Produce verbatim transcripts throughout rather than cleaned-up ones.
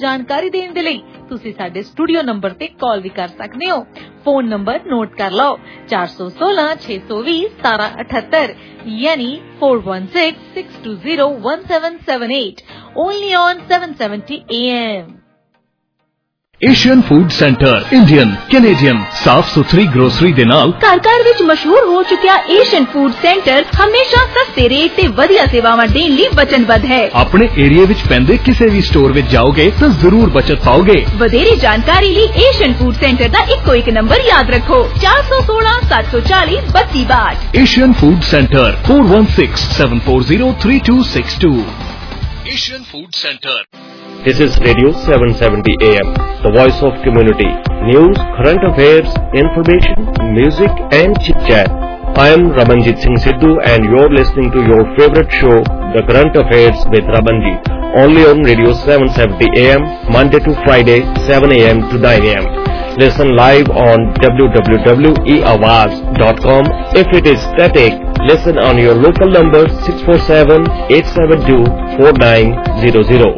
ਜਾਣਕਾਰੀ ਦੇਣ ਦੇ ਲਈ ਤੁਸੀਂ ਸਾਡੇ ਸਟੂਡੀਓ ਨੰਬਰ ਤੇ ਕਾਲ ਵੀ ਕਰ ਸਕਦੇ ਹੋ। ਫੋਨ ਨੰਬਰ ਨੋਟ ਕਰ ਲਓ ਚਾਰ ਸੌ ਸੋਲਾਂ ਛੇ ਸੌ ਵੀਹ ਸਤਾਰਾਂ ਅਠੱਤਰ ਯਾਨੀ four one six six two zero one seven seven eight only on seven seventy A M। Asian food centre Indian Canadian ਸਾਫ ਸੁਥਰੀ ਗਰੋਸਰੀ ਦੇ ਨਾਲ ਘਰ ਘਰ ਵਿੱਚ ਮਸ਼ਹੂਰ ਹੋ ਚੁੱਕਿਆ ਏਸ਼ੀਅਨ ਫੂਡ ਸੈਂਟਰ ਹਮੇਸ਼ਾ ਸਸਤੇ ਰੇਟ ਤੇ ਵਧੀਆ ਸੇਵਾਵਾਂ ਦੇਣ ਲਈ ਵਚਨਬੱਧ ਹੈ। ਆਪਣੇ ਏਰੀਆ ਵਿੱਚ ਪੈਂਦੇ ਕਿਸੇ ਵੀ ਸਟੋਰ ਵਿੱਚ ਜਾਓਗੇ ਤਾਂ ਜ਼ਰੂਰ ਬਚਤ ਪਾਓਗੇ। ਵਧੇਰੇ ਜਾਣਕਾਰੀ ਲਈ ਏਸ਼ੀਅਨ ਫੂਡ ਸੈਂਟਰ ਦਾ ਇੱਕੋ ਇੱਕ ਨੰਬਰ ਯਾਦ ਰੱਖੋ ਚਾਰ ਸੌ ਸੋਲਾਂ ਸੱਤ ਸੌ ਚਾਲੀ ਬੱਤੀ ਬਾਹਠ। Asian food centre four one six seven four zero three two six two। Asian food centre. This is Radio seven seventy A M, the voice of community. News, current affairs, information, music and chit-chat. I am Ramanjit Singh Sidhu and you're listening to your favorite show, The Current Affairs with Ramanjit, only on Radio seven seventy A M, Monday to Friday, seven A M to nine A M. Listen live on w w w dot e awaz dot com. If it is static, listen on your local number six four seven eight seven two four nine zero zero.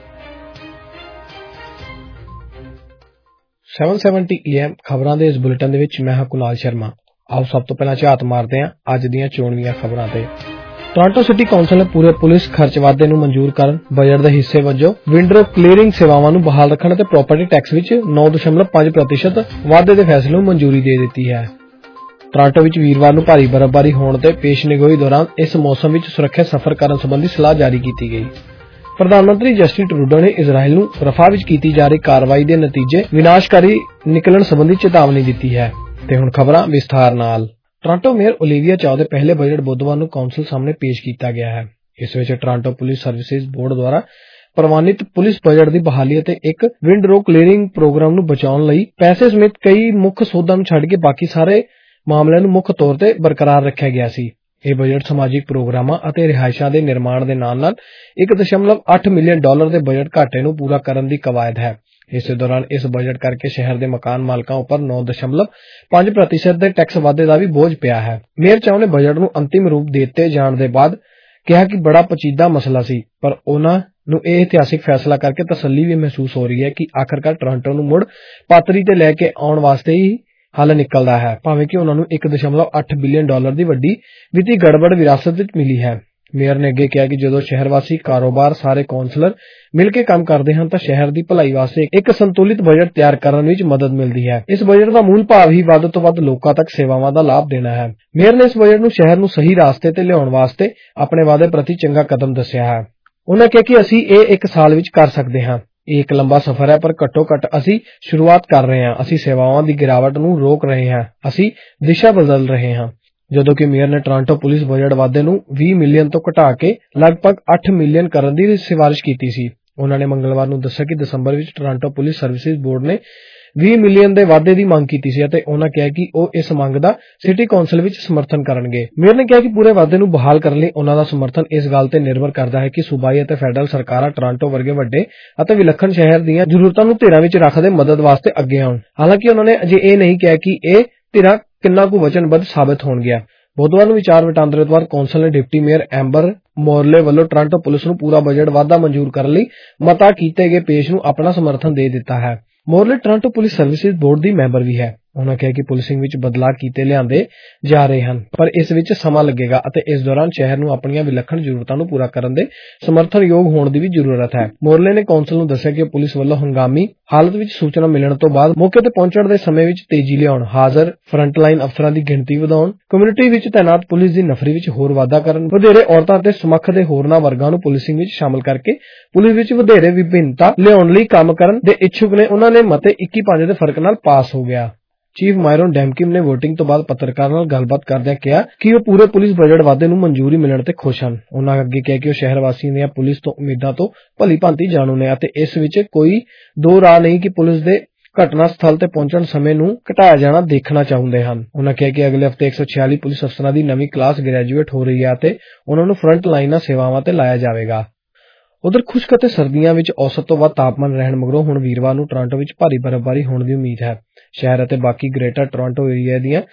seven seventy A M ਖਬਰਾਂ ਦੇ ਇਸ bulletin ਦੇ ਵਿੱਚ ਮੈਂ ਹਾਂ ਕੁਨਾਲ ਸ਼ਰਮਾ। ਆਓ ਸਭ ਤੋਂ ਪਹਿਲਾਂ ਝਾਤ ਮਾਰਦੇ ਹਾਂ ਅੱਜ ਦੀਆਂ ਚੋਣਵੀਆਂ ਖਬਰਾਂ ਤੇ। ਟੋਰਾਂਟੋ ਸਿਟੀ ਕੌਂਸਲ ਨੇ ਪੂਰੇ ਪੁਲਿਸ ਖਰਚ ਵਾਧੇ ਨੂੰ ਮਨਜ਼ੂਰ ਕਰਨ, ਬਜਟ ਦੇ ਹਿੱਸੇ ਵਜੋਂ ਵਿੰਡੋ ਕਲੀਅਰਿੰਗ ਸੇਵਾਵਾਂ ਨੂੰ ਬਹਾਲ ਰੱਖਣ ਅਤੇ ਪ੍ਰਾਪਰਟੀ ਟੈਕਸ ਵਿੱਚ ਨੌ ਦਸ਼ਮਲਵ ਪੰਜ ਪ੍ਰਤੀਸ਼ਤ ਵਾਧੇ ਦੇ ਫੈਸਲੇ ਨੂੰ ਮਨਜ਼ੂਰੀ ਦੇ ਦਿੱਤੀ ਹੈ। ਟੋਰਾਂਟੋ ਵਿੱਚ ਵੀਰਵਾਰ ਨੂੰ ਭਾਰੀ ਬਰਫ਼ਬਾਰੀ ਹੋਣ ਤੇ ਪੇਸ਼ਨਗੋਈ ਦੌਰਾਨ ਇਸ ਮੌਸਮ ਵਿੱਚ ਸੁਰੱਖਿਅਤ ਸਫ਼ਰ ਕਰਨ ਸੰਬੰਧੀ ਸਲਾਹ ਜਾਰੀ ਕੀਤੀ ਗਈ। ਪ੍ਰਧਾਨ ਮੰਤਰੀ ਜਸਟਿਨ ਟਰੂਡੋ ਨੇ ਇਜ਼ਰਾਈਲ ਨੂੰ ਰਫਾਹ ਵਿੱਚ ਕੀਤੀ ਜਾ ਰਹੀ ਕਾਰਵਾਈ ਦੇ ਨਤੀਜੇ ਵਿਨਾਸ਼ਕਾਰੀ ਨਿਕਲਣ ਸੰਬੰਧੀ ਚੇਤਾਵਨੀ ਦਿੱਤੀ ਹੈ। ਤੇ ਹੁਣ ਖਬਰਾਂ ਵਿਸਥਾਰ ਨਾਲ। ਟੋਰਾਂਟੋ ਮੇਅਰ ਓਲੀਵੀਆ ਚਾਓ ਦੇ ਪਹਿਲੇ ਬਜਟ ਬੁੱਧਵਾਰ ਨੂੰ ਕੌਂਸਲ ਸਾਹਮਣੇ ਪੇਸ਼ ਕੀਤਾ ਗਿਆ ਹੈ। ਇਸ ਵਿੱਚ ਟੋਰਾਂਟੋ ਪੁਲਿਸ ਸਰਵਿਸਿਜ਼ ਬੋਰਡ ਦੁਆਰਾ ਪ੍ਰਵਾਨਿਤ ਪੁਲਿਸ ਬਜਟ ਦੀ ਬਹਾਲੀ ਅਤੇ ਇੱਕ ਵਿੰਡੋ ਕਲੀਅਰਿੰਗ ਪ੍ਰੋਗਰਾਮ ਨੂੰ ਬਚਾਉਣ ਲਈ ਪੈਸੇ ਸਮੇਤ ਕਈ ਮੁੱਖ ਸੋਧਾਂ ਨੂੰ ਛੱਡ ਕੇ ਬਾਕੀ ਸਾਰੇ ਮਾਮਲਿਆਂ ਨੂੰ ਮੁੱਖ ਤੌਰ ਤੇ ਬਰਕਰਾਰ ਰੱਖਿਆ ਗਿਆ ਸੀ। ਇਹ ਬਜਟ ਸਮਾਜਿਕ ਪ੍ਰੋਗਰਾਮਾਂ ਅਤੇ ਰਿਹਾਇਸ਼ਾਂ ਦੇ ਨਿਰਮਾਣ ਦੇ ਨਾਲ-ਨਾਲ ਇੱਕ ਦਸ਼ਮਲਵ ਅੱਠ ਮਿਲੀਅਨ ਡਾਲਰ ਦੇ ਬਜਟ ਘਾਟੇ ਨੂੰ ਪੂਰਾ ਕਰਨ ਦੀ ਕਵਾਇਦ ਹੈ। ਇਸੇ ਦੌਰਾਨ ਇਸ ਬਜਟ ਕਰਕੇ ਸ਼ਹਿਰ ਦੇ ਮਕਾਨ ਮਾਲਕਾਂ ਉੱਪਰ ਨੌ ਦਸ਼ਮਲਵ ਪੰਜ ਪ੍ਰਤੀਸ਼ਤ ਦੇ ਟੈਕਸ ਵਾਧੇ ਦਾ ਵੀ ਬੋਝ ਪਿਆ ਹੈ। ਮੇਅਰ ਚਾਓ ਨੇ ਬਜਟ ਨੂੰ ਅੰਤਿਮ ਰੂਪ ਦੇ ਦਿੱਤੇ ਜਾਣ ਦੇ ਬਾਅਦ ਕਿਹਾ ਕਿ ਬੜਾ ਪਚੀਦਾ ਮਸਲਾ ਸੀ, ਪਰ ਉਹਨਾਂ ਨੂੰ ਇਹ ਇਤਿਹਾਸਿਕ ਫੈਸਲਾ ਕਰਕੇ ਤਸੱਲੀ ਵੀ ਮਹਿਸੂਸ ਹੋ ਰਹੀ ਹੈ ਕਿ ਆਖਰਕਾਰ ਟੋਰਾਂਟੋ ਨੂੰ ਮੁੜ ਪਾਤਰੀ ਤੇ ਲੈ ਕੇ ਆਉਣ ਵਾਸਤੇ ਹੀ ਹੱਲ ਨਿਕਲਦਾ ਹੈ, ਭਾਵੇਂ ਕਿ ਉਹਨਾਂ ਨੂੰ ਇੱਕ ਦਸ਼ਮਲਵ ਅੱਠ ਬਿਲੀਅਨ ਡਾਲਰ ਦੀ ਵੱਡੀ ਵਿੱਤੀ ਗੜਬੜ ਵਿਰਾਸਤ ਵਿੱਚ ਮਿਲੀ ਹੈ। ਮੇਅਰ ਨੇ ਅੱਗੇ ਕਿਹਾ ਕਿ ਜਦੋਂ ਸ਼ਹਿਰ ਵਾਸੀ, ਕਾਰੋਬਾਰ, ਸਾਰੇ ਕੌਂਸਲਰ ਮਿਲ ਕੇ ਕੰਮ ਕਰਦੇ ਹਨ ਤਾਂ ਸ਼ਹਿਰ ਦੀ ਭਲਾਈ ਵਾਸਤੇ ਇੱਕ ਸੰਤੁਲਿਤ ਬਜਟ ਤਿਆਰ ਕਰਨ ਵਿੱਚ ਮਦਦ ਮਿਲਦੀ ਹੈ। ਇਸ ਬਜਟ ਦਾ ਮੂਲ ਭਾਵ ਹੀ ਵੱਧ ਤੋਂ ਵੱਧ ਲੋਕਾਂ ਤੱਕ ਸੇਵਾਵਾਂ ਦਾ ਲਾਭ ਦੇਣਾ ਹੈ। ਮੇਅਰ ਨੇ ਇਸ ਬਜਟ ਨੂੰ ਸ਼ਹਿਰ ਨੂੰ ਸਹੀ ਰਾਸਤੇ ਤੇ ਲਿਆਉਣ ਵਾਸਤੇ ਆਪਣੇ ਵਾਅਦੇ ਪ੍ਰਤੀ ਚੰਗਾ ਕਦਮ ਦੱਸਿਆ ਹੈ। ਉਹਨਾਂ ਕਿਹਾ ਕਿ ਅਸੀਂ ਇਹ ਇੱਕ ਸਾਲ ਵਿੱਚ ਕਰ ਸਕਦੇ ਹਾਂ। ਇਹ ਇੱਕ ਲੰਬਾ ਸਫ਼ਰ ਹੈ, ਪਰ ਘੱਟੋ ਘੱਟ ਅਸੀਂ ਸ਼ੁਰੂਆਤ ਕਰ ਰਹੇ ਹਾਂ। ਅਸੀਂ ਸੇਵਾਵਾਂ ਦੀ ਗਿਰਾਵਟ ਨੂੰ ਰੋਕ ਰਹੇ ਹਾਂ। ਅਸੀਂ ਦਿਸ਼ਾ ਬਦਲ ਰਹੇ ਹਾਂ। ਜਦੋਂ ਕਿ ਮੇਅਰ ਨੇ ਟੋਰਾਂਟੋ ਪੁਲਿਸ ਬਜਟ ਵਾਧੇ ਨੂੰ ਵੀਹ ਮਿਲੀਅਨ ਤੋਂ ਘਟਾ ਕੇ ਲਗਭਗ ਅੱਠ ਮਿਲੀਅਨ ਕਰਨ ਦੀ ਸਿਫਾਰਿਸ਼ ਕੀਤੀ ਸੀ। ਉਹਨਾਂ ਨੇ ਮੰਗਲਵਾਰ ਨੂੰ ਦੱਸਿਆ ਕਿ ਦਸੰਬਰ ਵਿੱਚ ਟੋਰਾਂਟੋ ਪੁਲਿਸ ਸਰਵਿਸਿਜ਼ ਬੋਰਡ ਨੇ ਵੀਹ ਮਿਲੀਅਨ ਦੇ ਵਾਧੇ ਦੀ ਮੰਗ ਕੀਤੀ ਸੀ ਅਤੇ ਉਹਨਾਂ ਕਿਹਾ ਕਿ ਉਹ ਇਸ ਮੰਗ ਦਾ ਸਿਟੀ ਕੌਂਸਲ ਵਿੱਚ ਸਮਰਥਨ ਕਰਨਗੇ। ਮੇਅਰ ਨੇ ਕਿਹਾ ਕਿ ਪੂਰੇ ਵਾਧੇ ਨੂੰ ਬਹਾਲ ਕਰਨ ਲਈ ਉਹਨਾਂ ਦਾ ਸਮਰਥਨ ਇਸ ਗੱਲ ਤੇ ਨਿਰਭਰ ਕਰਦਾ ਹੈ ਕਿ ਸੂਬਾਈ ਅਤੇ ਫੈਡਰਲ ਸਰਕਾਰਾਂ ਟੋਰਾਂਟੋ ਵਰਗੇ ਵੱਡੇ ਅਤੇ ਵਿਲੱਖਣ ਸ਼ਹਿਰ ਦੀਆਂ ਜ਼ਰੂਰਤਾਂ ਨੂੰ ਧਿਰਾਂ ਵਿੱਚ ਰੱਖਦੇ ਮਦਦ ਵਾਸਤੇ ਅੱਗੇ ਆਉਣ। ਹਾਲਾਂਕਿ ਉਹਨਾਂ ਨੇ ਅਜੇ ਇਹ ਨਹੀਂ ਕਿਹਾ ਕਿ ਇਹ ਧਿਰਾਂ ਕਿੰਨਾ ਕੁ ਵਚਨਬੱਧ ਸਾਬਤ ਹੋਣਗੀਆਂ। ਬੁੱਧਵਾਰ ਨੂੰ ਵਿਚਾਰ ਵਟਾਂਦਰੇ ਤੋਂ ਬਾਅਦ ਕੌਂਸਲ ਨੇ ਡਿਪਟੀ ਮੇਅਰ ਐਂਬਰ ਮੋਰਲੇ ਵੱਲੋਂ ਟੋਰਾਂਟੋ ਪੁਲਿਸ ਨੂੰ ਪੂਰਾ ਬਜਟ ਵਾਧਾ ਮਨਜ਼ੂਰ ਕਰਨ ਲਈ ਮਤਾ ਕੀਤੇ ਗਏ ਪੇਸ਼ ਨੂੰ ਆਪਣਾ ਸਮਰਥਨ ਦੇ ਦਿੱਤਾ ਹੈ। Morley Toronto police services board ਦੀ ਮੈਂਬਰ ਵੀ ਹੈ। ਉਹਨਾਂ ਕਿਹਾ ਕਿ ਪੁਲਿਸਿੰਗ ਵਿੱਚ ਬਦਲਾਅ ਕੀਤੇ ਲਿਆਂਦੇ ਜਾ ਰਹੇ ਹਨ, ਪਰ ਇਸ ਵਿੱਚ ਸਮਾਂ ਲੱਗੇਗਾ ਅਤੇ ਇਸ ਦੌਰਾਨ ਸ਼ਹਿਰ ਨੂੰ ਆਪਣੀਆਂ ਵਿਲੱਖਣ ਜ਼ਰੂਰਤਾਂ ਨੂੰ ਪੂਰਾ ਕਰਨ ਦੇ ਸਮਰਥਨਯੋਗ ਹੋਣ ਦੀ ਵੀ ਜ਼ਰੂਰਤ ਹੈ। ਮੋਰਲੇ ਨੇ ਕੌਂਸਲ ਨੂੰ ਦੱਸਿਆ ਕਿ ਪੁਲਿਸ ਵੱਲੋਂ ਹੰਗਾਮੀ ਹਾਲਤ ਵਿੱਚ ਸੂਚਨਾ ਮਿਲਣ ਤੋਂ ਬਾਅਦ ਮੌਕੇ ਤੇ ਪਹੁੰਚਣ ਦੇ ਸਮੇਂ ਵਿੱਚ ਤੇਜ਼ੀ ਲਿਆਉਣ, ਹਾਜ਼ਰ ਫਰੰਟਲਾਈਨ ਅਫਸਰਾਂ ਦੀ ਗਿਣਤੀ ਵਧਾਉਣ, ਕਮਿਊਨਿਟੀ ਵਿੱਚ ਤਾਇਨਾਤ ਪੁਲਿਸ ਦੀ ਨਫਰੀ ਵਿੱਚ ਹੋਰ ਵਾਧਾ ਕਰਨ, ਵਧੇਰੇ ਔਰਤਾਂ ਅਤੇ ਸਮੱਖ ਦੇ ਹੋਰਨਾਂ ਵਰਗਾਂ ਨੂੰ ਪੁਲਿਸਿੰਗ ਵਿੱਚ ਸ਼ਾਮਲ ਕਰਕੇ ਪੁਲਿਸ ਵਿੱਚ ਵਧੇਰੇ ਵਿਭਿੰਨਤਾ ਲਿਆਉਣ ਲਈ ਕੰਮ ਕਰਨ ਦੇ ਇੱਛੁਕ ਨੇ। ਉਹਨਾਂ ਨੇ ਮਤੇ ਇੱਕੀ ਪੰਜ ਦੇ ਫਰਕ ਨਾਲ ਪਾਸ ਹੋ ਗਿਆ। ਚੀਫ ਮਾਇਰੋਨ ਡੈਮਕਿਮ ਨੇ ਵੋਟਿੰਗ ਤੋਂ ਬਾਅਦ ਪੱਤਰਕਾਰਾਂ ਨਾਲ ਗੱਲਬਾਤ ਕਰਦਿਆਂ ਕਿਹਾ ਕਿ ਉਹ ਪੂਰੇ ਪੁਲਿਸ ਬਜਟ ਵਾਧੇ ਨੂੰ ਮਨਜ਼ੂਰੀ ਮਿਲਣ ਤੇ ਖੁਸ਼ ਹਨ। ਉਹਨਾਂ ਅੱਗੇ ਕਿਹਾ ਕਿ ਉਹ ਸ਼ਹਿਰ ਵਾਸੀਆਂ ਦੀਆਂ ਪੁਲਿਸ ਤੋਂ ਉਮੀਦਾਂ ਤੋਂ ਭਲੀ ਭਾਂਤੀ ਜਾਣੂ ਨੇ ਅਤੇ ਇਸ ਵਿੱਚ ਕੋਈ ਦੋ ਰਾਹ ਨਹੀਂ ਕਿ ਪੁਲਿਸ ਦੇ ਘਟਨਾ ਸਥਲ ਤੇ ਪਹੁੰਚਣ ਸਮੇਂ ਨੂੰ ਘਟਾਇਆ ਜਾਣਾ ਦੇਖਣਾ ਚਾਹੁੰਦੇ ਹਨ। ਉਹਨਾਂ ਕਿਹਾ ਕਿ ਅਗਲੇ ਹਫ਼ਤੇ ਇੱਕ ਸੌ ਛਿਆਲੀ ਪੁਲਿਸ ਅਫਸਰਾਂ ਦੀ ਨਵੀਂ ਕਲਾਸ ਗ੍ਰੈਜੂਏਟ ਹੋ ਰਹੀ ਹੈ ਅਤੇ ਉਹਨਾਂ ਨੂੰ ਫਰੰਟ ਲਾਈਨਾਂ ਸੇਵਾਵਾਂ ਤੇ ਲਾਇਆ ਜਾਵੇਗਾ। ਉਧਰ ਖੁਸ਼ਕ ਅਤੇ ਸਰਦੀਆਂ ਵਿੱਚ ਔਸਤ ਤੋਂ ਵੱਧ ਤਾਪਮਾਨ ਰਹਿਣ ਮਗਰੋਂ ਹੁਣ ਵੀਰਵਾਰ ਨੂੰ ਟੋਰਾਂਟੋ ਵਿੱਚ ਭਾਰੀ ਬਰਫ਼ਬਾਰੀ ਹੋਣ ਦੀ ਉਮੀਦ ਹੈ। ਸ਼ਹਿਰ ਅਤੇ ਬਾਕੀ ਗ੍ਰੇਟਰ ਟੋਰਾਂਟੋ ਏਰੀਆ ਦੀਆਂ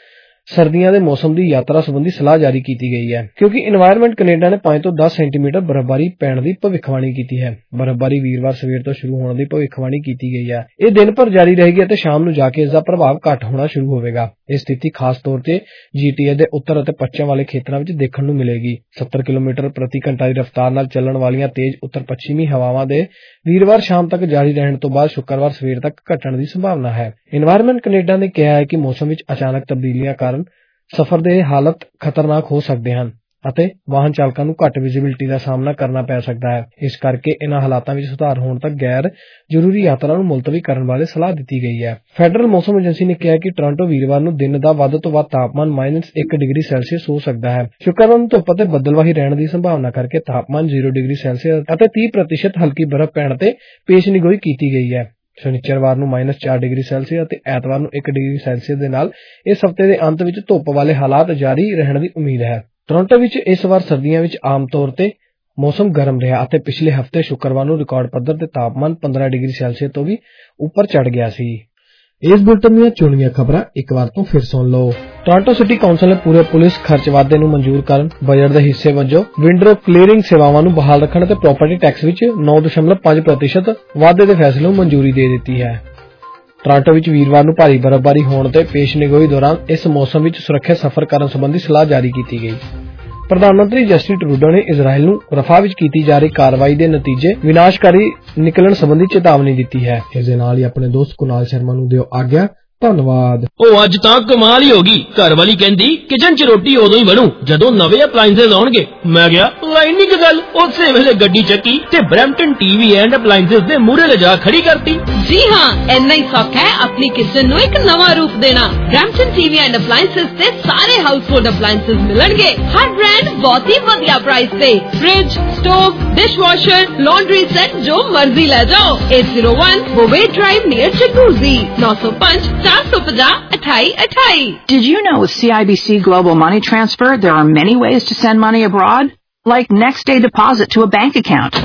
ਸਰਦੀਆਂ ਦੇ ਮੌਸਮ ਦੀ ਯਾਤਰਾ ਸੰਬੰਧੀ ਸਲਾਹ ਜਾਰੀ ਕੀਤੀ ਗਈ ਹੈ, ਕਿਉਂਕਿ এনवायरमेंट ਕੈਨੇਡਾ ਨੇ ਪੰਜ ਤੋਂ ਦਸ ਸੈਂਟੀਮੀਟਰ ਬਰਫ਼ਬਾਰੀ ਪੈਣ ਦੀ ਭਵਿੱਖਬਾਣੀ ਕੀਤੀ ਹੈ। ਬਰਫ਼ਬਾਰੀ ਵੀਰਵਾਰ ਸਵੇਰ ਤੋਂ ਸ਼ੁਰੂ ਹੋਣ ਦੀ ਭਵਿੱਖਬਾਣੀ ਕੀਤੀ ਗਈ ਹੈ। ਇਹ ਦਿਨ ਭਰ ਜਾਰੀ ਰਹੇਗੀ ਅਤੇ ਸ਼ਾਮ ਨੂੰ ਜਾ ਕੇ ਇਸ ਦਾ ਪ੍ਰਭਾਵ ਘੱਟ ਹੋਣਾ ਸ਼ੁਰੂ ਹੋਵੇਗਾ। ਇਹ ਸਥਿਤੀ ਖਾਸ ਤੌਰ ਤੇ ਜੀਟੀਏ ਦੇ ਉੱਤਰ ਅਤੇ ਪੱਛਮ ਵਾਲੇ ਖੇਤਰਾਂ ਵਿੱਚ ਦੇਖਣ ਨੂੰ ਮਿਲੇਗੀ। ਸੱਤਰ ਕਿਲੋਮੀਟਰ ਪ੍ਰਤੀ ਘੰਟਾ ਦੀ ਰਫ਼ਤਾਰ ਨਾਲ ਚੱਲਣ ਵਾਲੀਆਂ ਤੇਜ਼ ਉੱਤਰ ਪੱਛਮੀ ਹਵਾਵਾਂ ਦੇ ਵੀਰਵਾਰ ਸ਼ਾਮ ਤੱਕ ਜਾਰੀ ਰਹਿਣ ਤੋਂ ਬਾਅਦ ਸ਼ੁੱਕਰਵਾਰ ਸਵੇਰ ਤੱਕ ਘਟਣ ਦੀ ਸੰਭਾਵਨਾ ਹੈ। এনवायरमेंट ਕੈਨੇਡਾ ਨੇ ਕਿਹਾ ਹੈ ਕਿ ਮੌਸਮ ਵਿੱਚ ਅਚਾਨਕ ਤਬਦੀਲੀਆਂ ਕਾਰਨ ਸਫ਼ਰ ਦੇ ਹਾਲਾਤ ਖਤਰਨਾਕ ਹੋ ਸਕਦੇ ਹਨ ਅਤੇ ਵਾਹਨ ਚਾਲਕਾਂ ਨੂੰ ਘੱਟ ਵਿਜ਼ਿਬਿਲਿਟੀ ਦਾ ਸਾਹਮਣਾ ਕਰਨਾ ਪੈ ਸਕਦਾ ਹੈ। ਇਸ ਕਰਕੇ ਇਨ੍ਹਾਂ ਹਾਲਾਤਾਂ ਵਿੱਚ ਸੁਧਾਰ ਹੋਣ ਤੱਕ ਗੈਰ ਜ਼ਰੂਰੀ ਯਾਤਰਾ ਨੂੰ ਮੁਲਤਵੀ ਕਰਨ ਬਾਰੇ ਸਲਾਹ ਦਿੱਤੀ ਗਈ ਹੈ। ਫੈਡਰਲ ਮੌਸਮ ਏਜੰਸੀ ਨੇ ਕਿਹਾ ਕਿ ਟੋਰਾਂਟੋ ਵੀਰਵਾਰ ਨੂੰ ਦਿਨ ਦਾ ਵੱਧ ਤੋਂ ਵੱਧ ਤਾਪਮਾਨ ਮਾਈਨਸ ਇੱਕ ਡਿਗਰੀ ਸੈਲਸੀਅਸ ਹੋ ਸਕਦਾ ਹੈ। ਸ਼ੁੱਕਰਵਾਰ ਨੂੰ ਧੁੱਪ ਅਤੇ ਬੱਦਲਵਾਹੀ ਰਹਿਣ ਦੀ ਸੰਭਾਵਨਾ ਕਰਕੇ ਤਾਪਮਾਨ ਜ਼ੀਰੋ ਡਿਗਰੀ ਸੈਲਸੀਅਸ ਅਤੇ ਤੀਹ ਪ੍ਰਤੀਸ਼ਤ ਹਲਕੀ ਬਰਫ਼ ਪੈਣ ਤੇ ਪੇਸ਼ੀਨਗੋਈ ਕੀਤੀ ਗਈ ਹੈ। ਸ਼ਨੀਚਰਵਾਰ ਨੂੰ ਮਾਈਨਸ ਚਾਰ ਡਿਗਰੀ ਸੈਲਸੀਅਸ ਅਤੇ ਐਤਵਾਰ ਨੂੰ ਇੱਕ ਡਿਗਰੀ ਸੈਲਸੀਅਸ ਦੇ ਨਾਲ ਇਸ ਹਫ਼ਤੇ ਦੇ ਅੰਤ ਵਿੱਚ ਧੁੱਪ ਵਾਲੇ ਹਾਲਾਤ ਜਾਰੀ ਰਹਿਣ ਦੀ ਉਮੀਦ ਹੈ। ਟੋਰਾਂਟੋ ਵਿੱਚ ਇਸ ਵਾਰ ਸਰਦੀਆਂ ਵਿੱਚ ਆਮ ਤੌਰ ਤੇ ਮੌਸਮ ਗਰਮ ਰਿਹਾ ਅਤੇ ਪਿਛਲੇ ਹਫ਼ਤੇ ਸ਼ੁੱਕਰਵਾਰ ਨੂੰ ਰਿਕਾਰਡ ਪੱਧਰ ਤੇ ਤਾਪਮਾਨ ਪੰਦਰਾਂ ਡਿਗਰੀ ਸੈਲਸੀਅਸ ਤੋਂ ਵੀ ਉੱਪਰ ਚੜ ਗਿਆ ਸੀ। ਇਸ ਬੁਲਟਨ ਦੀਆਂ ਚੁਣੀਆਂ ਖਬਰਾਂ ਇੱਕ ਵਾਰ ਤੋਂ ਫਿਰ ਸੁਣ ਲਓ। ਟੋਰਾਂਟੋ ਸਿਟੀ ਕੌਂਸਲ ਨੇ ਪੂਰੇ ਪੁਲਿਸ ਖਰਚ ਵਾਧੇ ਨੂੰ ਮਨਜ਼ੂਰ ਕਰਨ, ਬਜਟ ਦੇ ਹਿੱਸੇ ਵਜੋਂ ਵਿੰਡੋ ਕਲੀਅਰਿੰਗ ਸੇਵਾਵਾਂ ਨੂੰ ਬਹਾਲ ਰੱਖਣ ਅਤੇ ਪ੍ਰਾਪਰਟੀ ਟੈਕਸ ਵਿੱਚ ਨੌ ਦਸ਼ਮਲਵ ਪੰਜ ਪ੍ਰਤੀਸ਼ਤ ਵਾਧੇ ਦੇ ਫੈਸਲੇ ਨੂੰ ਮਨਜ਼ੂਰੀ ਦੇ ਦਿੱਤੀ ਹੈ। ਟੋਰਾਂਟੋ ਵਿੱਚ ਵੀਰਵਾਰ ਨੂੰ ਭਾਰੀ ਬਰਫ਼ਬਾਰੀ ਹੋਣ ਤੇ ਪੇਸ਼ੀਨਗੋਈ ਦੌਰਾਨ ਇਸ ਮੌਸਮ ਵਿੱਚ ਸੁਰੱਖਿਅਤ ਸਫ਼ਰ ਕਰਨ ਸੰਬੰਧੀ ਸਲਾਹ ਜਾਰੀ ਕੀਤੀ ਗਈ। ਪ੍ਰਧਾਨ ਮੰਤਰੀ ਜਸਟਿਨ ਟਰੂਡੋ ਨੇ ਇਜ਼ਰਾਈਲ ਨੂੰ ਰਫਾ ਵਿੱਚ ਕੀਤੀ ਜਾ ਰਹੀ ਕਾਰਵਾਈ ਦੇ ਨਤੀਜੇ ਵਿਨਾਸ਼ਕਾਰੀ ਨਿਕਲਣ ਸੰਬੰਧੀ ਚੇਤਾਵਨੀ ਦਿੱਤੀ ਹੈ। ਇਸ ਦੇ ਨਾਲ ਹੀ ਆਪਣੇ ਦੋਸਤ ਕੁਨਾਲ ਸ਼ਰਮਾ ਨੂੰ ਦਿਓ ਆਗਿਆ। ਧੰਨਵਾਦ। ਉਹ ਅੱਜ ਤਾਂ ਕਮਾਲ ਹੀ ਹੋ ਗਈ। ਘਰ ਵਾਲੀ ਕਹਿੰਦੀ ਕਿਚਨ 'ਚ ਰੋਟੀ ਉਦੋਂ ਹੀ ਬਣੂ ਜਦੋਂ ਨਵੇਂ ਅਪਲਾਈਐਂਸਸ ਆਉਣਗੇ। ਮੈਂ ਕਿਹਾ ਲਾਈਨ ਨਹੀਂ ਕਿ ਗੱਲ। ਉਸੇ ਵੇਲੇ ਗੱਡੀ ਚੱਕੀ ਤੇ ਬਰੈਂਪਟਨ ਟੀਵੀ ਐਂਡ ਅਪਲਾਈਐਂਸਸ ਦੇ ਮੂਹਰੇ ਲਿਜਾ ਖੜੀ ਕਰਤੀ। ਜੀ ਹਾਂ, ਇੰਨਾ ਹੀ ਸੌਖਾ ਹੈ ਆਪਣੀ ਕਿਚਨ ਨੂੰ ਇੱਕ ਨਵਾਂ ਰੂਪ ਦੇਣਾ। ਬਰੈਂਪਟਨ ਟੀਵੀ ਐਂਡ ਅਪਲਾਈਐਂਸਸ ਤੇ ਸਾਰੇ ਹਾਊਸਹੋਲਡ ਅਪਲਾਈਐਂਸਸ ਮਿਲਣਗੇ। ਹਰ ਬ੍ਰਾਂਡ ਬਹੁਤ ਹੀ ਵਧੀਆ ਪ੍ਰਾਈਸ ਤੇ। Fridge, stove, dishwasher, laundry set ਜੋ ਮਰਜ਼ੀ ਲੈ ਜਾਓ। eight zero one Bovey Drive near Jacuzzi nine oh five four five zero eight eight eight. Did you know with C I B C Global Money Transfer there are many ways to send money abroad? Like next day deposit to a bank account,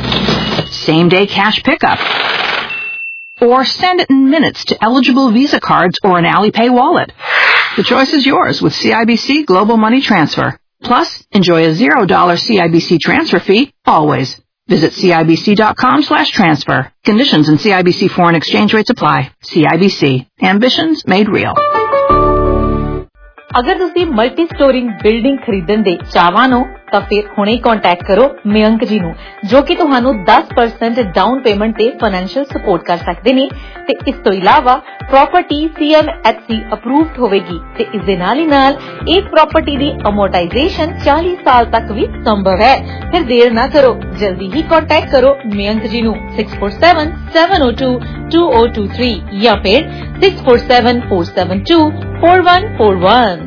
same day cash pickup, or send it in minutes to eligible Visa cards or an Alipay wallet. The choice is yours with C I B C Global Money Transfer. Plus, enjoy a zero dollar C I B C transfer fee always. Visit C I B C dot com slash transfer. Conditions and C I B C foreign exchange rates apply. C I B C. Ambitions made real. ਅਗਰ ਤੁਸੀਂ multi storing building ਖਰੀਦਣ ਦੇ ਚਾਹਵਾਨ ਹੋ ਤਾਂ ਫਿਰ ਹੁਣੇ contact ਕਰੋ ਮਯੰਕ ਜੀ ਨੂੰ, ਜੋ ਕਿ ਤੁਹਾਨੂੰ ten percent ਡਾਊਨ ਪੇਮੈਂਟ ਤੇ ਫਾਈਨੈਂਸ਼ੀਅਲ ਸਪੋਰਟ ਕਰ ਸਕਦੇ ਨੇ ਤੇ ਇਸ ਤੋਂ ਇਲਾਵਾ property C M H C approved ਹੋਵੇਗੀ ਤੇ ਇਸ ਦੇ ਨਾਲ ਹੀ ਨਾਲ ਇਸ ਪ੍ਰਾਪਰਟੀ ਦੀ ਅਮੋਰਟਾਈਜੇਸ਼ਨ forty ਸਾਲ ਤੱਕ ਵੀ ਸੰਭਵ ਹੈ। ਫਿਰ ਦੇਰ ਨਾ ਕਰੋ, ਜਲਦੀ ਹੀ ਕੰਟੈਕਟ ਕਰੋ ਮਯੰਕ ਜੀ ਨੂੰ six four seven seven zero two two zero two three ਜਾਂ ਫਿਰ six four seven four seven two four one four one।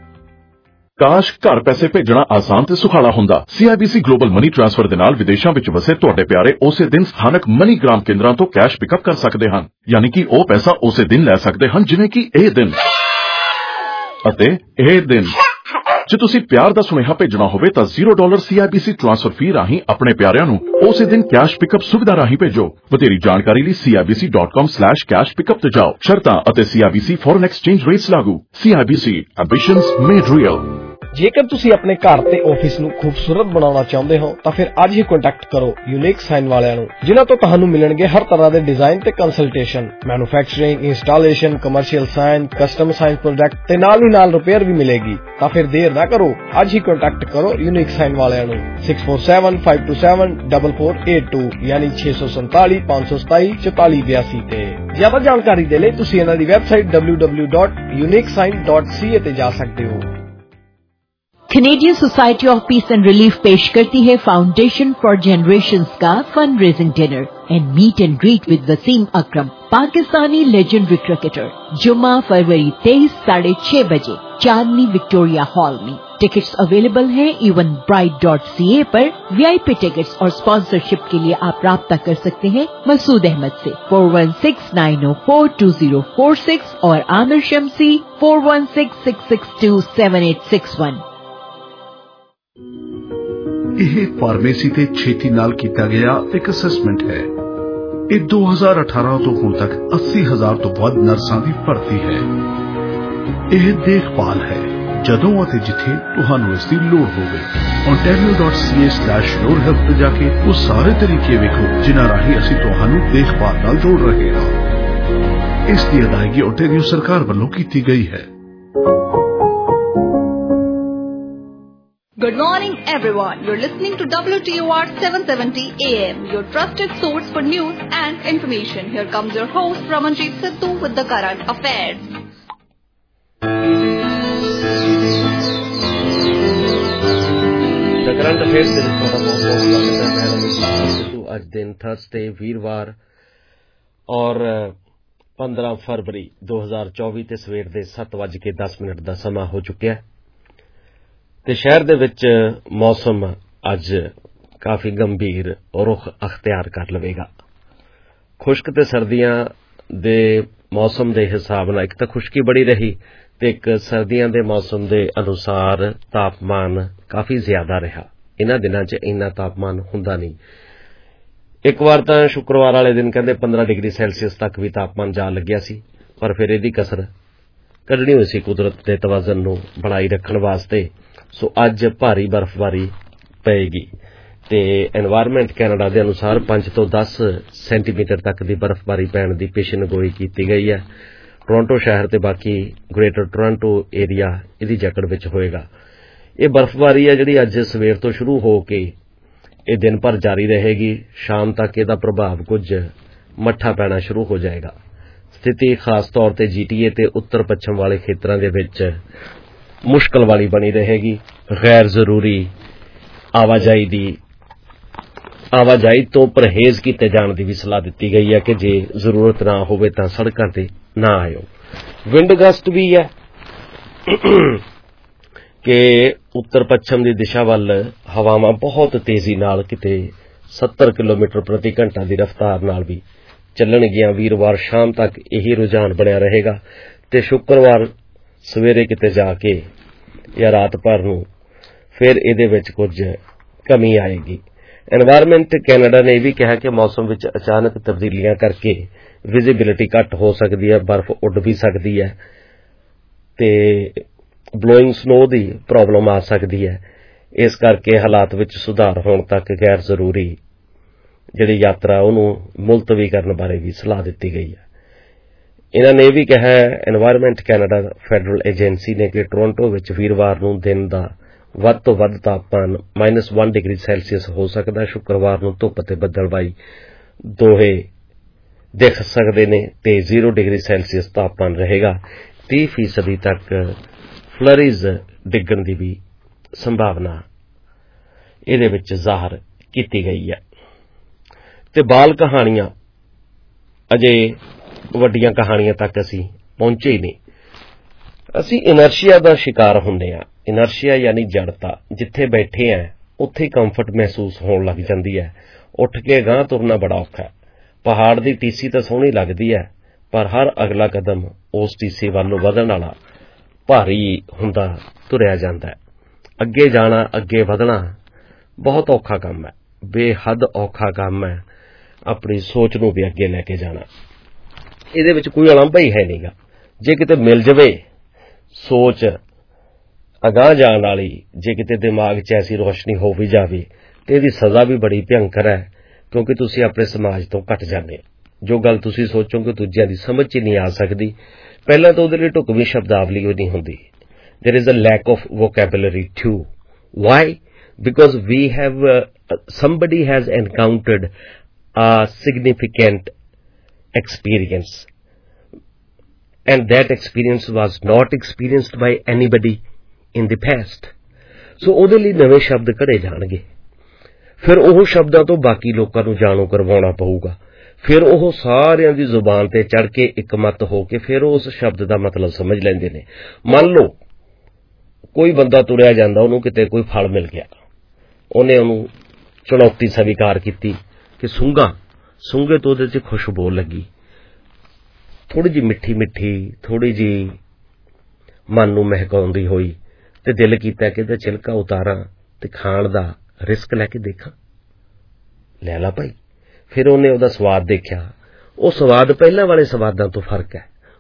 ਕਾਸ਼ ਘਰ ਪੈਸੇ ਭੇਜਣਾ ਆਸਾਨ ਤੇ ਸੁਖਾਲਾ ਹੁੰਦਾ। C I B C global money transfer ਦੇ ਨਾਲ ਵਿਦੇਸ਼ਾਂ ਵਿੱਚ ਵਸੇ ਤੁਹਾਡੇ ਪਿਆਰੇ ਉਸੇ ਦਿਨ ਸਥਾਨਕ ਮਨੀ ਗ੍ਰਾਮ ਕੇਂਦਰਾਂ ਤੋਂ ਕੈਸ਼ ਪਿਕਅਪ ਕਰ ਸਕਦੇ ਹਨ। ਯਾਨੀ ਕਿ ਉਹ ਪੈਸਾ ਉਸੇ ਦਿਨ ਲੈ ਸਕਦੇ ਹਨ ਜਿਵੇਂ ਕਿ ਇਹ ਦਿਨ ਅਤੇ ਇਹ ਦਿਨ। ਜੇ ਤੁਸੀਂ ਪਿਆਰ ਦਾ ਸੁਨੇਹਾ ਭੇਜਣਾ ਹੋਵੇ ਤਾਂ zero dollar C I B C transfer fee ਰਾਹੀਂ ਆਪਣੇ ਪਿਆਰਿਆਂ ਨੂੰ ਉਸੇ ਦਿਨ ਕੈਸ਼ ਪਿਕਅਪ ਸੁਵਿਧਾ ਰਾਹੀਂ ਭੇਜੋ। ਵਧੇਰੀ ਜਾਣਕਾਰੀ ਲਈ C I B C dot com slash cash pickup ਤੇ ਜਾਓ। ਸ਼ਰਤਾਂ ਅਤੇ C I B C foreign exchange rates ਲਾਗੂ। C I B C Ambitions made real। ਜੇਕਰ ਤੁਸੀਂ ਆਪਣੇ ਘਰ ਤੇ ਆਫਿਸ ਨੂੰ ਖੂਬਸੂਰਤ ਬਣਾਉਣਾ ਚਾਹੁੰਦੇ ਹੋ ਤਾਂ ਫਿਰ ਅੱਜ ਹੀ ਕੰਟੈਕਟ ਕਰੋ ਯੂਨੀਕ ਸਾਈਨ ਵਾਲਿਆਂ ਨੂੰ, ਜਿਨ੍ਹਾਂ ਤੋਂ ਤੁਹਾਨੂੰ ਮਿਲਣਗੇ ਹਰ ਤਰ੍ਹਾਂ ਦੇ ਡਿਜ਼ਾਈਨ ਤੇ consultation, manufacturing, installation, commercial sign, custom sign product ਤੇ ਨਾਲ ਹੀ ਨਾਲ ਰਿਪੇਅਰ ਵੀ ਮਿਲੇਗੀ। ਤਾਂ ਫਿਰ ਦੇਰ ਨਾ ਕਰੋ, ਅੱਜ ਹੀ ਕੰਟੈਕਟ ਕਰੋ ਯੂਨੀਕ ਸਾਈਨ ਵਾਲਿਆਂ ਨੂੰ six four seven five two seven four four eight two ਯਾਨੀ ਛੇ ਸੌ ਸੰਤਾਲੀ ਪੰਜ ਸੌ ਸਤਾਈ ਚੁਤਾਲੀ ਬਿਆਸੀ ਤੇ। ਜ਼ਿਆਦਾ ਜਾਣਕਾਰੀ ਦੇ ਲਈ ਤੁਸੀਂ ਇਹਨਾਂ ਦੀ website w w w dot unique sign dot c a ਤੇ ਜਾ ਸਕਦੇ ਹੋ। Canadian society of peace and relief पेश करती है फाउंडेशन फॉर जनरेशंस का fund raising dinner and meet and greet with Wasim Akram, Pakistani legendary cricketer. जुम्मा फरवरी तेईस साढ़े छह बजे चांदनी विक्टोरिया हॉल में। टिकट्स अवेलेबल हैं Eventbrite dot C A पर। वीआईपी टिकट्स और स्पॉन्सरशिप के लिए आप राब्ता कर सकते हैं मसूद अहमद से four one six nine zero four two zero four six और Aamir Shamsi four one six six six two seven eight six one। ਇਹ ਫਾਰਮੇਸੀ ਤੇ ਛੇਤੀ ਨਾਲ ਕੀਤਾ ਗਿਆ ਇੱਕ ਅਸੈਸਮੈਂਟ ਹੈ। ਇਹ ਦੋ ਹਜ਼ਾਰ ਅਠਾਰਾਂ ਤੋਂ ਹੁਣ ਤੱਕ अस्सी हज़ार ਤੋਂ ਵੱਧ ਨਰਸਾਂ ਦੀ ਭਰਤੀ ਹੈ। ਇਹ ਦੇਖਭਾਲ ਹੈ, ਜਦੋਂ ਅਤੇ ਜਿੱਥੇ ਤੁਹਾਨੂੰ ਇਸ ਦੀ ਲੋੜ ਹੋਵੇ। ontario dot c a slash your health ਤੇ ਜਾ ਕੇ ਉਹ ਸਾਰੇ ਤਰੀਕੇ ਵੇਖੋ ਜਿਨ੍ਹਾਂ ਰਾਹੀਂ ਅਸੀਂ ਤੁਹਾਨੂੰ ਦੇਖਭਾਲ ਨਾਲ ਜੋੜ ਰਹੇ ਹਾਂ। ਇਸ ਦੀ ਅਦਾਇਗੀ ontario ਸਰਕਾਰ ਵੱਲੋਂ ਕੀਤੀ ਗਈ ਹੈ। Good morning, everyone. You're listening to W T O R seven seventy A M, your trusted source for news and information. Here comes your host, Ramanjeet Sidhu, with the current affairs. The current affairs ਦੇ ਵਿੱਚ ਤੁਹਾਡਾ ਬਹੁਤ ਬਹੁਤ ਸਵਾਗਤ ਹੈ। ਮੈਂ ਰਮਨਜੀਤ ਸਿੱਧੂ। ਅੱਜ ਦਿਨ ਥਰਸਡੇ ਵੀਰਵਾਰ ਔਰ ਪੰਦਰਾਂ ਫਰਵਰੀ ਦੋ ਹਜ਼ਾਰ ਚੌਵੀ ਤੇ ਸਵੇਰ ਦੇ ਸੱਤ ਵੱਜ ਕੇ ਦਸ ਮਿੰਟ ਦਾ ਸਮਾਂ ਹੋ ਚੁੱਕਿਆ ਤੇ ਸ਼ਹਿਰ ਦੇ ਵਿੱਚ ਮੌਸਮ ਅੱਜ ਕਾਫੀ ਗੰਭੀਰ ਰੁਖ ਅਖਤਿਆਰ ਕਰ ਲਵੇਗਾ। ਖੁਸ਼ਕ ਤੇ ਸਰਦੀਆਂ ਦੇ ਮੌਸਮ ਦੇ ਹਿਸਾਬ ਨਾਲ ਇੱਕ ਤਾਂ ਖੁਸ਼ਕੀ ਬੜੀ ਰਹੀ ਤੇ ਇੱਕ ਸਰਦੀਆਂ ਦੇ ਮੌਸਮ ਦੇ ਅਨੁਸਾਰ ਤਾਪਮਾਨ ਕਾਫੀ ਜ਼ਿਆਦਾ ਰਿਹਾ। ਇਹਨਾਂ ਦਿਨਾਂ 'ਚ ਇੰਨਾ ਤਾਪਮਾਨ ਹੁੰਦਾ ਨਹੀਂ। ਇੱਕ ਵਾਰ ਤਾਂ ਸ਼ੁੱਕਰਵਾਰ ਵਾਲੇ ਦਿਨ ਕਹਿੰਦੇ ਪੰਦਰਾਂ ਡਿਗਰੀ ਸੈਲਸੀਅਸ ਤੱਕ ਵੀ ਤਾਪਮਾਨ ਜਾ ਲੱਗਿਆ ਸੀ, ਪਰ ਫਿਰ ਇਹਦੀ ਕਸਰ ਕੱਢਣੀ ਹੋਈ ਸੀ ਕੁਦਰਤ ਦੇ ਤਵਾਜ਼ਨ ਨੂੰ ਬਣਾਈ ਰੱਖਣ ਵਾਸਤੇ। ਸੋ ਅੱਜ ਭਾਰੀ ਬਰਫ਼ਬਾਰੀ ਪਏਗੀ ਤੇ ਐਨਵਾਇਰਨਮੈਂਟ ਕੈਨੇਡਾ ਦੇ ਅਨੁਸਾਰ ਪੰਜ ਤੋਂ ਦਸ ਸੈਂਟੀਮੀਟਰ ਤੱਕ ਦੀ ਬਰਫ਼ਬਾਰੀ ਪੈਣ ਦੀ ਪੇਸ਼ਨਗੋਈ ਕੀਤੀ ਗਈ ਹੈ। ਟੋਰਾਂਟੋ ਸ਼ਹਿਰ ਤੇ ਬਾਕੀ ਗ੍ਰੇਟਰ ਟੋਰਾਂਟੋ ਏਰੀਆ ਇਹਦੀ ਜਕੜ ਵਿੱਚ ਹੋਏਗਾ। ਇਹ ਬਰਫ਼ਬਾਰੀ ਹੈ ਜਿਹੜੀ ਅੱਜ ਸਵੇਰ ਤੋਂ ਸ਼ੁਰੂ ਹੋ ਕੇ ਇਹ ਦਿਨ ਭਰ ਜਾਰੀ ਰਹੇਗੀ। ਸ਼ਾਮ ਤੱਕ ਇਹਦਾ ਪ੍ਰਭਾਵ ਕੁਝ ਮੱਠਾ ਪੈਣਾ ਸ਼ੁਰੂ ਹੋ ਜਾਏਗਾ। ਸਥਿਤੀ ਖਾਸ ਤੌਰ ਤੇ ਜੀਟੀਏ ਤੇ ਉੱਤਰ ਪੱਛਮ ਵਾਲੇ ਖੇਤਰਾਂ ਦੇ ਵਿੱਚ ਮੁਸ਼ਕਲ ਵਾਲੀ ਬਣੀ ਰਹੇਗੀ। ਗੈਰ ਜ਼ਰੂਰੀ ਆਵਾਜਾਈ ਦੀ ਆਵਾਜਾਈ ਤੋਂ ਪਰਹੇਜ਼ ਕੀਤੇ ਜਾਣ ਦੀ ਵੀ ਸਲਾਹ ਦਿੱਤੀ ਗਈ ਹੈ ਕਿ ਜੇ ਜ਼ਰੂਰਤ ਨਾ ਹੋਵੇ ਤਾਂ ਸੜਕਾਂ ਤੇ ਨਾ ਆਇਓ। ਵਿੰਡ ਗਸਟ ਵੀ ਹੈ ਕਿ ਉੱਤਰ ਪੱਛਮ ਦੀ ਦਿਸ਼ਾ ਵੱਲ ਹਵਾਵਾਂ ਬਹੁਤ ਤੇਜ਼ੀ ਨਾਲ ਕਿਤੇ ਸੱਤਰ ਕਿਲੋਮੀਟਰ ਪ੍ਰਤੀ ਘੰਟਾ ਦੀ ਰਫ਼ਤਾਰ ਨਾਲ ਵੀ ਚੱਲਣਗੀਆਂ। ਵੀਰਵਾਰ ਸ਼ਾਮ ਤੱਕ ਇਹੀ ਰੁਝਾਨ ਬਣਿਆ ਰਹੇਗਾ ਤੇ ਸ਼ੁੱਕਰਵਾਰ ਸਵੇਰੇ ਕਿਤੇ ਜਾ ਕੇ ਜਾਂ ਰਾਤ ਭਰ ਨੂੰ ਫਿਰ ਇਹਦੇ ਵਿੱਚ ਕੁਝ ਕਮੀ ਆਏਗੀ। ਐਨਵਾਇਰਨਮੈਂਟ ਕੈਨੇਡਾ ਨੇ ਇਹ ਵੀ ਕਿਹਾ ਕਿ ਮੌਸਮ ਵਿੱਚ ਅਚਾਨਕ ਤਬਦੀਲੀਆਂ ਕਰਕੇ ਵਿਜ਼ਿਬਿਲਿਟੀ ਘੱਟ ਹੋ ਸਕਦੀ ਹੈ, ਬਰਫ਼ ਉੱਡ ਵੀ ਸਕਦੀ ਹੈ ਤੇ ਬਲੋਇੰਗ ਸਨੋ ਦੀ ਪ੍ਰੋਬਲਮ ਆ ਸਕਦੀ ਹੈ। ਇਸ ਕਰਕੇ ਹਾਲਾਤ ਵਿੱਚ ਸੁਧਾਰ ਹੋਣ ਤੱਕ ਗੈਰ ਜ਼ਰੂਰੀ ਜਿਹੜੀ ਯਾਤਰਾ ਉਹਨੂੰ ਮੁਲਤਵੀ ਕਰਨ ਬਾਰੇ ਵੀ ਸਲਾਹ ਦਿੱਤੀ ਗਈ ਹੈ। ਇਹਨਾਂ ਨੇ ਇਹ ਵੀ ਕਿਹਾ ਐਨਵਾਇਰਨਮੈਂਟ ਕੈਨੇਡਾ ਫੈਡਰਲ ਏਜੰਸੀ ਨੇ ਕਿ ਟੋਰਾਂਟੋ ਵਿੱਚ ਵੀਰਵਾਰ ਨੂੰ ਦਿਨ ਦਾ ਵੱਧ ਤੋਂ ਵੱਧ ਤਾਪਮਾਨ ਮਾਈਨਸ ਵਨ ਡਿਗਰੀ ਸੈਲਸੀਅਸ ਹੋ ਸਕਦਾ। ਸ਼ੁੱਕਰਵਾਰ ਨੂੰ ਧੁੱਪ ਤੇ ਬੱਦਲਵਾਈ ਦੋਹੇ ਦਿਖ ਸਕਦੇ ਨੇ ਤੇ ਜ਼ੀਰੋ ਡਿਗਰੀ ਸੈਲਸੀਅਸ ਤਾਪਮਾਨ ਰਹੇਗਾ। ਤੀਹ ਫੀਸਦੀ ਤੱਕ ਫਲਰੀਜ਼ ਡਿੱਗਣ ਦੀ ਵੀ ਸੰਭਾਵਨਾ ਇਹਦੇ ਵਿੱਚ ਜ਼ਾਹਰ ਕੀਤੀ ਗਈ ਹੈ। ਤੇ ਬਾਲ ਕਹਾਣੀਆਂ ਅਜੇ ਵੱਡੀਆਂ ਕਹਾਣੀਆਂ ਤੱਕ ਅਸੀਂ ਪਹੁੰਚੇ ਹੀ ਨਹੀਂ। ਅਸੀਂ ਇਨਰਸ਼ੀਆ ਦਾ ਸ਼ਿਕਾਰ ਹੁੰਦੇ ਹਾਂ। ਇਨਰਸ਼ੀਆ ਯਾਨੀ ਜੜਤਾ। ਜਿੱਥੇ ਬੈਠੇ ਆ ਉੱਥੇ ਕੰਫਰਟ ਮਹਿਸੂਸ ਹੋਣ ਲੱਗ ਜਾਂਦੀ ਹੈ। ਉੱਠ ਕੇ ਗਾਂਹ ਤੁਰਨਾ ਬੜਾ ਔਖਾ ਹੈ। ਪਹਾੜ ਦੀ ਟੀਸੀ ਤਾਂ ਸੋਹਣੀ ਲੱਗਦੀ ਹੈ, ਪਰ ਹਰ ਅਗਲਾ ਕਦਮ ਉਸ ਟੀਸੀ ਵੱਲੋਂ ਵਧਣ ਵਾਲਾ ਭਾਰੀ ਹੁੰਦਾ ਤੁਰਿਆ ਜਾਂਦਾ ਹੈ। ਅੱਗੇ ਜਾਣਾ, ਅੱਗੇ ਵਧਣਾ ਬਹੁਤ ਔਖਾ ਕੰਮ ਹੈ, ਬੇਹੱਦ ਔਖਾ ਕੰਮ ਹੈ। ਆਪਣੀ ਸੋਚ ਨੂੰ ਵੀ ਅੱਗੇ ਲੈ ਕੇ ਜਾਣਾ, ਇਹਦੇ ਵਿੱਚ ਕੋਈ ਉਲੰਭਾ ਹੀ ਹੈ ਨਹੀਂਗਾ। ਜੇ ਕਿਤੇ ਮਿਲ ਜਾਵੇ ਸੋਚ ਅਗਾਂਹ ਜਾਣ ਵਾਲੀ, ਜੇ ਕਿਤੇ ਦਿਮਾਗ 'ਚ ਐਸੀ ਰੋਸ਼ਨੀ ਹੋ ਵੀ ਜਾਵੇ ਤੇ ਇਹਦੀ ਸਜ਼ਾ ਵੀ ਬੜੀ ਭਿਅੰਕਰ ਹੈ, ਕਿਉਂਕਿ ਤੁਸੀਂ ਆਪਣੇ ਸਮਾਜ ਤੋਂ ਘੱਟ ਜਾਂਦੇ ਹੋ। ਜੋ ਗੱਲ ਤੁਸੀਂ ਸੋਚੋਗੇ ਦੂਜਿਆਂ ਦੀ ਸਮਝ 'ਚ ਨਹੀਂ ਆ ਸਕਦੀ। ਪਹਿਲਾਂ ਤਾਂ ਉਹਦੇ ਲਈ ਢੁਕਵੀਂ ਸ਼ਬਦਾਵਲੀ ਉਹ ਨਹੀਂ ਹੁੰਦੀ। there is a lack of vocabulary too. Why? Because we have uh, somebody has encountered a significant experience, and that experience was not experienced by anybody in the past. So ਉਹਦੇ ਲਈ ਨਵੇਂ ਸ਼ਬਦ ਘੜੇ ਜਾਣਗੇ। ਫਿਰ ਉਹ ਸ਼ਬਦਾਂ ਤੋਂ ਬਾਕੀ ਲੋਕਾਂ ਨੂੰ ਜਾਣੂ ਕਰਵਾਉਣਾ ਪਊਗਾ। ਫਿਰ ਉਹ ਸਾਰਿਆਂ ਦੀ ਜ਼ੁਬਾਨ ਤੇ ਚੜ ਕੇ ਇਕਮਤ ਹੋ ਕੇ ਫਿਰ ਉਸ ਸ਼ਬਦ ਦਾ ਮਤਲਬ ਸਮਝ ਲੈਂਦੇ ਨੇ। ਮੰਨ ਲਓ ਕੋਈ ਬੰਦਾ ਤੁਰਿਆ ਜਾਂਦਾ, ਉਹਨੂੰ ਕਿਤੇ ਕੋਈ ਫਲ ਮਿਲ ਗਿਆ, ਉਹਨੇ ਉਹਨੂੰ ਚੁਣੌਤੀ ਸਵੀਕਾਰ ਕੀਤੀ ਕਿ ਸੁੰਘਾਂ ਸੁੰਘੇ ਤੋਂ ਉਹਦੇ 'ਚ ਖੁਸ਼ਬੂ ਲੱਗੀ, ਥੋੜੀ ਜਿਹੀ ਮਿੱਠੀ ਮਿੱਠੀ, ਥੋੜੀ ਜਿਹੀ ਮਨ ਨੂੰ ਮਹਿਕਾਉਂਦੀ ਹੋਈ, ਤੇ ਦਿਲ ਕੀਤਾ ਕਿ ਇਹਦਾ ਛਿਲਕਾ ਉਤਾਰਾਂ ਤੇ ਖਾਣ ਦਾ ਰਿਸਕ ਲੈ ਕੇ ਦੇਖਾਂ। ਲੈ ਲਾ ਭਾਈ। ਫਿਰ ਉਹਨੇ ਉਹਦਾ ਸਵਾਦ ਦੇਖਿਆ। ਉਹ ਸਵਾਦ ਪਹਿਲਾਂ ਵਾਲੇ ਸਵਾਦਾਂ ਤੋਂ ਫਰਕ ਹੈ।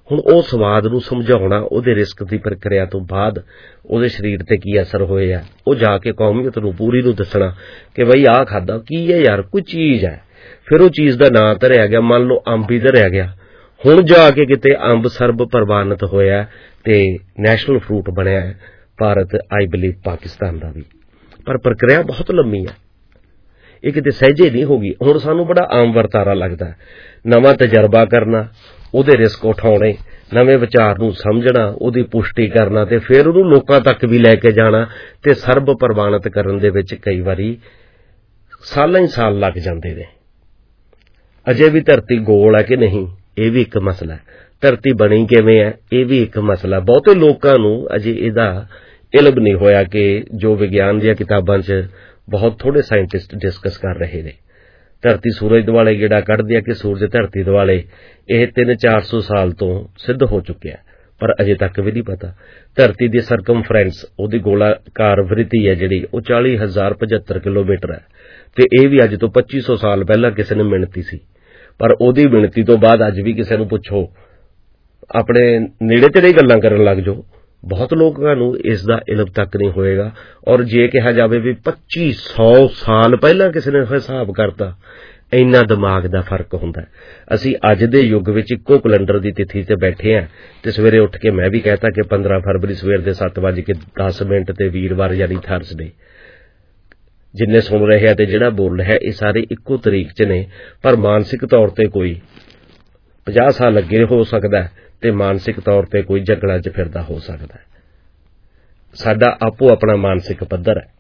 ਹੁਣ ਉਹ ਸਵਾਦ ਨੂੰ ਸਮਝਾਉਣਾ, ਉਹਦੇ ਰਿਸਕ ਦੀ ਪ੍ਰਕਿਰਿਆ ਤੋਂ ਬਾਅਦ ਉਹਦੇ ਸਰੀਰ ਤੇ ਕੀ ਅਸਰ ਹੋਏ ਆ, ਉਹ ਜਾ ਕੇ ਕੌਮੀਅਤ ਨੂੰ ਪੂਰੀ ਨੂੰ ਦੱਸਣਾ ਕਿ ਬਈ ਆਹ ਖਾਦਾ ਕੀ ਹੈ ਯਾਰ, ਕੋਈ ਚੀਜ਼ ਹੈ। ਫਿਰ ਉਹ ਚੀਜ਼ ਦਾ ਨਾਂ ਧਰਿਆ ਗਿਆ, ਮੰਨ ਲਓ ਅੰਬ ਹੀ ਧਰਿਆ ਗਿਆ। ਹੁਣ ਜਾ ਕੇ ਕਿਤੇ ਅੰਬ ਸਰਬ ਪ੍ਰਵਾਨਿਤ ਹੋਇਆ ਤੇ ਨੈਸ਼ਨਲ ਫਰੂਟ ਬਣਿਆ ਭਾਰਤ, ਆਈ ਬਿਲੀਵ ਪਾਕਿਸਤਾਨ ਦਾ ਵੀ। ਪਰ ਪ੍ਰਕਿਰਿਆ ਬਹੁਤ ਲੰਮੀ ਹੈ, ਇਹ ਕਿਤੇ ਸਹਿਜੇ ਨਹੀਂ ਹੋ ਗਈ। ਹੁਣ ਸਾਨੂੰ ਬੜਾ ਆਮ ਵਰਤਾਰਾ ਲੱਗਦਾ, ਨਵਾਂ ਤਜਰਬਾ ਕਰਨਾ, ਉਹਦੇ ਰਿਸਕ ਉਠਾਉਣੇ, ਨਵੇਂ ਵਿਚਾਰ ਨੂੰ ਸਮਝਣਾ, ਉਹਦੀ ਪੁਸ਼ਟੀ ਕਰਨਾ ਤੇ ਫਿਰ ਉਹਨੂੰ ਲੋਕਾਂ ਤੱਕ ਵੀ ਲੈ ਕੇ ਜਾਣਾ ਤੇ ਸਰਬ ਪ੍ਰਵਾਨਿਤ ਕਰਨ ਦੇ ਵਿੱਚ ਕਈ ਵਾਰੀ ਸਾਲਾਂ ਹੀ ਸਾਲ ਲੱਗ ਜਾਂਦੇ ਨੇ। ਅਜੇ ਵੀ ਧਰਤੀ ਗੋਲ ਹੈ ਕਿ ਨਹੀਂ, ਇਹ ਵੀ ਇੱਕ ਮਸਲਾ ਹੈ। ਧਰਤੀ ਬਣੀ ਕਿਵੇਂ ਹੈ, ਇਹ ਵੀ ਇੱਕ ਮਸਲਾ। ਬਹੁਤੇ ਲੋਕਾਂ ਨੂੰ ਅਜੇ ਇਹਦਾ ਇਲਮ ਨਹੀਂ ਹੋਇਆ ਕਿ ਜੋ ਵਿਗਿਆਨ ਦੀਆਂ ਕਿਤਾਬਾਂ 'ਚ ਬਹੁਤ ਥੋੜੇ ਸਾਇੰਟਿਸਟ ਡਿਸਕਸ ਕਰ ਰਹੇ ਨੇ। ਧਰਤੀ ਸੂਰਜ ਦੁਆਲੇ ਗੇੜਾ ਕੱਢਦੀ ਹੈ ਕਿ ਸੂਰਜ ਧਰਤੀ ਦੁਆਲੇ, ਇਹ ਤਿੰਨ ਚਾਰ ਸੌ ਸਾਲ ਤੋਂ ਸਿੱਧ ਹੋ ਚੁੱਕਿਆ, ਪਰ ਅਜੇ ਤੱਕ ਵੀ ਨਹੀਂ ਪਤਾ। ਧਰਤੀ ਦੀ ਸਰਕਮਫਰੈਂਸ, ਉਹਦੀ ਗੋਲਾਕਾਰ ਵ੍ਰਿਤੀ ਹੈ ਜਿਹੜੀ, ਉਹ ਚਾਲੀ ਹਜ਼ਾਰ ਪਝੱਤਰ ਕਿਲੋਮੀਟਰ ਹੈ ਤੇ ਇਹ ਵੀ ਅੱਜ ਤੋਂ ਪੱਚੀ ਸੌ ਸਾਲ ਪਹਿਲਾਂ ਕਿਸੇ ਨੇ ਮਿਣਤੀ ਸੀ। ਪਰ ਉਹਦੀ ਮਿਣਤੀ ਤੋਂ ਬਾਅਦ ਅੱਜ ਵੀ ਕਿਸੇ ਨੂੰ ਪੁੱਛੋ, ਆਪਣੇ ਨੇੜੇ ਤੇੜੇ ਗੱਲਾਂ ਕਰਨ ਲੱਗ ਜਾਓ, ਬਹੁਤ ਲੋਕਾਂ ਨੂੰ ਇਸ ਦਾ ਇਲਮ ਤੱਕ ਨਹੀਂ ਹੋਏਗਾ। ਔਰ ਜੇ ਕਿਹਾ ਜਾਵੇ ਵੀ ਪੱਚੀ ਸੌ ਸਾਲ ਪਹਿਲਾਂ ਕਿਸੇ ਨੇ ਹਿਸਾਬ ਕਰਤਾ, ਇੰਨਾ ਦਿਮਾਗ ਦਾ ਫਰਕ ਹੁੰਦਾ। ਅਸੀਂ ਅੱਜ ਦੇ ਯੁੱਗ ਵਿੱਚ ਇੱਕੋ ਕੈਲੰਡਰ ਦੀ ਤਿਥੀ ਤੇ ਬੈਠੇ ਹਾਂ ਤੇ ਸਵੇਰੇ ਉੱਠ ਕੇ ਮੈਂ ਵੀ ਕਹਿਤਾ ਕਿ ਪੰਦਰਾਂ ਫਰਵਰੀ ਸਵੇਰ ਦੇ ਸੱਤ ਵੱਜ ਕੇ ਦਸ ਮਿੰਟ ਤੇ ਵੀਰਵਾਰ ਯਾਨੀ ਥਰਸਡੇ। ਜਿੰਨੇ ਸੁਣ ਰਹੇ ਆ ਤੇ ਜਿਹੜਾ ਬੋਲ ਰਿਹਾ, ਇਹ ਸਾਰੇ ਇੱਕੋ ਤਰੀਕ 'ਚ ਨੇ, ਪਰ ਮਾਨਸਿਕ ਤੌਰ ਤੇ ਕੋਈ ਪੰਜਾਹ ਸਾਲ ਅੱਗੇ ਹੋ ਸਕਦਾ ਤੇ ਮਾਨਸਿਕ ਤੌਰ ਤੇ ਕੋਈ ਜੰਗਲਾਂ 'ਚ ਫਿਰਦਾ ਹੋ ਸਕਦਾ। ਸਾਡਾ ਆਪੋ ਆਪਣਾ ਮਾਨਸਿਕ ਪੱਧਰ ਹੈ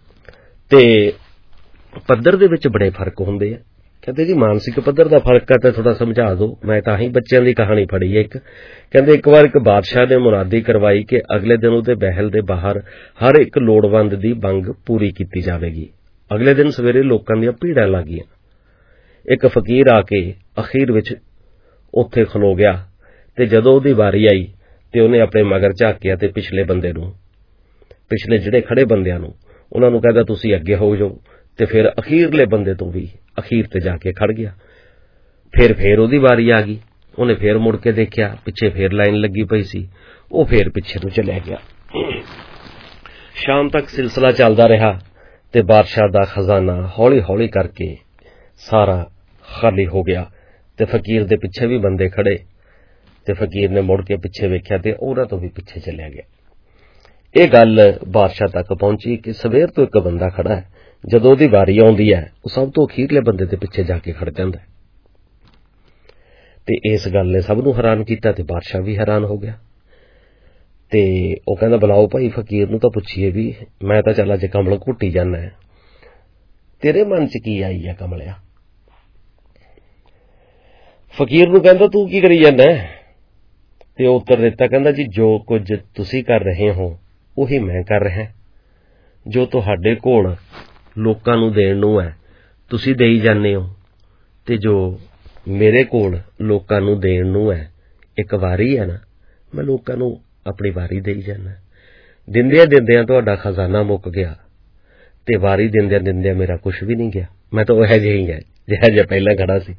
ਤੇ ਪੱਧਰ ਦੇ ਵਿੱਚ ਬੜੇ ਫਰਕ ਹੁੰਦੇ ਆ। ਕਹਿੰਦੇ ਜੀ ਮਾਨਸਿਕ ਪੱਧਰ ਦਾ ਫਰਕ ਹੈ ਤਾਂ ਥੋੜਾ ਸਮਝਾ ਦਿਓ। ਮੈਂ ਤਾਂ ਹੀ ਬੱਚਿਆਂ ਦੀ ਕਹਾਣੀ ਫੜੀ ਹੈ ਇੱਕ। ਕਹਿੰਦੇ ਇੱਕ ਵਾਰ ਇੱਕ ਬਾਦਸ਼ਾਹ ਨੇ ਮੁਨਾਦੀ ਕਰਵਾਈ ਕਿ ਅਗਲੇ ਦਿਨ ਉਹਦੇ ਮਹਿਲ ਦੇ ਬਾਹਰ ਹਰ ਇੱਕ ਲੋੜਵੰਦ ਦੀ ਮੰਗ ਪੂਰੀ ਕੀਤੀ ਜਾਵੇਗੀ। ਅਗਲੇ ਦਿਨ ਸਵੇਰੇ ਲੋਕਾਂ ਦੀਆਂ ਭੀੜਾਂ ਲੱਗ ਗਈਆਂ। ਇੱਕ ਫਕੀਰ ਆ ਕੇ ਅਖੀਰ ਵਿੱਚ ਉੱਥੇ ਖਲੋ ਗਿਆ ਤੇ ਜਦੋਂ ਉਹਦੀ ਵਾਰੀ ਆਈ ਤੇ ਉਹਨੇ ਆਪਣੇ ਮਗਰ ਝਾਕਿਆ ਤੇ ਪਿਛਲੇ ਬੰਦੇ ਨੂੰ, ਪਿਛਲੇ ਜਿਹੜੇ ਖੜੇ ਬੰਦਿਆਂ ਨੂੰ, ਉਹਨਾਂ ਨੂੰ ਕਹਿੰਦਾ ਤੁਸੀਂ ਅੱਗੇ ਹੋ ਜਾਓ ਤੇ ਫਿਰ ਅਖੀਰਲੇ ਬੰਦੇ ਤੋਂ ਵੀ ਅਖੀਰ ਤੇ ਜਾ ਕੇ ਖੜ ਗਿਆ। ਫਿਰ ਫੇਰ ਉਹਦੀ ਵਾਰੀ ਆ ਗਈ, ਉਹਨੇ ਫੇਰ ਮੁੜ ਕੇ ਦੇਖਿਆ, ਪਿੱਛੇ ਫੇਰ ਲਾਈਨ ਲੱਗੀ ਪਈ ਸੀ, ਉਹ ਫੇਰ ਪਿੱਛੇ ਨੂੰ ਚਲਿਆ ਗਿਆ। ਸ਼ਾਮ ਤੱਕ ਸਿਲਸਿਲਾ ਚੱਲਦਾ ਰਿਹਾ ਤੇ ਬਾਦਸ਼ਾਹ ਦਾ ਖਜ਼ਾਨਾ ਹੌਲੀ ਹੌਲੀ ਕਰਕੇ ਸਾਰਾ ਖਾਲੀ ਹੋ ਗਿਆ ਤੇ ਫਕੀਰ ਦੇ ਪਿੱਛੇ ਵੀ ਬੰਦੇ ਖੜੇ ਤੇ ਫਕੀਰ ਨੇ ਮੁੜ ਕੇ ਪਿੱਛੇ ਵੇਖਿਆ ਤੇ ਉਹਨਾਂ ਤੋਂ ਵੀ ਪਿੱਛੇ ਚਲਿਆ ਗਿਆ। ਇਹ ਗੱਲ ਬਾਦਸ਼ਾਹ ਤੱਕ ਪਹੁੰਚੀ ਕਿ ਸਵੇਰ ਤੋਂ ਇੱਕ ਬੰਦਾ ਖੜਾ ਹੈ, ਜਦੋਂ ਉਹਦੀ ਵਾਰੀ ਆਉਂਦੀ ਹੈ ਉਹ ਸਭ ਤੋਂ ਅਖੀਰਲੇ ਬੰਦੇ ਦੇ ਪਿੱਛੇ ਜਾ ਕੇ ਖੜ ਜਾਂਦਾ ਤੇ ਇਸ ਗੱਲ ਨੇ ਸਭ ਨੂੰ ਹੈਰਾਨ ਕੀਤਾ ਤੇ ਬਾਦਸ਼ਾਹ ਵੀ ਹੈਰਾਨ ਹੋ ਗਿਆ ਤੇ ਉਹ ਕਹਿੰਦਾ ਬੁਲਾਓ ਭਾਈ ਫਕੀਰ ਨੂੰ ਤਾਂ ਪੁੱਛੀਏ ਵੀ ਮੈਂ ਤਾਂ ਚੱਲ ਅੱਜ ਕਮਲ ਘੁੱਟੀ ਜਾਂਦਾ, ਤੇਰੇ ਮਨ 'ਚ ਕੀ ਆਈ ਹੈ ਕਮਲਿਆ? ਫਕੀਰ ਨੂੰ ਕਹਿੰਦਾ ਤੂੰ ਕੀ ਕਰੀ ਜਾਂਦਾ? ਤੇ ਉਹ ਉੱਤਰ ਦਿੱਤਾ, ਕਹਿੰਦਾ ਜੀ ਜੋ ਕੁਝ ਤੁਸੀਂ ਕਰ ਰਹੇ ਹੋ ਉਹੀ ਮੈਂ ਕਰ ਰਿਹਾ। ਜੋ ਤੁਹਾਡੇ ਕੋਲ ਲੋਕਾਂ ਨੂੰ ਦੇਣ ਨੂੰ ਹੈ ਤੁਸੀਂ ਦੇਈ ਜਾਂਦੇ ਹੋ ਤੇ ਜੋ ਮੇਰੇ ਕੋਲ ਲੋਕਾਂ ਨੂੰ ਦੇਣ ਨੂੰ ਹੈ, ਇੱਕ ਵਾਰੀ ਹੈ ਨਾ, ਮੈਂ ਲੋਕਾਂ ਨੂੰ ਆਪਣੀ ਵਾਰੀ ਦੇਈ ਜਾਂਦਾ। ਦਿੰਦਿਆਂ ਦਿੰਦਿਆਂ ਤੁਹਾਡਾ ਖਜ਼ਾਨਾ ਮੁੱਕ ਗਿਆ ਤੇ ਵਾਰੀ ਦਿੰਦਿਆਂ ਦਿੰਦਿਆਂ ਮੇਰਾ ਕੁਝ ਵੀ ਨਹੀਂ ਗਿਆ। ਮੈਂ ਤਾਂ ਉਹ ਜਿਹਾ ਹੀ ਹੈ ਜਿਹੜਾ ਜਿਹਾ ਪਹਿਲਾਂ ਖੜਾ ਸੀ।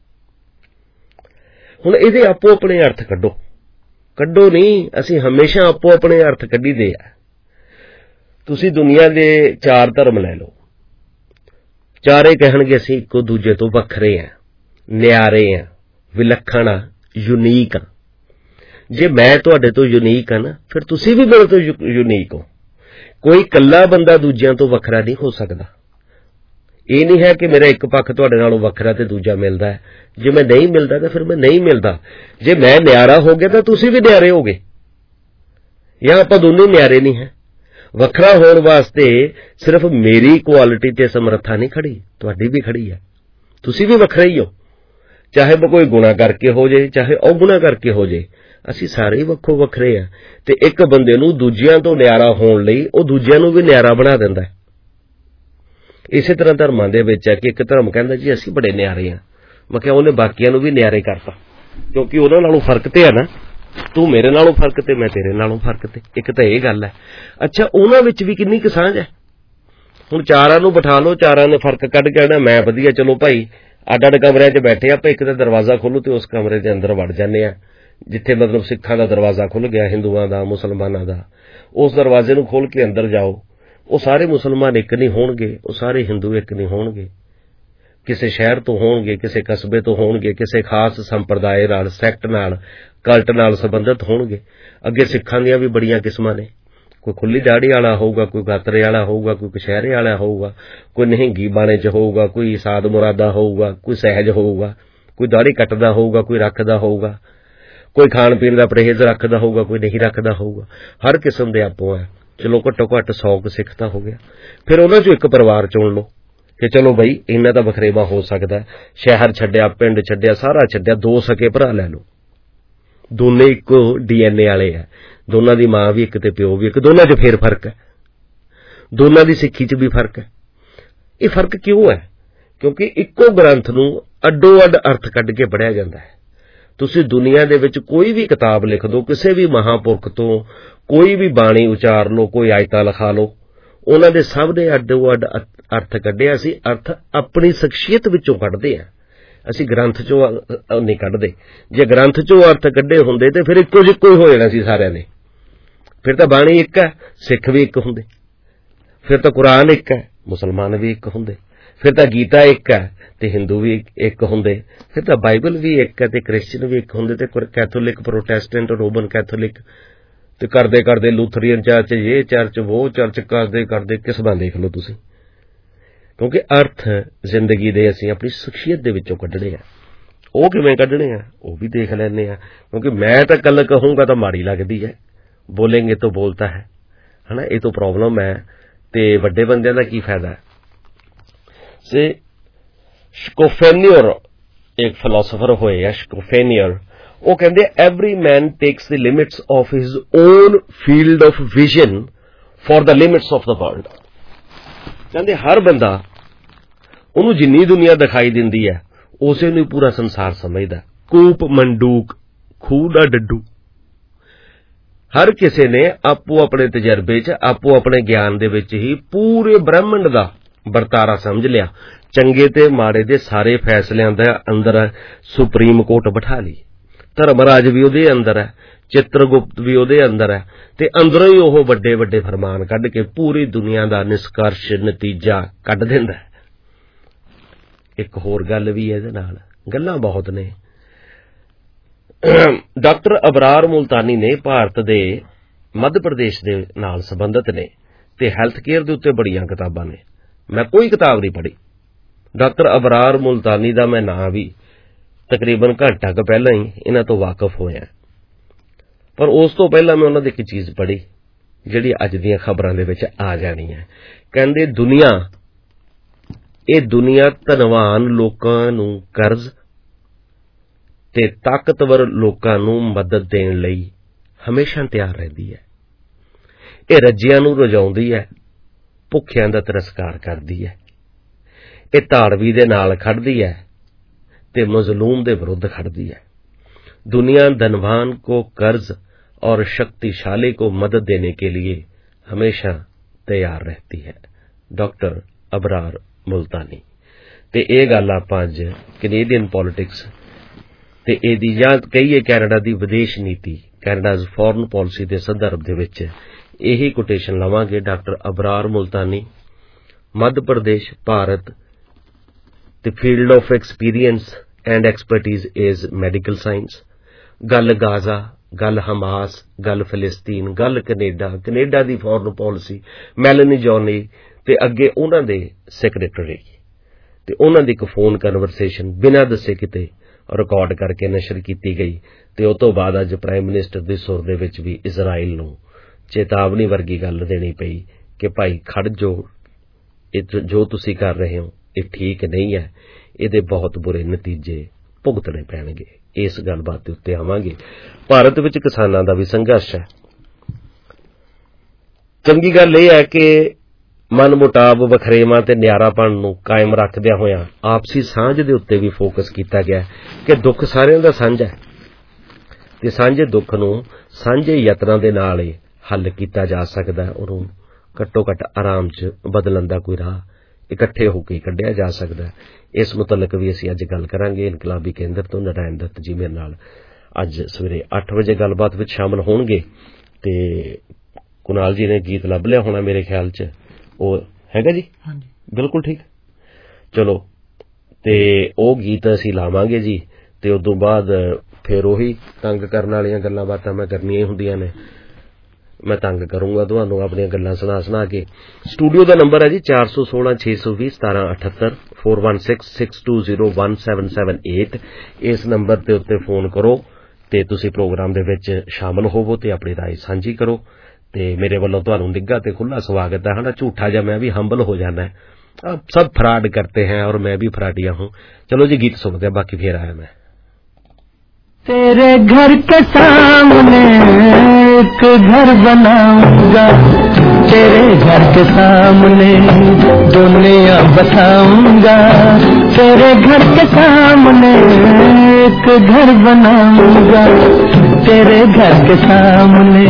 ਹੁਣ ਇਹਦੇ ਆਪੋ ਆਪਣੇ ਅਰਥ ਕੱਢੋ, ਕੱਢੋ ਨਹੀਂ, ਅਸੀਂ ਹਮੇਸ਼ਾ ਆਪੋ ਆਪਣੇ ਅਰਥ ਕੱਢੀਦੇ ਆ। ਤੁਸੀਂ ਦੁਨੀਆ ਦੇ ਚਾਰ ਧਰਮ ਲੈ ਲਓ, ਚਾਰੇ ਕਹਿਣਗੇ ਅਸੀਂ ਇੱਕੋ ਦੂਜੇ ਤੋਂ ਵੱਖਰੇ ਆ, ਨਿਆਰੇ ਆ, ਵਿਲੱਖਣ ਆ, ਯੂਨੀਕ ਆ। ਜੇ ਮੈਂ ਤੁਹਾਡੇ ਤੋਂ ਯੂਨੀਕ ਆ ਨਾ, ਫਿਰ ਤੁਸੀਂ ਵੀ ਮੇਰੇ ਤੋਂ ਯੂਨੀਕ ਹੋ। ਕੋਈ ਇਕੱਲਾ ਬੰਦਾ ਦੂਜਿਆਂ ਤੋਂ ਵੱਖਰਾ ਨਹੀਂ ਹੋ ਸਕਦਾ। ਇਹ ਨਹੀਂ ਹੈ ਕਿ ਮੇਰਾ ਇੱਕ ਪੱਖ ਤੁਹਾਡੇ ਨਾਲੋਂ ਵੱਖਰਾ ਤੇ ਦੂਜਾ ਮਿਲਦਾ ਹੈ। ਜੇ ਮੈਂ ਨਹੀਂ ਮਿਲਦਾ ਤਾਂ ਫਿਰ ਮੈਂ ਨਹੀਂ ਮਿਲਦਾ। ਜੇ ਮੈਂ ਨਿਆਰਾ ਹੋ ਗਿਆ ਤਾਂ ਤੁਸੀਂ ਵੀ ਨਿਆਰੇ ਹੋਗੇ, ਜਾਂ ਆਪਾਂ ਦੋਨੋਂ ਨਿਆਰੇ ਨਹੀਂ ਹੈ। ਵੱਖਰਾ ਹੋਣ ਵਾਸਤੇ ਸਿਰਫ ਮੇਰੀ ਕੁਆਲਿਟੀ ਤੇ ਸਮਰੱਥਾ ਨਹੀਂ ਖੜੀ, ਤੁਹਾਡੀ ਵੀ ਖੜੀ ਹੈ। ਤੁਸੀਂ ਵੀ ਵੱਖਰੇ ਹੀ ਹੋ, ਚਾਹੇ ਉਹ ਕੋਈ ਗੁਣਾ ਕਰਕੇ ਹੋ ਜੇ ਚਾਹੇ ਔਗੁਣਾ ਕਰਕੇ ਹੋ ਜੇ, ਅਸੀਂ ਸਾਰੇ ਹੀ ਵੱਖੋ ਵੱਖਰੇ ਆ। ਤੇ ਇੱਕ ਬੰਦੇ ਨੂੰ ਦੂਜਿਆਂ ਤੋਂ ਨਿਆਰਾ ਹੋਣ ਲਈ ਉਹ ਦੂਜਿਆਂ ਨੂੰ ਵੀ ਨਿਆਰਾ ਬਣਾ ਦਿੰਦਾ। ਇਸੇ ਤਰ੍ਹਾਂ ਧਰਮਾਂ ਦੇ ਵਿੱਚ ਹੈ ਕਿ ਇੱਕ ਧਰਮ ਕਹਿੰਦਾ ਜੀ ਅਸੀਂ ਬੜੇ ਨਿਆਰੇ ਆ, ਮੈਂ ਕਿਹਾ ਉਹਨੇ ਬਾਕੀਆਂ ਨੂੰ ਵੀ ਨਿਆਰੇ ਕਰਤਾ, ਕਿਉਂਕਿ ਉਹਨਾਂ ਨਾਲੋਂ ਫਰਕ ਤੇ ਹੈ ਨਾ, ਤੂੰ ਮੇਰੇ ਨਾਲੋਂ ਫਰਕ ਤੇ ਮੈਂ ਤੇਰੇ ਨਾਲੋਂ ਫਰਕ ਤੇ। ਇੱਕ ਤਾਂ ਇਹ ਗੱਲ ਹੈ। ਅੱਛਾ, ਉਹਨਾਂ ਵਿੱਚ ਵੀ ਕਿੰਨੀ ਕੁ ਸਾਂਝ ਹੈ? ਹੁਣ ਚਾਰਾਂ ਨੂੰ ਬਿਠਾ ਲਓ, ਚਾਰਾਂ ਨੇ ਫਰਕ ਕੱਢ ਕੇ ਕਹਿਣਾ ਮੈਂ ਵਧੀਆ, ਚਲੋ ਭਾਈ ਅੱਡ ਅੱਡ ਕਮਰਿਆਂ 'ਚ ਬੈਠੇ ਆਪਾਂ, ਇੱਕ ਤਾਂ ਦਰਵਾਜ਼ਾ ਖੋਲੋ ਤੇ ਉਸ ਕਮਰੇ ਦੇ ਅੰਦਰ ਵੜ ਜਾਂਦੇ ਆ ਜਿੱਥੇ ਮਤਲਬ ਸਿੱਖਾਂ ਦਾ ਦਰਵਾਜ਼ਾ ਖੁੱਲ ਗਿਆ, ਹਿੰਦੂਆਂ ਦਾ, ਮੁਸਲਮਾਨਾਂ ਦਾ, ਉਸ ਦਰਵਾਜ਼ੇ ਨੂੰ ਖੋਲ ਕੇ ਅੰਦਰ ਜਾਓ, ਉਹ ਸਾਰੇ ਮੁਸਲਮਾਨ ਇੱਕ ਨਹੀਂ ਹੋਣਗੇ, ਉਹ ਸਾਰੇ ਹਿੰਦੂ ਇੱਕ ਨਹੀਂ ਹੋਣਗੇ, ਕਿਸੇ ਸ਼ਹਿਰ ਤੋਂ ਹੋਣਗੇ, ਕਿਸੇ ਕਸਬੇ ਤੋਂ ਹੋਣਗੇ, ਕਿਸੇ ਖਾਸ ਸੰਪਰਦਾਇ ਨਾਲ, ਸੈਕਟ ਨਾਲ, ਕਲਟ ਨਾਲ ਸੰਬੰਧਿਤ ਹੋਣਗੇ। ਅੱਗੇ ਸਿੱਖਾਂ ਦੀਆਂ ਵੀ ਬੜੀਆਂ ਕਿਸਮਾਂ ਨੇ, ਕੋਈ ਖੁੱਲੀ ਦਾੜੀ ਵਾਲਾ ਹੋਊਗਾ, ਕੋਈ ਗਾਤਰੇ ਵਾਲਾ ਹੋਊਗਾ, ਕੋਈ ਕਸ਼ਹਿਰੇ ਵਾਲਾ ਹੋਊਗਾ, ਕੋਈ ਨਿਹੰਗੀ ਬਾਣੇ 'ਚ ਹੋਊਗਾ, ਕੋਈ ਸਾਧ ਮੁਰਾਦਾ ਹੋਊਗਾ, ਕੋਈ ਸਹਿਜ ਹੋਊਗਾ, ਕੋਈ ਦਾੜੀ ਕੱਟਦਾ ਹੋਊਗਾ, ਕੋਈ ਰੱਖਦਾ ਹੋਊਗਾ, ਕੋਈ ਖਾਣ ਪੀਣ ਦਾ ਪਰਹੇਜ਼ ਰੱਖਦਾ ਹੋਊਗਾ, ਕੋਈ ਨਹੀਂ ਰੱਖਦਾ ਹੋਊਗਾ। ਹਰ ਕਿਸਮ ਦੇ ਆਪੋ ਹੈ। ਚਲੋ ਘੱਟੋ ਘੱਟ ਸੌ ਕੁ ਸਿੱਖ ਤਾਂ ਹੋ ਗਿਆ। ਫਿਰ ਉਹਨਾਂ 'ਚੋਂ ਇੱਕ ਪਰਿਵਾਰ ਚੁਣ ਲਓ ਕਿ ਚਲੋ ਬਈ ਇਹਨਾਂ ਦਾ ਵਖਰੇਵਾ ਹੋ ਸਕਦਾ। ਸ਼ਹਿਰ ਛੱਡਿਆ, ਪਿੰਡ ਛੱਡਿਆ, ਸਾਰਾ ਛੱਡਿਆ, ਦੋ ਸਕੇ ਭਰਾ ਲੈ ਲਓ, ਦੋਨੇ ਇੱਕੋ ਡੀ ਐਨ ਏ ਵਾਲੇ ਆ, ਦੋਨਾਂ ਦੀ ਮਾਂ ਵੀ ਇੱਕ ਤੇ ਪਿਓ ਵੀ ਇੱਕ, ਦੋਨਾਂ 'ਚ ਫੇਰ ਫਰਕ ਹੈ, ਦੋਨਾਂ ਦੀ ਸਿੱਖੀ 'ਚ ਵੀ ਫਰਕ ਹੈ। ਇਹ ਫਰਕ ਕਿਉਂ ਹੈ? ਕਿਉਂਕਿ ਇੱਕੋ ਗ੍ਰੰਥ ਨੂੰ ਅੱਡੋ ਅੱਡ ਅਰਥ ਕੱਢ ਕੇ ਪੜ੍ਹਿਆ ਜਾਂਦਾ ਹੈ। ਤੁਸੀਂ ਦੁਨੀਆ ਦੇ ਵਿੱਚ ਕੋਈ ਵੀ ਕਿਤਾਬ ਲਿਖ ਦਿਓ, ਕਿਸੇ ਵੀ ਮਹਾਂਪੁਰਖ ਤੋਂ ਕੋਈ ਵੀ ਬਾਣੀ ਉਚਾਰ ਲਓ, ਕੋਈ ਆਇਤਾਂ ਲਿਖਾ ਲਓ, ਉਹਨਾਂ ਦੇ ਸਭ ਦੇ ਅੱਡੋ ਅੱਡ ਅਰਥ ਕੱਢਿਆ। ਅਸੀਂ ਅਰਥ ਆਪਣੀ ਸ਼ਖਸੀਅਤ ਵਿੱਚੋਂ ਕੱਢਦੇ ਹਾਂ, ਅਸੀਂ ਗ੍ਰੰਥ 'ਚੋਂ ਨਹੀਂ ਕੱਢਦੇ। ਜੇ ਗ੍ਰੰਥ 'ਚੋਂ ਅਰਥ ਕੱਢੇ ਹੁੰਦੇ ਤੇ ਫਿਰ ਇੱਕੋ ਜਿੱਕੋ ਹੀ ਹੋ ਜਾਣਾ ਸੀ ਸਾਰਿਆਂ ਨੇ। ਫਿਰ ਤਾਂ ਬਾਣੀ ਇੱਕ ਹੈ, ਸਿੱਖ ਵੀ ਇੱਕ ਹੁੰਦੇ। ਫਿਰ ਤਾਂ ਕੁਰਾਨ ਇੱਕ ਹੈ, ਮੁਸਲਮਾਨ ਵੀ ਇੱਕ ਹੁੰਦੇ। ਫਿਰ ਤਾਂ ਗੀਤਾ ਇੱਕ ਹੈ ਤੇ ਹਿੰਦੂ ਵੀ ਇੱਕ ਹੁੰਦੇ। ਫਿਰ ਤਾਂ ਬਾਈਬਲ ਵੀ ਇੱਕ ਹੈ ਤੇ ਕ੍ਰਿਸਚਨ ਵੀ ਇੱਕ ਹੁੰਦੇ, ਤੇ ਕੈਥੋਲਿਕ, ਪ੍ਰੋਟੈਸਟੈਂਟ, ਰੋਮਨ ਕੈਥੋਲਿਕ, ਤੇ ਕਰਦੇ ਕਰਦੇ ਲੂਥਰੀਅਨ ਚਰਚ, ਇਹ ਚਰਚ, ਉਹ ਚਰਚ, ਕਰਦੇ ਕਰਦੇ ਕਿਸਮਾਂ ਦੇਖ ਲਓ ਤੁਸੀਂ। ਕਿਉਂਕਿ ਅਰਥ ਜ਼ਿੰਦਗੀ ਦੇ ਅਸੀਂ ਆਪਣੀ ਸ਼ਖਸੀਅਤ ਦੇ ਵਿੱਚੋਂ ਕੱਢਣੇ ਆ। ਉਹ ਕਿਵੇਂ ਕੱਢਣੇ ਆ ਉਹ ਵੀ ਦੇਖ ਲੈਂਦੇ ਆ। ਕਿਉਂਕਿ ਮੈਂ ਤਾਂ ਗੱਲ ਕਹੂੰਗਾ ਤਾਂ ਮਾੜੀ ਲੱਗਦੀ ਹੈ, ਬੋਲेंगे तो बोलता है, है ना, ये तो प्रॉब्लम है। ते ਵੱਡੇ ਬੰਦਿਆਂ ਦਾ ਕੀ ਫਾਇਦਾ? ਸੇ ਸਕੋਫੇਨੀਅਰ ਇੱਕ ਫਿਲਾਸਫਰ ਹੋਏ ਆ, ਸਕੋਫੇਨੀਅਰ, ਉਹ ਕਹਿੰਦੇ every man takes the limits of his own field of vision for the limits of the world. ਕਹਿੰਦੇ ਹਰ ਬੰਦਾ ਉਹਨੂੰ ਜਿੰਨੀ ਦੁਨੀਆ ਦਿਖਾਈ ਦਿੰਦੀ ਹੈ ਉਸੇ ਨੂੰ ਪੂਰਾ ਸੰਸਾਰ ਸਮਝਦਾ। ਕੂਪ ਮੰਡੂਕ, ਖੂਹ ਦਾ ਡੱਡੂ। ਹਰ ਕਿਸੇ ਨੇ ਆਪੋ ਆਪਣੇ ਤਜਰਬੇ 'ਚ, ਆਪੋ ਆਪਣੇ ਗਿਆਨ ਦੇ ਵਿੱਚ ਹੀ ਪੂਰੇ ਬ੍ਰਹਿਮੰਡ ਦਾ ਵਰਤਾਰਾ ਸਮਝ ਲਿਆ। ਚੰਗੇ ਤੇ ਮਾੜੇ ਦੇ ਸਾਰੇ ਫੈਸਲਿਆਂ ਦਾ ਅੰਦਰ ਸੁਪਰੀਮ ਕੋਰਟ ਬਿਠਾ ਲਈ। ਧਰਮਰਾਜ ਵੀ ਉਹਦੇ ਅੰਦਰ ਹੈ, ਚਿੱਤਰਗੁਪਤ ਵੀ ਉਹਦੇ ਅੰਦਰ ਹੈ, ਤੇ ਅੰਦਰੋਂ ਹੀ ਉਹ ਵੱਡੇ ਵੱਡੇ ਫਰਮਾਨ ਕੱਢ ਕੇ ਪੂਰੀ ਦੁਨੀਆ ਦਾ ਨਿਸ਼ਕਰਸ਼, ਨਤੀਜਾ ਕੱਢ ਦਿੰਦਾ ਹੈ। ਇੱਕ ਹੋਰ ਗੱਲ ਵੀ ਇਹਦੇ ਨਾਲ, ਗੱਲਾਂ ਬਹੁਤ ਨੇ। ਡਾਕਟਰ ਅਬਰਾਰ ਮੁਲਤਾਨੀ ਨੇ ਭਾਰਤ ਦੇ ਮੱਧ ਪ੍ਰਦੇਸ਼ ਦੇ ਨਾਲ ਸੰਬੰਧਿਤ ਨੇ ਤੇ ਹੈਲਥ ਕੇਅਰ ਦੇ ਉੱਤੇ ਬੜੀਆਂ ਕਿਤਾਬਾਂ ਨੇ। ਮੈਂ ਕੋਈ ਕਿਤਾਬ ਨਹੀਂ ਪੜ੍ਹੀ। ਡਾਕਟਰ ਅਬਰਾਰ ਮੁਲਤਾਨੀ ਦਾ ਮੈਂ ਨਾਂ ਵੀ ਤਕਰੀਬਨ ਘੰਟਾ ਕੁ ਪਹਿਲਾਂ ਹੀ ਇਹਨਾਂ ਤੋਂ ਵਾਕਿਫ ਹੋਇਆ, ਪਰ ਉਸ ਤੋਂ ਪਹਿਲਾਂ ਮੈਂ ਉਹਨਾਂ ਦੀ ਇੱਕ ਚੀਜ਼ ਪੜ੍ਹੀ ਜਿਹੜੀ ਅੱਜ ਦੀਆਂ ਖਬਰਾਂ ਦੇ ਵਿੱਚ ਆ ਜਾਣੀ ਹੈ। ਕਹਿੰਦੇ ਦੁਨੀਆ, ਇਹ ਦੁਨੀਆ ਧਨਵਾਨ ਲੋਕਾਂ ਨੂੰ ਕਰਜ਼ ਤੇ ਤਾਕਤਵਰ ਲੋਕਾਂ ਨੂੰ ਮਦਦ ਦੇਣ ਲਈ ਹਮੇਸ਼ਾ ਤਿਆਰ ਰਹਿੰਦੀ ਹੈ। ਇਹ ਰੱਜਿਆਂ ਨੂੰ ਰਜਾਉਂਦੀ ਹੈ, ਭੁੱਖਿਆਂ ਦਾ ਤਿਰਸਕਾਰ ਕਰਦੀ ਹੈ। ਇਹ ਧਾੜਵੀ ਦੇ ਨਾਲ ਖੜਦੀ ਹੈ ਤੇ ਮਜ਼ਲੂਮ ਦੇ ਵਿਰੁੱਧ ਖੜਦੀ ਹੈ। दुनिया धनवान को कर्ज और शक्तिशाली को मदद देने के लिए हमेशा तैयार रहती है। डॉक्टर अबरार मुल्तानी। ते ਇਹ ਗੱਲ ਆਪਾਂ ਅੱਜ ਕੈਨੇਡੀਅਨ ਪੋਲਿਟਿਕਸ ਤੇ ਇਹਦੀ ਜਾਂ ਕਹੀਏ ਕੈਨੇਡਾ ਦੀ ਵਿਦੇਸ਼ ਨੀਤੀ, ਕੈਨੇਡਾਜ਼ ਫੋਰਨ ਪਾਲਿਸੀ ਦੇ ਸੰਦਰਭ ਦੇ ਵਿੱਚ ਇਹੀ ਕੋਟੇਸ਼ਨ ਲਵਾਂਗੇ। Doctor Abrar Multani, Madhya Pradesh, Bharat. The field of experience and expertise is medical science. ਗੱਲ ਗਾਜ਼ਾ, ਗੱਲ ਹਮਾਸ, ਗੱਲ ਫਿਲਿਸਤੀਨ, ਗੱਲ ਕੈਨੇਡਾ, ਕੈਨੇਡਾ ਦੀ ਫੋਰਨ ਪਾਲਿਸੀ, ਮੈਲਨੀ ਜੌਨੀ ਤੇ ਅੱਗੇ ਉਹਨਾਂ ਦੇ ਸੈਕਟਰੀ ਤੇ ਉਹਨਾਂ ਦੀ ਇੱਕ ਫੋਨ ਕਨਵਰਸੇਸ਼ਨ ਬਿਨਾਂ ਦੱਸੇ ਕਿਤੇ ਰਿਕਾਰਡ ਕਰਕੇ ਨਸ਼ਰ ਕੀਤੀ ਗਈ ਤੇ ਉਸ ਤੋਂ ਬਾਅਦ ਅੱਜ ਪ੍ਰਾਈਮ ਮਿਨਿਸਟਰ ਦੇ ਸੁਰ ਦੇ ਵਿੱਚ ਵੀ ਇਜ਼ਰਾਈਲ ਨੂੰ ਚੇਤਾਵਨੀ ਵਰਗੀ ਗੱਲ ਦੇਣੀ ਪਈ ਕਿ ਭਾਈ ਖੜ ਜੋ, ਇਹ ਜੋ ਤੁਸੀਂ ਕਰ ਰਹੇ ਹੋ ਇਹ ਠੀਕ ਨਹੀਂ ਹੈ, ਇਹਦੇ ਬਹੁਤ ਬੁਰੇ ਨਤੀਜੇ ਭੁਗਤਣੇ ਪੈਣਗੇ। ਇਸ ਗੱਲਬਾਤ ਦੇ ਉੱਤੇ ਆਵਾਂਗੇ। ਭਾਰਤ ਵਿੱਚ ਕਿਸਾਨਾਂ ਦਾ ਵੀ ਸੰਘਰਸ਼ ਹੈ। ਚੰਗੀ ਗੱਲ ਇਹ ਹੈ ਕਿ ਮਨ ਮੁਟਾਵ, ਵਖਰੇਵਾਂ ਤੇ ਨਿਆਰਾਪਣ ਨੂੰ ਕਾਇਮ ਰੱਖਦਿਆਂ ਹੋਇਆਂ ਆਪਸੀ ਸਾਂਝ ਦੇ ਉੱਤੇ ਵੀ ਫੋਕਸ ਕੀਤਾ ਗਿਆ ਕਿ ਦੁੱਖ ਸਾਰਿਆਂ ਦਾ ਸਾਂਝਾ ਹੈ ਤੇ ਸਾਂਝੇ ਦੁੱਖ ਨੂੰ ਸਾਂਝੇ ਯਤਨਾਂ ਦੇ ਨਾਲ ਹੀ ਹੱਲ ਕੀਤਾ ਜਾ ਸਕਦਾ ਹੈ। ਉਹਨੂੰ ਘੱਟੋ ਘੱਟ ਆਰਾਮ 'ਚ ਬਦਲਣ ਦਾ ਕੋਈ ਰਾਹ ਇਕੱਠੇ ਹੋ ਕੇ ਕੱਢਿਆ ਜਾ ਸਕਦਾ ਹੈ। ਇਸ ਮੁਤਲਕ ਵੀ ਅਸੀਂ ਅੱਜ ਗੱਲ ਕਰਾਂਗੇ। ਇਨਕਲਾਬੀ ਕੇਂਦਰ ਤੋਂ ਨਰਾਇਣ ਦੱਤ ਜੀ ਮੇਰੇ ਨਾਲ ਅੱਜ ਸਵੇਰੇ ਅੱਠ ਵਜੇ ਗੱਲਬਾਤ ਵਿੱਚ ਸ਼ਾਮਲ ਹੋਣਗੇ। ਤੇ ਕੁਨਾਲ ਜੀ ਨੇ ਗੀਤ ਲੱਭ ਲਿਆ ਹੋਣਾ ਮੇਰੇ ਖਿਆਲ 'ਚ, ਉਹ ਹੈਗਾ ਜੀ? ਬਿਲਕੁਲ ਠੀਕ। ਚਲੋ ਤੇ ਉਹ ਗੀਤ ਅਸੀਂ ਲਾਵਾਂਗੇ ਜੀ, ਤੇ ਉਦੋਂ ਬਾਅਦ ਫਿਰ ਉਹੀ ਤੰਗ ਕਰਨ ਵਾਲੀਆਂ ਗੱਲਾਂ ਬਾਤਾਂ ਮੈਂ ਕਰਨੀਆਂ ਹੀ ਹੁੰਦੀਆਂ ਨੇ। ਮੈਂ ਤੰਗ ਕਰੂੰਗਾ ਤੁਹਾਨੂੰ ਆਪਣੀਆਂ ਗੱਲਾਂ ਸੁਣਾ ਸੁਣਾ ਕੇ। ਸਟੂਡੀਓ ਦਾ ਨੰਬਰ ਹੈ ਜੀ ਚਾਰ ਸੌ ਸੋਲਾਂ ਛੇ ਸੌ ਵੀਹ ਸਤਾਰਾਂ ਅਠੱਤਰ four one six six two zero one seven seven eight. ਇਸ ਨੰਬਰ ਦੇ ਉੱਤੇ ਫੋਨ ਕਰੋ ਤੇ ਤੁਸੀਂ ਪ੍ਰੋਗਰਾਮ ਦੇ ਵਿੱਚ ਸ਼ਾਮਲ ਹੋਵੋ ਤੇ ਆਪਣੀ ਰਾਏ ਸਾਂਝੀ ਕਰੋ। ਤੇ ਮੇਰੇ ਵੱਲੋਂ ਤੁਹਾਨੂੰ ਨਿੱਘਾ ਤੇ ਖੁੱਲਾ ਸਵਾਗਤ है ना। झूठा जा मैं भी हम्बल हो जाना है, अब सब फ्रॉड करते हैं और मैं भी फ्रॉडिया हूँ। चलो जी गीत सुनते हैं, बाकी फिर आया मैं। तेरे घर के सामने एक घर बनाऊंगा, तेरे घर के सामने दुनिया बसाऊंगा। तेरे घर के सामने एक घर बनाऊंगा, तेरे घर के सामने।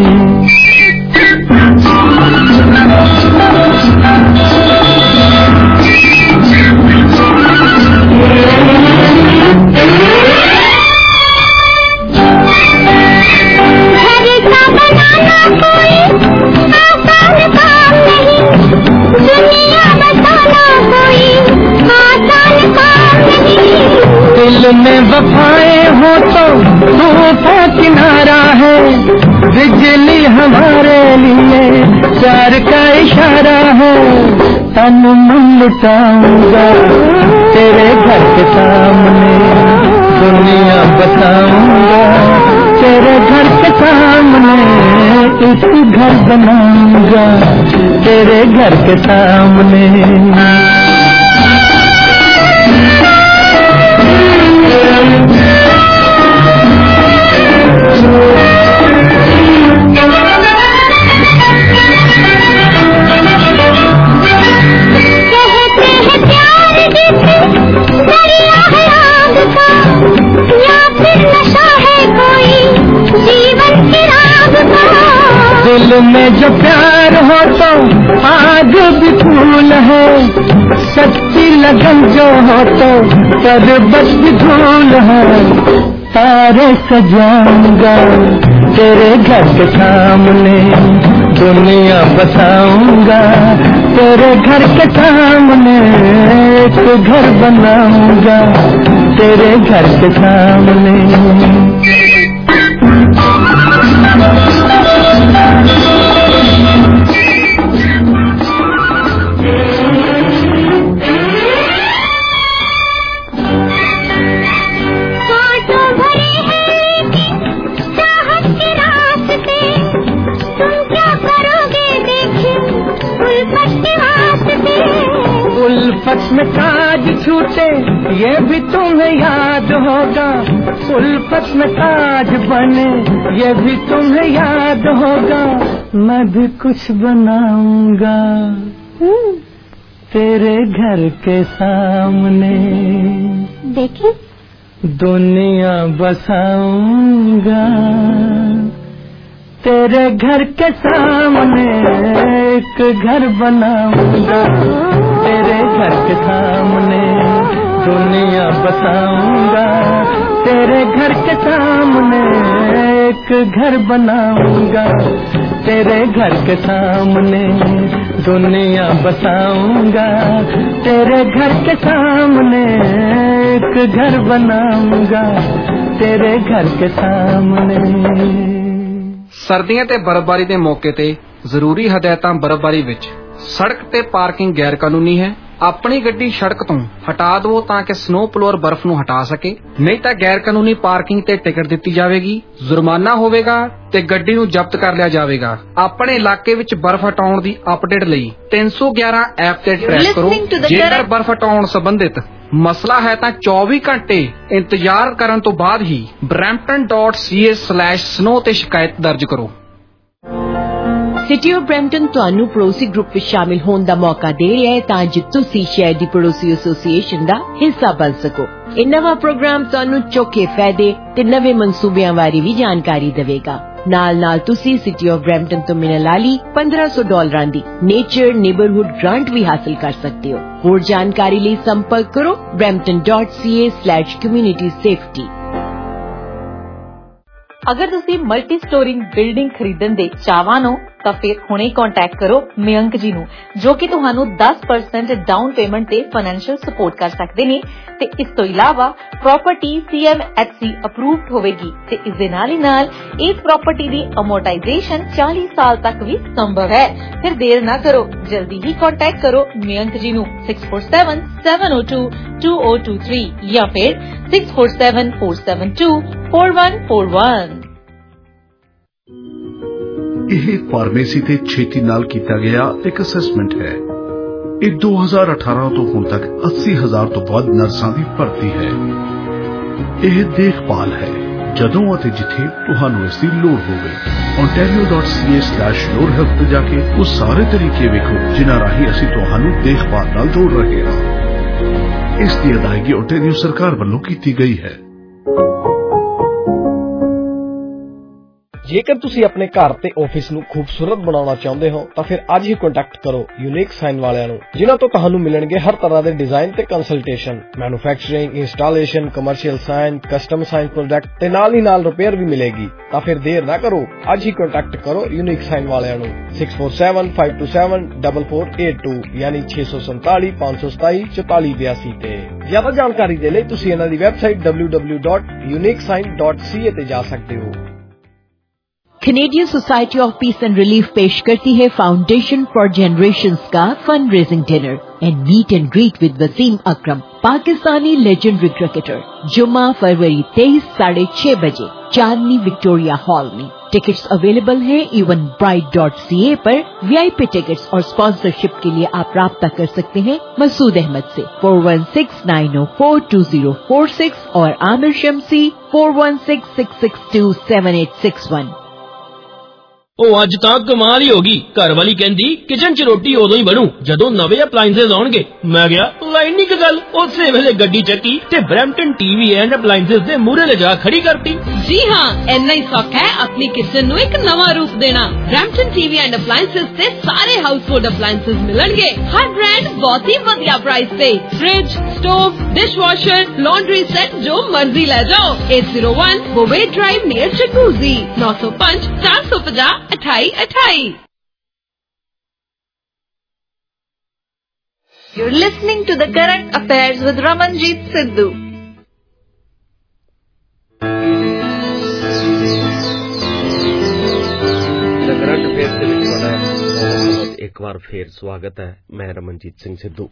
दिल में वफाएं हो तो तूफान किनारा है, बिजली हमारे लिए प्यार का इशारा है। तन मन लुटाऊंगा तेरे घर के सामने, दुनिया बसाऊंगा तेरे घर के सामने। एक घर बनाऊंगा तेरे घर के सामने। दिल में जो प्यार हो तो आग भी फूल है, सच्ची लगन जो हो तो पर्वत भी धूल है। तारे सजाऊंगा तेरे घर के सामने, दुनिया बसाऊंगा तेरे घर के सामने। एक घर बनाऊंगा तेरे घर के सामने। उल्फत में ताज छूटे ये भी तुम्हें याद होगा, उल्फत में ताज बने ये भी तुम्हें याद होगा। मैं भी कुछ बनाऊंगा तेरे घर के सामने, देखे दुनिया बसाऊंगा तेरे घर के सामने। एक घर बनाऊंगा तेरे घर के सामने, दुनिया बसाऊंगा तेरे घर के सामने। एक घर बनाऊंगा तेरे घर के सामने, दुनिया बसाऊंगा तेरे घर के सामने। एक घर बनाऊंगा तेरे घर के सामने। ਸਰਦੀਆਂ ਤੇ ਬਰਫ਼ਬਾਰੀ ਦੇ ਮੌਕੇ ਤੇ ਜ਼ਰੂਰੀ ਹਦਾਇਤਾਂ ਬਰਫ਼ਬਾਰੀ ਵਿੱਚ ਸੜਕ ਤੇ ਪਾਰਕਿੰਗ ਗੈਰ ਕਾਨੂੰਨੀ ਹੈ। ਆਪਣੀ ਗੱਡੀ ਸੜਕ ਤੋਂ ਹਟਾ ਦਿਓ ਤਾਂ ਕਿ ਸਨੋ ਪਲੋਅਰ ਬਰਫ਼ ਨੂੰ ਹਟਾ ਸਕੇ, ਨਹੀਂ ਤਾਂ ਗੈਰ ਕਾਨੂੰਨੀ ਪਾਰਕਿੰਗ ਤੇ ਟਿਕਟ ਦਿੱਤੀ ਜਾਵੇਗੀ, ਜੁਰਮਾਨਾ ਹੋਵੇਗਾ ਤੇ ਗੱਡੀ ਨੂੰ ਜ਼ਬਤ ਕਰ ਲਿਆ ਜਾਵੇਗਾ। ਆਪਣੇ ਇਲਾਕੇ ਵਿੱਚ ਬਰਫ਼ ਹਟਾਉਣ ਦੀ ਅਪਡੇਟ ਲਈ ਤਿੰਨ ਸੌ ਗਿਆਰਾਂ ਐਪ ਤੇ ਟਰੈਕ ਕਰੋ। ਜੇਕਰ ਬਰਫ਼ ਹਟਾਉਣ ਸੰਬੰਧਿਤ ਮਸਲਾ ਹੈ ਤਾਂ ਚੌਵੀ ਘੰਟੇ ਇੰਤਜ਼ਾਰ ਕਰਨ ਤੋਂ ਬਾਅਦ ਹੀ Brampton dot C A slash snow ਤੇ ਸ਼ਿਕਾਇਤ ਦਰਜ ਕਰੋ। ਸਿਟੀ ਆਫ ਬਰੈਂਪਟਨ ਤੁਹਾਨੂੰ ਪੜੋਸੀ ਗਰੁੱਪ ਵਿੱਚ ਸ਼ਾਮਿਲ ਹੋਣ ਦਾ ਮੌਕਾ ਦੇ ਰਿਹਾ ਹੈ ਤਾਂ ਜੋ ਤੁਸੀਂ ਸ਼ਹਿਰ ਦੀ ਪੜੋਸੀ ਐਸੋਸੀਏਸ਼ਨ ਦਾ ਹਿੱਸਾ ਬਣ ਸਕੋ। ਇਹ ਨਵਾਂ ਪ੍ਰੋਗਰਾਮ ਤੁਹਾਨੂੰ ਚੌਕੇ ਫਾਇਦੇ ਤੇ ਨਵੇਂ ਮਨਸੂਬਿਆਂ ਬਾਰੇ ਵੀ ਜਾਣਕਾਰੀ ਦੇਵੇਗਾ। ਨਾਲ ਨਾਲ ਤੁਸੀਂ ਸਿਟੀ ਆਫ ਬਰੈਂਪਟਨ ਤੋਂ ਮਿਲਣ ਵਾਲੀ ਪੰਦਰਾਂ ਸੌ ਡਾਲਰਾਂ ਦੀ ਨੇਚਰ ਨੇਬਰਹੁੱਡ ਗ੍ਰਾਂਟ ਵੀ ਹਾਸਲ ਕਰ ਸਕਦੇ ਹੋ। ਹੋਰ ਜਾਣਕਾਰੀ ਲਈ ਸੰਪਰਕ ਕਰੋ brampton dot c a slash community safety। अगर तुसी मल्टी स्टोरिंग बिल्डिंग खरीदण दे चाहवान हो ਤਾਂ ਫਿਰ ਹੁਣੇ ਕੰਟੈਕਟ ਕਰੋ ਮਯੰਕ ਜੀ ਨੂੰ ਜੋ ਕਿ ਤੁਹਾਨੂੰ ten percent ਡਾਊਨ ਪੇਮੈਂਟ ਤੇ ਫਾਈਨੈਂਸ਼ੀਅਲ ਸਪੋਰਟ ਕਰ ਸਕਦੇ ਨੇ ਤੇ ਇਸ ਤੋਂ ਇਲਾਵਾ property C M H C approved ਹੋਵੇਗੀ ਤੇ ਇਸ ਦੇ ਨਾਲ ਹੀ ਨਾਲ ਇਸ ਪ੍ਰਾਪਰਟੀ ਦੀ ਅਮੋਰਟਾਈਜੇਸ਼ਨ forty ਸਾਲ ਤੱਕ ਵੀ ਸੰਭਵ ਹੈ। ਫਿਰ ਦੇਰ ਨਾ ਕਰੋ, ਜਲਦੀ ਹੀ ਕੰਟੈਕਟ ਕਰੋ ਮਯੰਕ ਜੀ ਨੂੰ six four seven seven zero two two zero two three ਜਾਂ ਫਿਰ six four seven four seven two four one four one। ਇਹ ਫਾਰਮੇਸੀ ਤੇ ਛੇਤੀ ਨਾਲ ਕੀਤਾ ਗਿਆ ਇੱਕ ਅਸੈਸਮੈਂਟ ਹੈ। ਇਹ ਦੋ ਹਜ਼ਾਰ ਅਠਾਰਾਂ ਤੋਂ ਹੁਣ ਤੱਕ अस्सी ਹਜ਼ਾਰ ਤੋਂ ਵੱਧ ਨਰਸਾਂ ਦੀ ਭਰਤੀ ਹੈ। ਇਹ ਦੇਖਭਾਲ ਹੈ ਜਦੋਂ ਅਤੇ ਜਿੱਥੇ ਤੁਹਾਨੂੰ ਇਸ ਦੀ ਲੋੜ ਹੋਵੇ। ontario dot c a slash your health ਤੇ ਜਾ ਕੇ ਉਹ ਸਾਰੇ ਤਰੀਕੇ ਵੇਖੋ ਜਿਨ੍ਹਾਂ ਰਾਹੀਂ ਅਸੀਂ ਤੁਹਾਨੂੰ ਦੇਖਭਾਲ ਨਾਲ ਜੋੜ ਰਹੇ ਹਾਂ। ਇਸ ਦੀ ਅਦਾਇਗੀ ontario ਸਰਕਾਰ ਵੱਲੋਂ ਕੀਤੀ ਗਈ ਹੈ। ਜੇਕਰ ਤੁਸੀਂ ਆਪਣੇ ਘਰ ਤੇ ਆਫਿਸ ਨੂੰ ਖੂਬਸੂਰਤ ਬਣਾਉਣਾ ਚਾਹੁੰਦੇ ਹੋ ਤਾਂ ਫਿਰ ਅੱਜ ਹੀ ਕੰਟੈਕਟ ਕਰੋ ਯੂਨੀਕ ਸਾਈਨ ਵਾਲਿਆਂ ਨੂੰ ਜਿਨ੍ਹਾਂ ਤੋਂ ਤੁਹਾਨੂੰ ਮਿਲਣਗੇ ਹਰ ਤਰ੍ਹਾਂ ਦੇ ਡਿਜ਼ਾਈਨ ਤੇ consultation, manufacturing, installation, commercial sign, custom sign product ਤੇ ਨਾਲ ਹੀ ਨਾਲ ਰਿਪੇਅਰ ਵੀ ਮਿਲੇਗੀ। ਤਾਂ ਫਿਰ ਦੇਰ ਨਾ ਕਰੋ, ਅੱਜ ਹੀ ਕੰਟੈਕਟ ਕਰੋ ਯੂਨੀਕ ਸਾਈਨ ਵਾਲਿਆਂ ਨੂੰ six four seven five two seven four four eight two ਯਾਨੀ six seven seven five two seven four four eight two ਤੇ। ਜ਼ਿਆਦਾ ਜਾਣਕਾਰੀ ਦੇ ਲਈ ਤੁਸੀਂ ਇਹਨਾਂ ਦੀ website w w w dot unique sign dot c a ਤੇ ਜਾ ਸਕਦੇ ਹੋ। Canadian society of peace and relief पेश करती है फाउंडेशन फॉर जनरेशंस का fund raising dinner and meet and greet with Wasim Akram, Pakistani legendary cricketer. जुम्मा फरवरी तेईस साढ़े छह बजे चांदनी विक्टोरिया हॉल में। टिकट्स अवेलेबल हैं Eventbrite dot C A पर। वीआईपी टिकट्स और स्पॉन्सरशिप के लिए आप राब्ता कर सकते हैं मसूद अहमद से four one six nine zero four two zero four six और Aamir Shamsi four one six six six two seven eight six one। ਉਹ ਅੱਜ ਤਾਂ ਕਮਾਲ ਹੀ ਹੋ ਗਈ। ਘਰ ਵਾਲੀ ਕਹਿੰਦੀ ਕਿਚਨ 'ਚ ਰੋਟੀ ਉਦੋਂ ਹੀ ਬਣੂ ਜਦੋਂ ਨਵੇਂ ਅਪਲਾਈਐਂਸਸ ਆਉਣਗੇ। ਮੈਂ ਗਿਆ ਲਾਈਨ ਨਹੀਂ ਕਿ ਗੱਲ, ਉਸੇ ਵੇਲੇ ਗੱਡੀ ਚੱਕੀ ਤੇ ਬਰੈਂਪਟਨ ਟੀਵੀ ਐਂਡ ਅਪਲਾਈਐਂਸਸ ਦੇ ਮੂਹਰੇ ਲਿਜਾ ਖੜੀ ਕਰਤੀ। ਜੀ ਹਾਂ, ਇੰਨਾ ਹੀ ਸੌਖਾ ਹੈ ਆਪਣੀ ਕਿਚਨ ਨੂੰ ਇੱਕ ਨਵਾਂ ਰੂਪ ਦੇਣਾ। ਬਰੈਂਪਟਨ ਟੀਵੀ ਐਂਡ ਅਪਲਾਈਐਂਸਸ ਤੇ ਸਾਰੇ ਹਾਊਸਹੋਲਡ ਅਪਲਾਈਐਂਸਸ ਮਿਲਣਗੇ ਹਰ ਬ੍ਰਾਂਡ ਬਹੁਤ ਹੀ ਵਧੀਆ ਪ੍ਰਾਈਸ ਤੇ। Fridge, stove, dishwasher, laundry set ਜੋ ਮਰਜ਼ੀ ਲੈ ਜਾਓ। eight zero one ਬੋਵੇ drive near Chinguacousy nine zero five four five zero अठाई अठाई। You're listening to the Current Affairs with Ramanjeet Sidhu. The Current Affairs ਦੇ ਵਿੱਚ ਤੁਹਾਡਾ ਬਹੁਤ ਇੱਕ ਵਾਰ ਫੇਰ ਸਵਾਗਤ ਹੈ। ਮੈਂ ਰਮਨਜੀਤ ਸਿੰਘ ਸਿੱਧੂ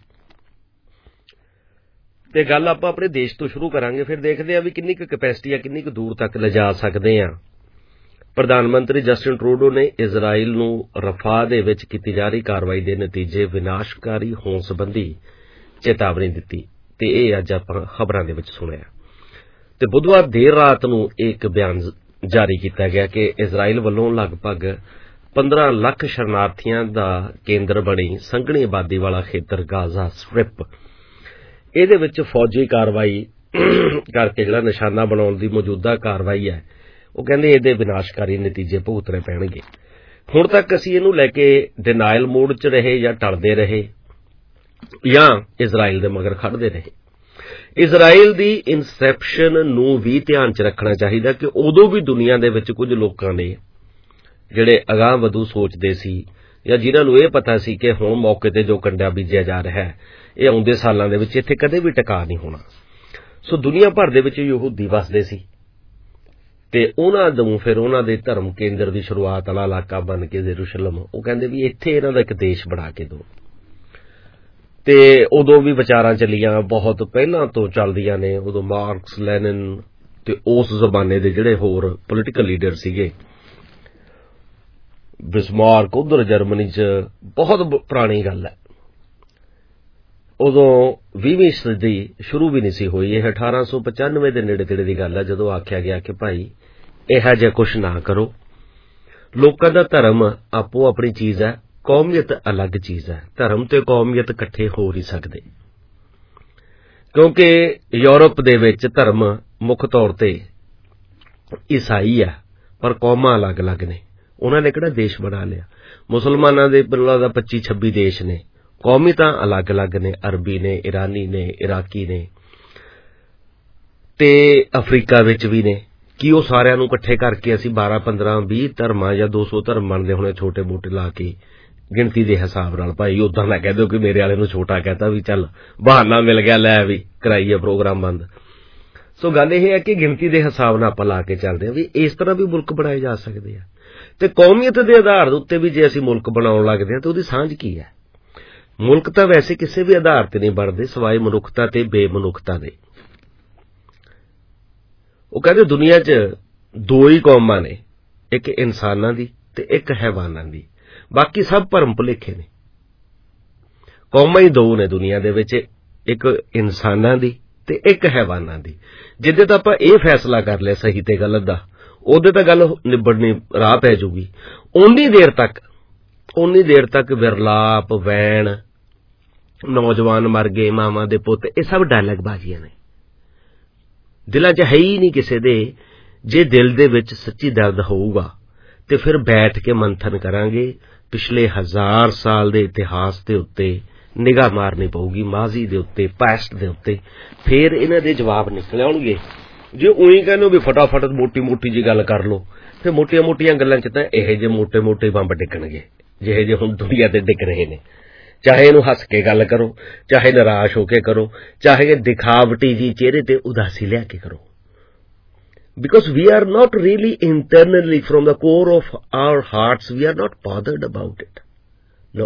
ਤੇ ਗੱਲ ਆਪਾਂ ਆਪਣੇ ਦੇਸ਼ ਤੋਂ ਸ਼ੁਰੂ ਕਰਾਂਗੇ, ਫਿਰ ਦੇਖਦੇ ਆ ਵੀ ਕਿੰਨੀ ਕੁ ਕੈਪੈਸਿਟੀ ਆ, ਕਿੰਨੀ ਕੁ ਦੂਰ ਤੱਕ ਲਿਜਾ ਸਕਦੇ ਆ। ਪ੍ਰਧਾਨ ਮੰਤਰੀ ਜਸਟਿਨ ਟਰੂਡੋ ਨੇ ਇਜ਼ਰਾਈਲ ਨੂੰ ਰਫਾ ਦੇ ਵਿੱਚ ਕੀਤੀ ਜਾ ਰਹੀ ਕਾਰਵਾਈ ਦੇ ਨਤੀਜੇ ਵਿਨਾਸ਼ਕਾਰੀ ਹੋਣ ਸੰਬੰਧੀ ਚੇਤਾਵਨੀ ਦਿੱਤੀ ਤੇ ਇਹ ਅੱਜ ਆਪਾਂ ਖਬਰਾਂ ਦੇ ਵਿੱਚ ਸੁਣਿਆ। ਤੇ ਬੁੱਧਵਾਰ ਦੇਰ ਰਾਤ ਨੂੰ ਇੱਕ ਬਿਆਨ ਜਾਰੀ ਕੀਤਾ ਗਿਆ ਕਿ ਇਜ਼ਰਾਈਲ ਵੱਲੋਂ ਲਗਭਗ ਪੰਦਰਾਂ ਲੱਖ ਸ਼ਰਨਾਰਥੀਆਂ ਦਾ ਕੇਂਦਰ ਬਣੀ ਸੰਘਣੀ ਆਬਾਦੀ ਵਾਲਾ ਖੇਤਰ ਗਾਜ਼ਾ ਸਟ੍ਰਿਪ, ਇਹਦੇ ਵਿੱਚ ਫੌਜੀ ਕਾਰਵਾਈ ਕਰਕੇ ਜਿਹੜਾ ਨਿਸ਼ਾਨਾ ਬਣਾਉਣ ਦੀ ਮੌਜੂਦਾ ਕਾਰਵਾਈ ਹੈ, ਉਹ ਕਹਿੰਦੇ ਇਹਦੇ ਵਿਨਾਸ਼ਕਾਰੀ ਨਤੀਜੇ ਭੁਗਤਣੇ ਪੈਣਗੇ। ਹੁਣ ਤੱਕ ਅਸੀਂ ਇਹਨੂੰ ਲੈ ਕੇ ਡਿਨਾਇਲ ਮੋਡ 'ਚ ਰਹੇ ਜਾਂ ਟਲਦੇ ਰਹੇ ਜਾਂ ਇਜ਼ਰਾਈਲ ਦੇ ਮਗਰ ਖੜਦੇ ਰਹੇ। ਇਜ਼ਰਾਈਲ ਦੀ ਇਨਸੈਪਸ਼ਨ ਨੂੰ ਵੀ ਧਿਆਨ 'ਚ ਰੱਖਣਾ ਚਾਹੀਦਾ ਕਿ ਉਦੋਂ ਵੀ ਦੁਨੀਆ ਦੇ ਵਿੱਚ ਕੁਝ ਲੋਕਾਂ ਨੇ ਜਿਹੜੇ ਅਗਾਂਹ ਵਧੂ ਸੋਚਦੇ ਸੀ ਜਾਂ ਜਿਨ੍ਹਾਂ ਨੂੰ ਇਹ ਪਤਾ ਸੀ ਕਿ ਹੁਣ ਮੌਕੇ ਤੇ ਜੋ ਕੰਡਾ ਬੀਜਿਆ ਜਾ ਰਿਹਾ ਹੈ ਇਹ ਆਉਂਦੇ ਸਾਲਾਂ ਦੇ ਵਿੱਚ ਇੱਥੇ ਕਦੇ ਵੀ ਟਿਕਾ ਨਹੀਂ ਹੋਣਾ। ਸੋ ਦੁਨੀਆ ਭਰ ਦੇ ਵਿੱਚ ਯਹੂਦੀ ਵਸਦੇ ਸੀ ਤੇ ਉਹਨਾਂ ਨੂੰ ਫਿਰ ਉਹਨਾਂ ਦੇ ਧਰਮ ਕੇਂਦਰ ਦੀ ਸ਼ੁਰੂਆਤ ਵਾਲਾ ਇਲਾਕਾ ਬਣ ਕੇ ਯਰੂਸ਼ਲਮ, ਉਹ ਕਹਿੰਦੇ ਵੀ ਇੱਥੇ ਇਹਨਾਂ ਦਾ ਇੱਕ ਦੇਸ਼ ਬਣਾ ਕੇ ਦਿਓ। ਤੇ ਉਦੋਂ ਵੀ ਵਿਚਾਰਾਂ ਚੱਲੀਆਂ, ਬਹੁਤ ਪਹਿਲਾਂ ਤੋਂ ਚੱਲਦੀਆਂ ਨੇ। ਉਦੋਂ ਮਾਰਕਸ, ਲੈਨਿਨ ਤੇ ਉਸ ਜ਼ਮਾਨੇ ਦੇ ਜਿਹੜੇ ਹੋਰ ਪੋਲੀਟੀਕਲ ਲੀਡਰ ਸੀਗੇ, ਬਿਸਮਾਰਕ ਉਧਰ ਜਰਮਨੀ 'ਚ, ਬਹੁਤ ਪੁਰਾਣੀ ਗੱਲ ਹੈ। ਉਦੋਂ ਵੀਹਵੀਂ ਸਦੀ ਸ਼ੁਰੂ ਵੀ ਨਹੀਂ ਸੀ ਹੋਈ। ਇਹ ਅਠਾਰਾਂ ਸੌ ਪਚਾਨਵੇਂ ਦੇ ਨੇੜੇ ਤੇੜੇ ਦੀ ਗੱਲ ਹੈ ਜਦੋਂ ਆਖਿਆ ਗਿਆ ਕਿ ਭਾਈ ਇਹੋ ਜਿਹਾ ਕੁਛ ਨਾ ਕਰੋ। ਲੋਕਾਂ ਦਾ ਧਰਮ ਆਪੋ ਆਪਣੀ ਚੀਜ਼ ਹੈ, ਕੌਮੀਅਤ ਅਲੱਗ ਚੀਜ਼ ਹੈ। ਧਰਮ ਤੇ ਕੌਮੀਅਤ ਇਕੱਠੇ ਹੋ ਨਹੀਂ ਸਕਦੇ ਕਿਉਂਕਿ ਯੂਰਪ ਦੇ ਵਿੱਚ ਧਰਮ ਮੁੱਖ ਤੌਰ ਤੇ ਈਸਾਈ ਹੈ ਪਰ ਕੌਮਾਂ ਅਲੱਗ-ਅਲੱਗ ਨੇ। ਉਹਨਾਂ ਨੇ ਕਿਹੜਾ ਦੇਸ਼ ਬਣਾ ਲਿਆ। ਮੁਸਲਮਾਨਾਂ ਦੇ ਬਿਰਲਾ ਦਾ ਪੱਚੀ ਛੱਬੀ ਦੇਸ਼ ਨੇ, ਕੌਮੀ ਤਾਂ ਅਲੱਗ-ਅਲੱਗ ਨੇ, ਅਰਬੀ ਨੇ, ਇਰਾਨੀ ਨੇ, ਇਰਾਕੀ ਨੇ ਤੇ ਅਫਰੀਕਾ ਵਿੱਚ ਵੀ ਨੇ। ਕਿ ਉਹ ਸਾਰਿਆਂ ਨੂੰ ਇਕੱਠੇ ਕਰਕੇ ਅਸੀਂ ਬਾਰਾਂ ਪੰਦਰਾਂ ਵੀਹ ਧਰਮਾਂ ਜਾਂ ਦੋ ਸੌ ਧਰਮ ਬਣਦੇ ਹੋਣੇ ਛੋਟੇ ਮੋਟੇ ਲਾ ਕੇ ਗਿਣਤੀ ਦੇ ਹਿਸਾਬ ਨਾਲ। ਭਾਈ ਉਦਾਂ ਨਾ ਕਹਿ ਦਿਓ ਕਿ ਮੇਰੇ ਵਾਲੇ ਨੂੰ ਛੋਟਾ ਕਹਿਤਾ ਵੀ ਚੱਲ ਬਹਾਨਾ ਮਿਲ ਗਿਆ, ਲੈ ਵੀ ਕਰਾਈਏ ਪ੍ਰੋਗਰਾਮ ਬੰਦ। ਸੋ ਗੱਲ ਇਹ ਹੈ ਕਿ ਗਿਣਤੀ ਦੇ ਹਿਸਾਬ ਨਾਲ ਆਪਾਂ ਲਾ ਕੇ ਚੱਲਦੇ ਹਾਂ ਵੀ ਇਸ ਤਰ੍ਹਾਂ ਵੀ ਮੁਲਕ ਬਣਾਏ ਜਾ ਸਕਦੇ ਆ। ਤੇ ਕੌਮੀਅਤ ਦੇ ਆਧਾਰ ਦੇ ਉੱਤੇ ਵੀ ਜੇ ਅਸੀਂ ਮੁਲਕ ਬਣਾਉਣ ਲੱਗਦੇ ਹਾਂ ਤਾਂ ਉਹਦੀ ਸਾਂਝ ਕੀ ਹੈ? ਮੁਲਕ ਤਾਂ ਵੈਸੇ ਕਿਸੇ ਵੀ ਆਧਾਰ ਤੇ ਨਹੀਂ ਬਣਦੇ ਸਿਵਾਏ ਮਨੁੱਖਤਾ ਤੇ ਬੇਮਨੁੱਖਤਾ ਦੇ। ਉਹ ਕਹਿੰਦੇ ਦੁਨੀਆ 'ਚ ਦੋ ਹੀ ਕੌਮਾਂ ਨੇ, ਇੱਕ ਇਨਸਾਨਾਂ ਦੀ ਤੇ ਇੱਕ ਹੈਵਾਨਾਂ ਦੀ, ਬਾਕੀ ਸਭ ਭਰਮ ਭੁਲੇਖੇ ਨੇ। ਕੌਮਾਂ ਹੀ ਦੋ ਨੇ ਦੁਨੀਆ ਦੇ ਵਿੱਚ, ਇੱਕ ਇਨਸਾਨਾਂ ਦੀ ਤੇ ਇੱਕ ਹੈਵਾਨਾਂ ਦੀ। ਜਿੱਦੇ ਤਾਂ ਆਪਾਂ ਇਹ ਫੈਸਲਾ ਕਰ ਲਿਆ ਸਹੀ ਤੇ ਗਲਤ ਦਾ, ਉਹਦੇ ਤਾਂ ਗੱਲ ਨਿਬੜਨੀ ਰਾਹ ਪੈ ਜੂਗੀ। ਓਨੀ ਦੇਰ ਤੱਕ ਓਨੀ ਦੇਰ ਤੱਕ ਵਿਰਲਾਪ, ਵੈਣ, ਨੌਜਵਾਨ ਮਰ ਗਏ, ਮਾਵਾਂ ਦੇ ਪੁੱਤ, ਇਹ ਸਭ ਡਾਇਲੌਗ ਬਾਜ਼ੀਆਂ ਨੇ, ਦਿਲਾਂ 'ਚ ਹੈ ਹੀ ਨਹੀਂ ਕਿਸੇ ਦੇ। ਜੇ ਦਿਲ ਦੇ ਵਿੱਚ ਸੱਚੀ ਦਰਦ ਹੋਊਗਾ ਤੇ ਫਿਰ ਬੈਠ ਕੇ ਮੰਥਨ ਕਰਾਂਗੇ, ਪਿਛਲੇ ਹਜ਼ਾਰ ਸਾਲ ਦੇ ਇਤਿਹਾਸ ਦੇ ਉੱਤੇ ਨਿਗਾਹ ਮਾਰਨੀ ਪਊਗੀ, ਮਾਜ਼ੀ ਦੇ ਉੱਤੇ, ਪਾਸਟ ਦੇ ਉੱਤੇ, ਫਿਰ ਇਹਨਾਂ ਦੇ ਜਵਾਬ ਨਿਕਲ ਆਉਣਗੇ। ਜੇ ਉਹੀ ਕਹਿੰਦੇ ਵੀ ਫਟਾਫਟ ਮੋਟੀ ਮੋਟੀ ਜੀ ਗੱਲ ਕਰ ਲਓ, ਫਿਰ ਮੋਟੀਆਂ ਮੋਟੀਆਂ ਗੱਲਾਂ 'ਚ ਤਾਂ ਇਹੋ ਜਿਹੇ ਮੋਟੇ ਮੋਟੇ ਬੰਬ ਡਿੱਗਣਗੇ ਜਿਹੇ ਜਿਹੇ ਹੁਣ ਦੁਨੀਆ ਤੇ ਡਿੱਗ ਰਹੇ ਨੇ। ਚਾਹੇ ਇਹਨੂੰ ਹੱਸ ਕੇ ਗੱਲ ਕਰੋ, ਚਾਹੇ ਨਿਰਾਸ਼ ਹੋ ਕੇ ਕਰੋ, ਚਾਹੇ ਦਿਖਾਵਟੀ ਜੀ ਚਿਹਰੇ ਤੇ ਉਦਾਸੀ ਲਿਆ ਕੇ ਕਰੋ। Because we are not really internally from the core of our hearts, we are not bothered about it. No.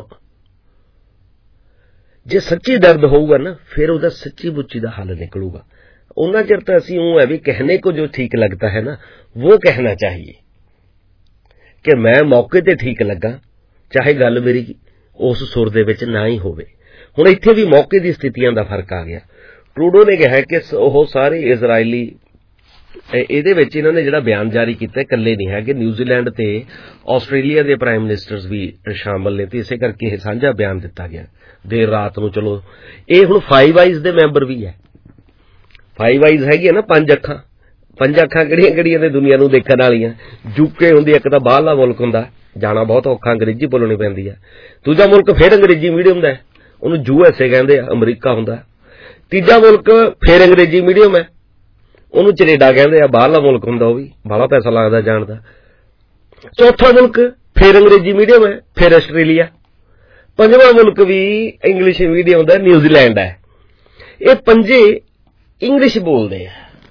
ਜੇ ਸੱਚੀ ਦਰਦ ਹੋਊਗਾ ਨਾ ਫਿਰ ਉਹਦਾ ਸੱਚੀ ਮੁੱਚੀ ਦਾ ਹੱਲ ਨਿਕਲੂਗਾ। ਉਹਨਾਂ ਚਿਰ ਤਾਂ ਅਸੀਂ ਉਹ ਹੈ ਵੀ कहने को जो ठीक लगता है ना वो कहना चाहिए ਕਿ ਮੈਂ ਮੌਕੇ ਤੇ ਠੀਕ ਲੱਗਾ, ਚਾਹੇ ਗੱਲ ਮੇਰੀ ਉਸ ਸੁਰ ਦੇ ਵਿੱਚ ਨਾ ਹੀ ਹੋਵੇ। ਹੁਣ ਇੱਥੇ ਵੀ ਮੌਕੇ ਦੀ ਸਥਿਤੀਆਂ ਦਾ ਫਰਕ ਆ ਗਿਆ। ਟਰੂਡੋ ਨੇ ਕਿਹਾ ਕਿ ਉਹ ਸਾਰੇ ਇਜ਼ਰਾਈਲੀ, ਇਹਦੇ ਵਿੱਚ ਇਹਨਾਂ ਨੇ ਜਿਹੜਾ ਬਿਆਨ ਜਾਰੀ ਕੀਤਾ ਇਕੱਲੇ ਨਹੀਂ ਹੈਗੇ, ਨਿਊਜ਼ੀਲੈਂਡ ਤੇ ਆਸਟ੍ਰੇਲੀਆ ਦੇ ਪ੍ਰਾਈਮ ਮਿਨਿਸਟਰਸ ਵੀ ਸ਼ਾਮਲ ਨੇ, ਤੇ ਇਸੇ ਕਰਕੇ ਇਹ ਸਾਂਝਾ ਬਿਆਨ ਦਿੱਤਾ ਗਿਆ ਦੇਰ ਰਾਤ ਨੂੰ। ਚਲੋ ਇਹ ਹੁਣ ਫਾਈਵ ਆਈਜ਼ ਦੇ ਮੈਂਬਰ ਵੀ ਹੈ। ਫਾਈਵ ਆਈਜ਼ ਹੈਗੀ ਨਾ, ਪੰਜ ਅੱਖਾਂ। ਪੰਜ ਅੱਖਾਂ ਕਿਹੜੀਆਂ ਕਿਹੜੀਆਂ ਨੇ ਦੁਨੀਆ ਨੂੰ ਦੇਖਣ ਵਾਲੀਆਂ? ਯੂਕੇ ਹੁੰਦੀ, ਇੱਕ ਤਾਂ ਬਾਹਰਲਾ ਮੁਲਕ ਹੁੰਦਾ, ਜਾਣਾ ਬਹੁਤ ਔਖਾ, ਅੰਗਰੇਜ਼ੀ ਬੋਲਣੀ ਪੈਂਦੀ ਹੈ। ਦੂਜਾ ਮੁਲਕ ਫਿਰ ਅੰਗਰੇਜ਼ੀ ਮੀਡੀਅਮ ਦਾ, ਉਹਨੂੰ ਯੂ ਐਸ ਏ ਕਹਿੰਦੇ ਆ, ਅਮਰੀਕਾ ਹੁੰਦਾ। ਤੀਜਾ ਮੁਲਕ ਫਿਰ ਅੰਗਰੇਜ਼ੀ ਮੀਡੀਅਮ ਹੈ, ਉਹਨੂੰ ਕੈਨੇਡਾ ਕਹਿੰਦੇ ਆ, ਬਾਹਰਲਾ ਮੁਲਕ ਹੁੰਦਾ, ਉਹ ਵੀ ਬਾਹਲਾ ਪੈਸਾ ਲੱਗਦਾ ਜਾਣ ਦਾ। ਚੌਥਾ ਮੁਲਕ ਫਿਰ ਅੰਗਰੇਜ਼ੀ ਮੀਡੀਅਮ ਹੈ, ਫਿਰ ਆਸਟ੍ਰੇਲੀਆ। ਪੰਜਵਾਂ ਮੁਲਕ ਵੀ ਇੰਗਲਿਸ਼ ਮੀਡੀਅਮ ਦਾ, ਨਿਊਜ਼ੀਲੈਂਡ ਹੈ। ਇਹ ਪੰਜੇ ਇੰਗਲਿਸ਼ ਬੋਲਦੇ ਆ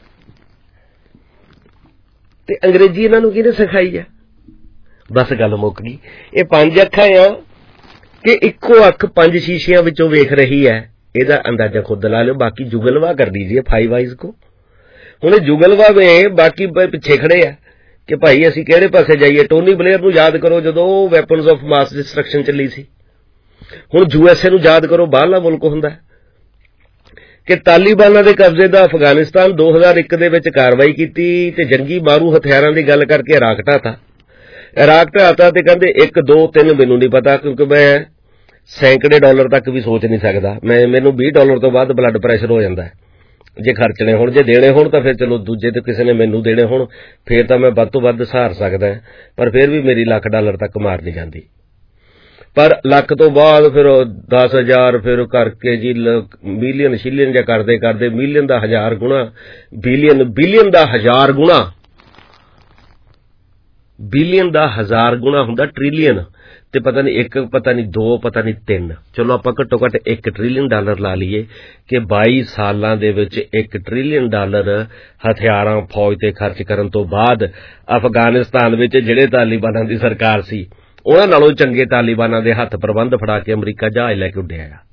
ਤੇ ਅੰਗਰੇਜ਼ੀ ਇਹਨਾਂ ਨੂੰ ਕਿਹਨੇ ਸਿਖਾਈ ਹੈ? ਬਸ ਗੱਲ ਮੁੱਕ ਗਈ। ਇਹ ਪੰਜ ਅੱਖਾਂ ਆ ਕਿ ਇੱਕੋ ਅੱਖ ਪੰਜ ਸ਼ੀਸ਼ਿਆਂ ਵਿੱਚੋਂ ਵੇਖ ਰਹੀ ਹੈ, ਇਹਦਾ ਅੰਦਾਜ਼ਾ ਖੁਦ ਲਾ ਲਿਓ। ਬਾਕੀ ਜੁਗਲਵਾ ਕਰ ਦੀजिए फाइव आइज को। ਹੁਣ ਜੁਗਲਵਾ ਵਿੱਚ ਬਾਕੀ ਪਿੱਛੇ ਖੜੇ ਆ ਕਿ ਭਾਈ ਅਸੀਂ ਕਿਹੜੇ ਪਾਸੇ ਜਾਈਏ। ਟੋਨੀ ਬਲੇਅਰ ਨੂੰ ਯਾਦ ਕਰੋ ਜਦੋਂ ਵੈਪਨਸ ਆਫ ਮਾਸ ਡਿਸਟਰਕਸ਼ਨ ਚੱਲੀ ਸੀ। ਹੁਣ ਯੂ ਐਸ ਏ ਨੂੰ ਯਾਦ ਕਰੋ, ਬਾਹਰਲਾ ਮੁਲਕ ਹੁੰਦਾ। ਕਿ ਤਾਲਿਬਾਨਾਂ ਦੇ ਕਬਜ਼ੇ ਦਾ ਅਫਗਾਨਿਸਤਾਨ ਦੋ ਹਜ਼ਾਰ ਇੱਕ ਦੇ ਵਿੱਚ ਕਾਰਵਾਈ ਕੀਤੀ ਤੇ ਜੰਗੀ ਮਾਰੂ ਹਥਿਆਰਾਂ ਦੀ ਗੱਲ ਕਰਕੇ ਇਰਾਕ ਢਾਤਾ। ਇਰਾਕ ਢਾਤਾ ਤੇ ਕਹਿੰਦੇ ਇੱਕ ਦੋ ਤਿੰਨ ਮੈਨੂੰ ਨਹੀਂ ਪਤਾ, ਕਿਉਂਕਿ ਮੈਂ ਸੈਂਕੜੇ ਡਾਲਰ ਤੱਕ ਵੀ ਸੋਚ ਨਹੀਂ ਸਕਦਾ। ਮੈਂ ਮੈਨੂੰ ਵੀਹ ਡਾਲਰ ਤੋਂ ਬਾਅਦ ਬਲੱਡ ਪ੍ਰੈਸ਼ਰ ਹੋ ਜਾਂਦਾ ਜੇ ਖਰਚਣੇ ਹੋਣ। ਜੇ ਦੇਣੇ ਹੋਣ ਤਾਂ ਫਿਰ ਚਲੋ ਦੂਜੇ ਤੇ ਕਿਸੇ ਨੇ ਮੈਨੂੰ ਦੇਣੇ ਹੋਣ ਫਿਰ ਤਾਂ ਮੈਂ ਵੱਧ ਤੋਂ ਵੱਧ ਸਹਾਰ ਸਕਦਾ, ਪਰ ਫਿਰ ਵੀ ਮੇਰੀ ਲੱਖ ਡਾਲਰ ਤੱਕ ਮਾਰ ਨਹੀਂ ਜਾਂਦੀ। ਪਰ ਲੱਖ ਤੋਂ ਬਾਅਦ ਫਿਰ ਦਸ ਹਜ਼ਾਰ ਫਿਰ ਕਰਕੇ ਜੀ ਮਿਲੀਅਨ ਸ਼ਿਲੀਅਨ ਜਾਂ ਕਰਦੇ ਕਰਦੇ ਮਿਲੀਅਨ ਦਾ ਹਜ਼ਾਰ ਗੁਣਾ, ਬਿਲੀਅਨ ਬਿਲੀਅਨ ਦਾ ਹਜ਼ਾਰ ਗੁਣਾ, ਬਿਲੀਅਨ ਦਾ ਹਜ਼ਾਰ ਗੁਣਾ ਹੁੰਦਾ ਟ੍ਰਿਲੀਅਨ। ਤੇ ਪਤਾ ਨਹੀਂ ਇੱਕ, ਪਤਾ ਨਹੀਂ ਦੋ, ਪਤਾ ਨਹੀਂ ਤਿੰਨ, ਚਲੋ ਆਪਾਂ ਘੱਟੋ ਘੱਟ ਇੱਕ ਟ੍ਰਿਲੀਅਨ ਡਾਲਰ ਲਾ ਲਈਏ ਕਿ ਬਾਈ ਸਾਲਾਂ ਦੇ ਵਿੱਚ ਇੱਕ ਟ੍ਰਿਲੀਅਨ ਡਾਲਰ ਹਥਿਆਰਾਂ ਫੌਜ ਤੇ ਖਰਚ ਕਰਨ ਤੋਂ ਬਾਅਦ ਅਫਗਾਨਿਸਤਾਨ ਵਿੱਚ ਜਿਹੜੇ ਤਾਲਿਬਾਨਾਂ ਦੀ ਸਰਕਾਰ ਸੀ ਉਹਨਾਂ ਨਾਲੋਂ ਚੰਗੇ ਤਾਲਿਬਾਨਾਂ ਦੇ ਹੱਥ ਪ੍ਰਬੰਧ ਫੜਾ ਕੇ ਅਮਰੀਕਾ ਜਹਾਜ਼ ਲੈ ਕੇ ਉੱਡਿਆ ਆ।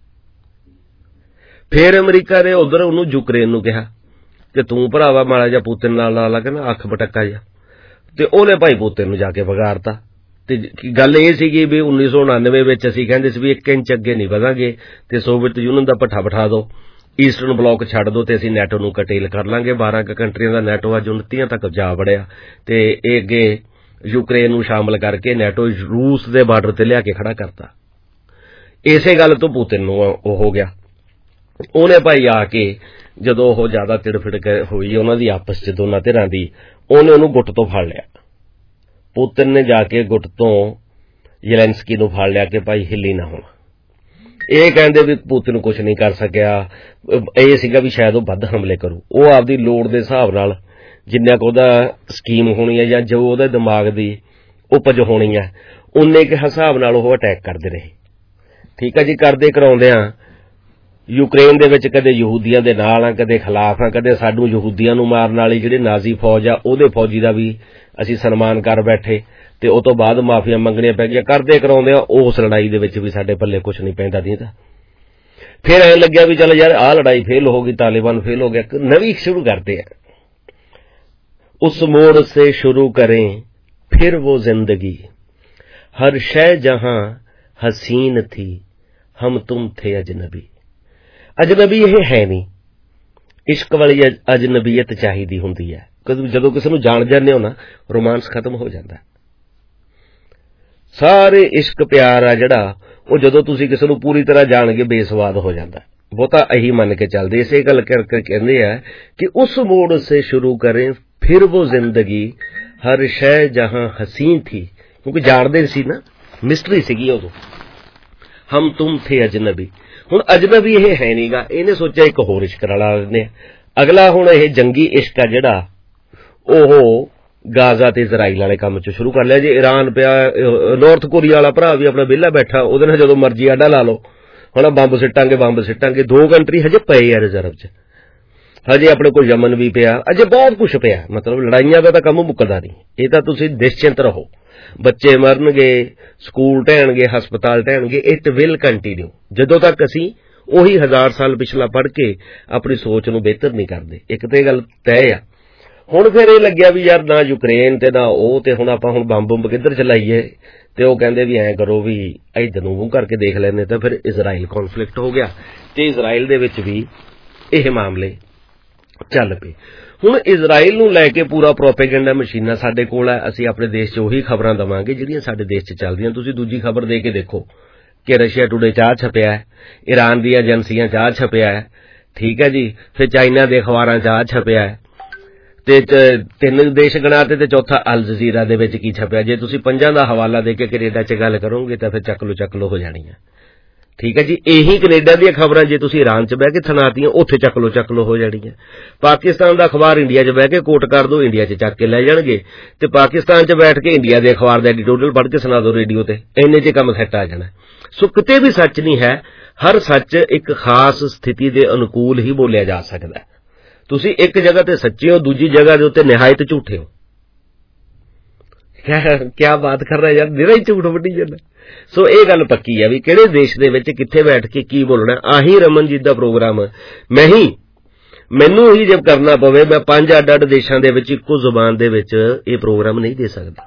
ਫਿਰ ਅਮਰੀਕਾ ਨੇ ਉਧਰ ਉਹਨੂੰ ਯੂਕਰੇਨ ਨੂੰ ਕਿਹਾ ਕਿ ਤੂੰ ਭਰਾਵਾ ਮਾੜਾ ਜਿਹਾ ਪੁਤਿਨ ਨਾਲ ਨਾਲ ਲਾ ਕੇ ਨਾ ਅੱਖ ਬਟੱਕਾ ਜਿਹਾ, ਤੇ ਉਹਨੇ ਭਾਈ ਪੁਤਿਨ ਨੂੰ ਜਾ ਕੇ ਵਿਗਾੜਤਾ। ਤੇ ਗੱਲ ਇਹ ਸੀਗੀ ਵੀ ਉੱਨੀ ਸੌ ਉਨਾਨਵੇਂ ਵਿੱਚ ਅਸੀਂ ਕਹਿੰਦੇ ਸੀ ਵੀ ਇੱਕ ਇੰਚ ਅੱਗੇ ਨਹੀਂ ਵਧਾਂਗੇ ਤੇ ਸੋਵੀਅਤ ਯੂਨੀਅਨ ਦਾ ਭੱਠਾ ਬਿਠਾ ਦਿਓ, ਈਸਟਰਨ ਬਲਾਕ ਛੱਡ ਦਿਓ ਤੇ ਅਸੀਂ ਨੈਟੋ ਨੂੰ ਕਟੇਲ ਕਰ ਲਾਂਗੇ। ਬਾਰਾਂ ਕੁ ਕੰਟਰੀਆਂ ਦਾ ਨੈਟੋ ਅੱਜ ਉਨੱਤੀਆਂ ਤੱਕ ਜਾ ਵੜਿਆ ਤੇ ਇਹ ਅੱਗੇ ਯੂਕਰੇਨ ਨੂੰ ਸ਼ਾਮਲ ਕਰਕੇ ਨੈਟੋ ਰੂਸ ਦੇ ਬਾਰਡਰ ਤੇ ਲਿਆ ਕੇ ਖੜਾ ਕਰਤਾ। ਇਸੇ ਗੱਲ ਤੋਂ ਪੁਤਿਨ ਨੂੰ ਉਹ ਹੋ ਗਿਆ। ਉਹਨੇ ਭਾਈ ਆ ਕੇ ਜਦੋਂ ਉਹ ਜ਼ਿਆਦਾ ਤਿੜਫਿੜ ਹੋਈ ਉਹਨਾਂ ਦੀ ਆਪਸ 'ਚ ਦੋਨਾਂ ਧਿਰਾਂ ਦੀ, ਉਹਨੇ ਉਹਨੂੰ ਗੁੱਟ ਤੋਂ ਫੜ ਲਿਆ। ਪੁਤਿਨ ਨੇ ਜਾ ਕੇ ਗੁੱਟ ਤੋਂ ਜ਼ੈਲੈਂਸਕੀ ਨੂੰ ਫੜ ਲਿਆ ਕਿ ਭਾਈ ਹਿੱਲੀ ਨਾ ਹੁਣ। ਇਹ ਕਹਿੰਦੇ ਵੀ ਪੁਤਿਨ ਕੁਝ ਨਹੀਂ ਕਰ ਸਕਿਆ, ਇਹ ਸੀਗਾ ਵੀ ਸ਼ਾਇਦ ਉਹ ਵੱਧ ਹਮਲੇ ਕਰੂ। ਉਹ ਆਪਦੀ ਲੋੜ ਦੇ ਹਿਸਾਬ ਨਾਲ ਜਿੰਨਾ ਕੁ ਉਹਦਾ ਸਕੀਮ ਹੋਣੀ ਹੈ ਜਾਂ ਜੋ ਉਹਦੇ ਦਿਮਾਗ ਦੀ ਉਪਜ ਹੋਣੀ ਹੈ ਉਨੇ ਕੁ ਹਿਸਾਬ ਨਾਲ ਉਹ ਅਟੈਕ ਕਰਦੇ ਰਹੇ। ਠੀਕ ਹੈ ਜੀ। ਕਰਦੇ ਕਰਾਉਂਦਿਆਂ ਯੂਕਰੇਨ ਦੇ ਵਿੱਚ ਕਦੇ ਯਹੂਦੀਆਂ ਦੇ ਨਾਲ ਆ, ਕਦੇ ਖਿਲਾਫ ਆ, ਕਦੇ ਸਾਨੂੰ ਯਹੂਦੀਆਂ ਨੂੰ ਮਾਰਨ ਵਾਲੀ ਜਿਹੜੇ ਨਾਜ਼ੀ ਫੌਜ ਆ ਉਹਦੇ ਫੌਜੀ ਦਾ ਵੀ ਅਸੀਂ ਸਨਮਾਨ ਕਰ ਬੈਠੇ ਤੇ ਉਹ ਤੋਂ ਬਾਅਦ ਮਾਫੀਆਂ ਮੰਗਣੀਆਂ ਪੈ ਗਈਆਂ। ਕਰਦੇ ਕਰਾਉਂਦੇ ਆ ਉਸ ਲੜਾਈ ਦੇ ਵਿੱਚ ਵੀ ਸਾਡੇ ਪੱਲੇ ਕੁਛ ਨਹੀਂ ਪੈਂਦਾ ਦੀਦਾ। ਫਿਰ ਐਂ ਲੱਗਿਆ ਵੀ ਚੱਲ ਯਾਰ ਆਹ ਲੜਾਈ ਫੇਲ ਹੋ ਗਈ, ਤਾਲਿਬਾਨ ਫੇਲ ਹੋ ਗਿਆ, ਨਵੀਂ ਸ਼ੁਰੂ ਕਰਦੇ ਆ। ਉਸ ਮੋੜ ਸੇ ਸ਼ੁਰੂ ਕरें फिर वो जिंदगी हर शय जहां हसीन थी हम तुम थे अजनबी। ਅਜਨਬੀ ਇਹ ਹੈ ਨਹੀਂ, ਇਸ਼ਕ ਵਾਲੀ ਅਜਨਬੀਅਤ ਚਾਹੀਦੀ ਹੁੰਦੀ ਹੈ। ਜਦੋਂ ਕਿਸੇ ਨੂੰ ਜਾਣ ਜਾਂਦੇ ਹੋ ਨਾ ਰੋਮਾਂਸ ਖਤਮ ਹੋ ਜਾਂਦਾ। ਸਾਰੇ ਇਸ਼ਕ ਪਿਆਰ ਆ ਜਿਹੜਾ ਉਹ ਜਦੋਂ ਤੁਸੀਂ ਕਿਸੇ ਨੂੰ ਪੂਰੀ ਤਰ੍ਹਾਂ ਜਾਣ ਕੇ ਬੇਸਵਾਦ ਹੋ ਜਾਂਦਾ। ਬਹੁਤਾ ਇਹੀ ਮੰਨ ਕੇ ਚੱਲਦੇ, ਇਸੇ ਗੱਲ ਕਰਕੇ ਕਹਿੰਦੇ ਆ ਕਿ ਉਸ ਮੋੜ ਸੇ ਸ਼ੁਰੂ ਕਰੇ ਫਿਰ ਉਹ ਜ਼ਿੰਦਗੀ ਹਰ ਸ਼ੈ ਜਹਾਂ ਹਸੀਨ ਥੀ, ਕਿਉਂਕਿ ਜਾਣਦੇ ਸੀ ਨਾ, ਮਿਸਟਰੀ ਸੀਗੀ ਉਦੋਂ। ਹਮ ਤੁਮ ਥੇ ਅਜਨਬੀ। ਹੁਣ ਅਜਨਬੀ ਇਹ ਹੈ ਨਹੀਂਗਾ, ਇਹਨੇ ਸੋਚਿਆ ਇੱਕ ਹੋਰ ਇਸ਼ਕ ਰਲਾ ਲੈਂਦੇ ਆ। ਅਗਲਾ ਹੁਣ ਇਹ ਜੰਗੀ ਇਸ਼ਕ ਆ ਜਿਹੜਾ ਉਹ ਗਾਜ਼ਾ ਤੇ ਇਜ਼ਰਾਈਲ ਵਾਲੇ ਕੰਮ ਚ ਸ਼ੁਰੂ ਕਰ ਲਿਆ। ਜੇ ਈਰਾਨ ਪਿਆ, ਨਾਰਥ ਕੋਰੀਆ ਵਾਲਾ ਭਰਾ ਵੀ ਆਪਣਾ ਵਿਹਲਾ ਬੈਠਾ, ਉਹਦੇ ਨਾਲ ਜਦੋਂ ਮਰਜ਼ੀ ਆਡਾ ਲਾ ਲਓ, ਹੁਣ ਬੰਬ ਸਿੱਟਾਂਗੇ ਬੰਬ ਸਿੱਟਾਂਗੇ। ਦੋ ਕੰਟਰੀ ਹਜੇ ਪਏ ਆ ਰਿਜ਼ਰਵ ਚ, ਹਜੇ ਆਪਣੇ ਕੋਲ ਯਮਨ ਵੀ ਪਿਆ, ਅਜੇ ਬਹੁਤ ਕੁਛ ਪਿਆ। ਮਤਲਬ ਲੜਾਈਆਂ ਦਾ ਤਾਂ ਕੰਮ ਮੁੱਕਦਾ ਨਹੀਂ। ਇਹ ਤਾਂ ਤੁਸੀਂ ਨਿਸ਼ਚਿੰਤ ਰਹੋ, ਬੱਚੇ ਮਰਨਗੇ, ਸਕੂਲ ਢਹਿਣਗੇ, ਹਸਪਤਾਲ ਢਹਿਣਗੇ, ਇਟ ਵਿਲ ਕੰਟੀਨਿਊ ਜਦੋਂ ਤੱਕ ਅਸੀਂ ਉਹੀ ਹਜ਼ਾਰ ਸਾਲ ਪਿਛਲਾ ਪੜ੍ਹ ਕੇ ਆਪਣੀ ਸੋਚ ਨੂੰ ਬਿਹਤਰ ਨਹੀਂ ਕਰਦੇ। ਇੱਕ ਤੇ ਗੱਲ ਤੈਅ ਆ। ਹੁਣ ਫਿਰ ਇਹ ਲੱਗਿਆ ਵੀ ਯਾਰ ਨਾ ਯੂਕਰੇਨ ਤੇ ਨਾ ਉਹ, ਤੇ ਹੁਣ ਆਪਾਂ ਹੁਣ ਬੰਬ ਬੰਬ ਕਿੱਧਰ ਚਲਾਈਏ, ਤੇ ਉਹ ਕਹਿੰਦੇ ਵੀ ਐਂ ਕਰੋ ਵੀ ਇੱਧਰ ਨੂੰ ਮੂੰਹ ਕਰਕੇ ਦੇਖ ਲੈਂਦੇ। ਤਾਂ ਫਿਰ ਇਜ਼ਰਾਈਲ ਕੌਨਫਲਿਕਟ ਹੋ ਗਿਆ ਤੇ ਇਜ਼ਰਾਈਲ ਦੇ ਵਿੱਚ ਵੀ ਇਹ ਮਾਮਲੇ ਚੱਲ ਪਏ। ਹੁਣ ਇਜ਼ਰਾਈਲ ਨੂੰ ਲੈ ਕੇ ਪੂਰਾ ਪ੍ਰੋਪੇਗੈਂਡਾ ਮਸ਼ੀਨਾਂ ਸਾਡੇ ਕੋਲ ਹੈ। ਅਸੀਂ ਆਪਣੇ ਦੇਸ਼ 'ਚ ਉਹੀ ਖਬਰਾਂ ਦੇਵਾਂਗੇ ਜਿਹੜੀਆਂ ਸਾਡੇ ਦੇਸ਼ 'ਚ ਚੱਲਦੀਆਂ। ਤੁਸੀਂ ਦੂਜੀ ਖਬਰ ਦੇ ਕੇ ਦੇਖੋ ਕਿ ਰਸ਼ੀਆ ਟੂਡੇ 'ਚ ਆਹ ਛਪਿਆ ਹੈ, ਈਰਾਨ ਦੀਆਂ ਏਜੰਸੀਆਂ 'ਚ ਆਹ ਛਪਿਆ ਹੈ, ਠੀਕ ਹੈ ਜੀ। ਫਿਰ ਚਾਈਨਾ ਦੇ ਅਖਬਾਰਾਂ 'ਚ ਆਹ ਛਪਿਆ ਹੈ, ਤੇ ਤਿੰਨ ਦੇਸ਼ ਗਣਾਤੇ ਤੇ ਚੌਥਾ ਅਲ ਜਜ਼ੀਰਾ ਦੇ ਵਿੱਚ ਕੀ ਛਪਿਆ। ਜੇ ਤੁਸੀਂ ਪੰਜਾਂ ਦਾ ਹਵਾਲਾ ਦੇ ਕੇ ਕੈਨੇਡਾ 'ਚ ਗੱਲ ਕਰੋਗੇ ਤਾਂ ਫਿਰ ਚੱਕ ਲੋ ਚੱਕ ਲੋ ਹੋ ਜਾਣੀ ਹੈ, ਠੀਕ ਹੈ ਜੀ। ਇਹੀ ਕੈਨੇਡਾ ਦੀਆਂ ਖਬਰਾਂ ਜੇ ਤੁਸੀਂ ਈਰਾਨ 'ਚ ਬਹਿ ਕੇ ਸੁਣਾਤੀਆਂ, ਉੱਥੇ ਚੱਕ ਲੋ ਚੱਕ ਲੋ ਹੋ ਜਾਣੀਆਂ। ਪਾਕਿਸਤਾਨ ਦਾ ਅਖਬਾਰ ਇੰਡੀਆ 'ਚ ਬਹਿ ਕੇ ਕੋਟ ਕਰ ਦੋ, ਇੰਡੀਆ 'ਚ ਚੱਕ ਕੇ ਲੈ ਜਾਣਗੇ, ਤੇ ਪਾਕਿਸਤਾਨ 'ਚ ਬੈਠ ਕੇ ਇੰਡੀਆ ਦੇ ਅਖਬਾਰ ਦਾ ਐਡੀਟੋਰੀਅਲ ਪੜ੍ਹ ਕੇ ਸੁਣਾ ਦੋ ਰੇਡੀਓ ਤੇ, ਇੰਨੇ 'ਚ ਕੰਮ ਸੈੱਟ ਆ ਜਾਣਾ। ਸੋ ਕਿਤੇ ਵੀ ਸੱਚ ਨਹੀਂ ਹੈ, ਹਰ ਸੱਚ ਇੱਕ ਖਾਸ ਸਥਿਤੀ ਦੇ ਅਨੁਕੂਲ ਹੀ ਬੋਲਿਆ ਜਾ ਸਕਦਾ। ਤੁਸੀਂ ਇੱਕ ਜਗ੍ਹਾ ਤੇ ਸੱਚੇ ਹੋ, ਦੂਜੀ ਜਗ੍ਹਾ ਦੇ ਉੱਤੇ ਨਿਹਾਇਤ ਝੂਠੇ ਹੋ। ਕਿਆ ਬਾਤ ਕਰ ਰਿਹਾ ਯਾਰ, ਨਿਰਾ ਹੀ ਝੂਠ ਵੱਢੀ ਜਾਂਦਾ। ਸੋ ਇਹ ਗੱਲ ਪੱਕੀ ਹੈ ਵੀ ਕਿਹੜੇ ਦੇਸ਼ ਦੇ ਵਿੱਚ ਕਿੱਥੇ ਬੈਠ ਕੇ ਕੀ ਬੋਲਣਾ। ਆਹੀ ਰਮਨਜੀਤ ਦਾ ਪ੍ਰੋਗਰਾਮ ਮੈਂ ਹੀ ਮੈਨੂੰ ਹੀ ਜਦ ਕਰਨਾ ਪਵੇ, ਮੈਂ ਪੰਜ ਅੱਡ ਅੱਡ ਦੇਸ਼ਾਂ ਦੇ ਵਿੱਚ ਇੱਕੋ ਜ਼ੁਬਾਨ ਦੇ ਵਿੱਚ ਇਹ ਪ੍ਰੋਗਰਾਮ ਨਹੀਂ ਦੇ ਸਕਦਾ।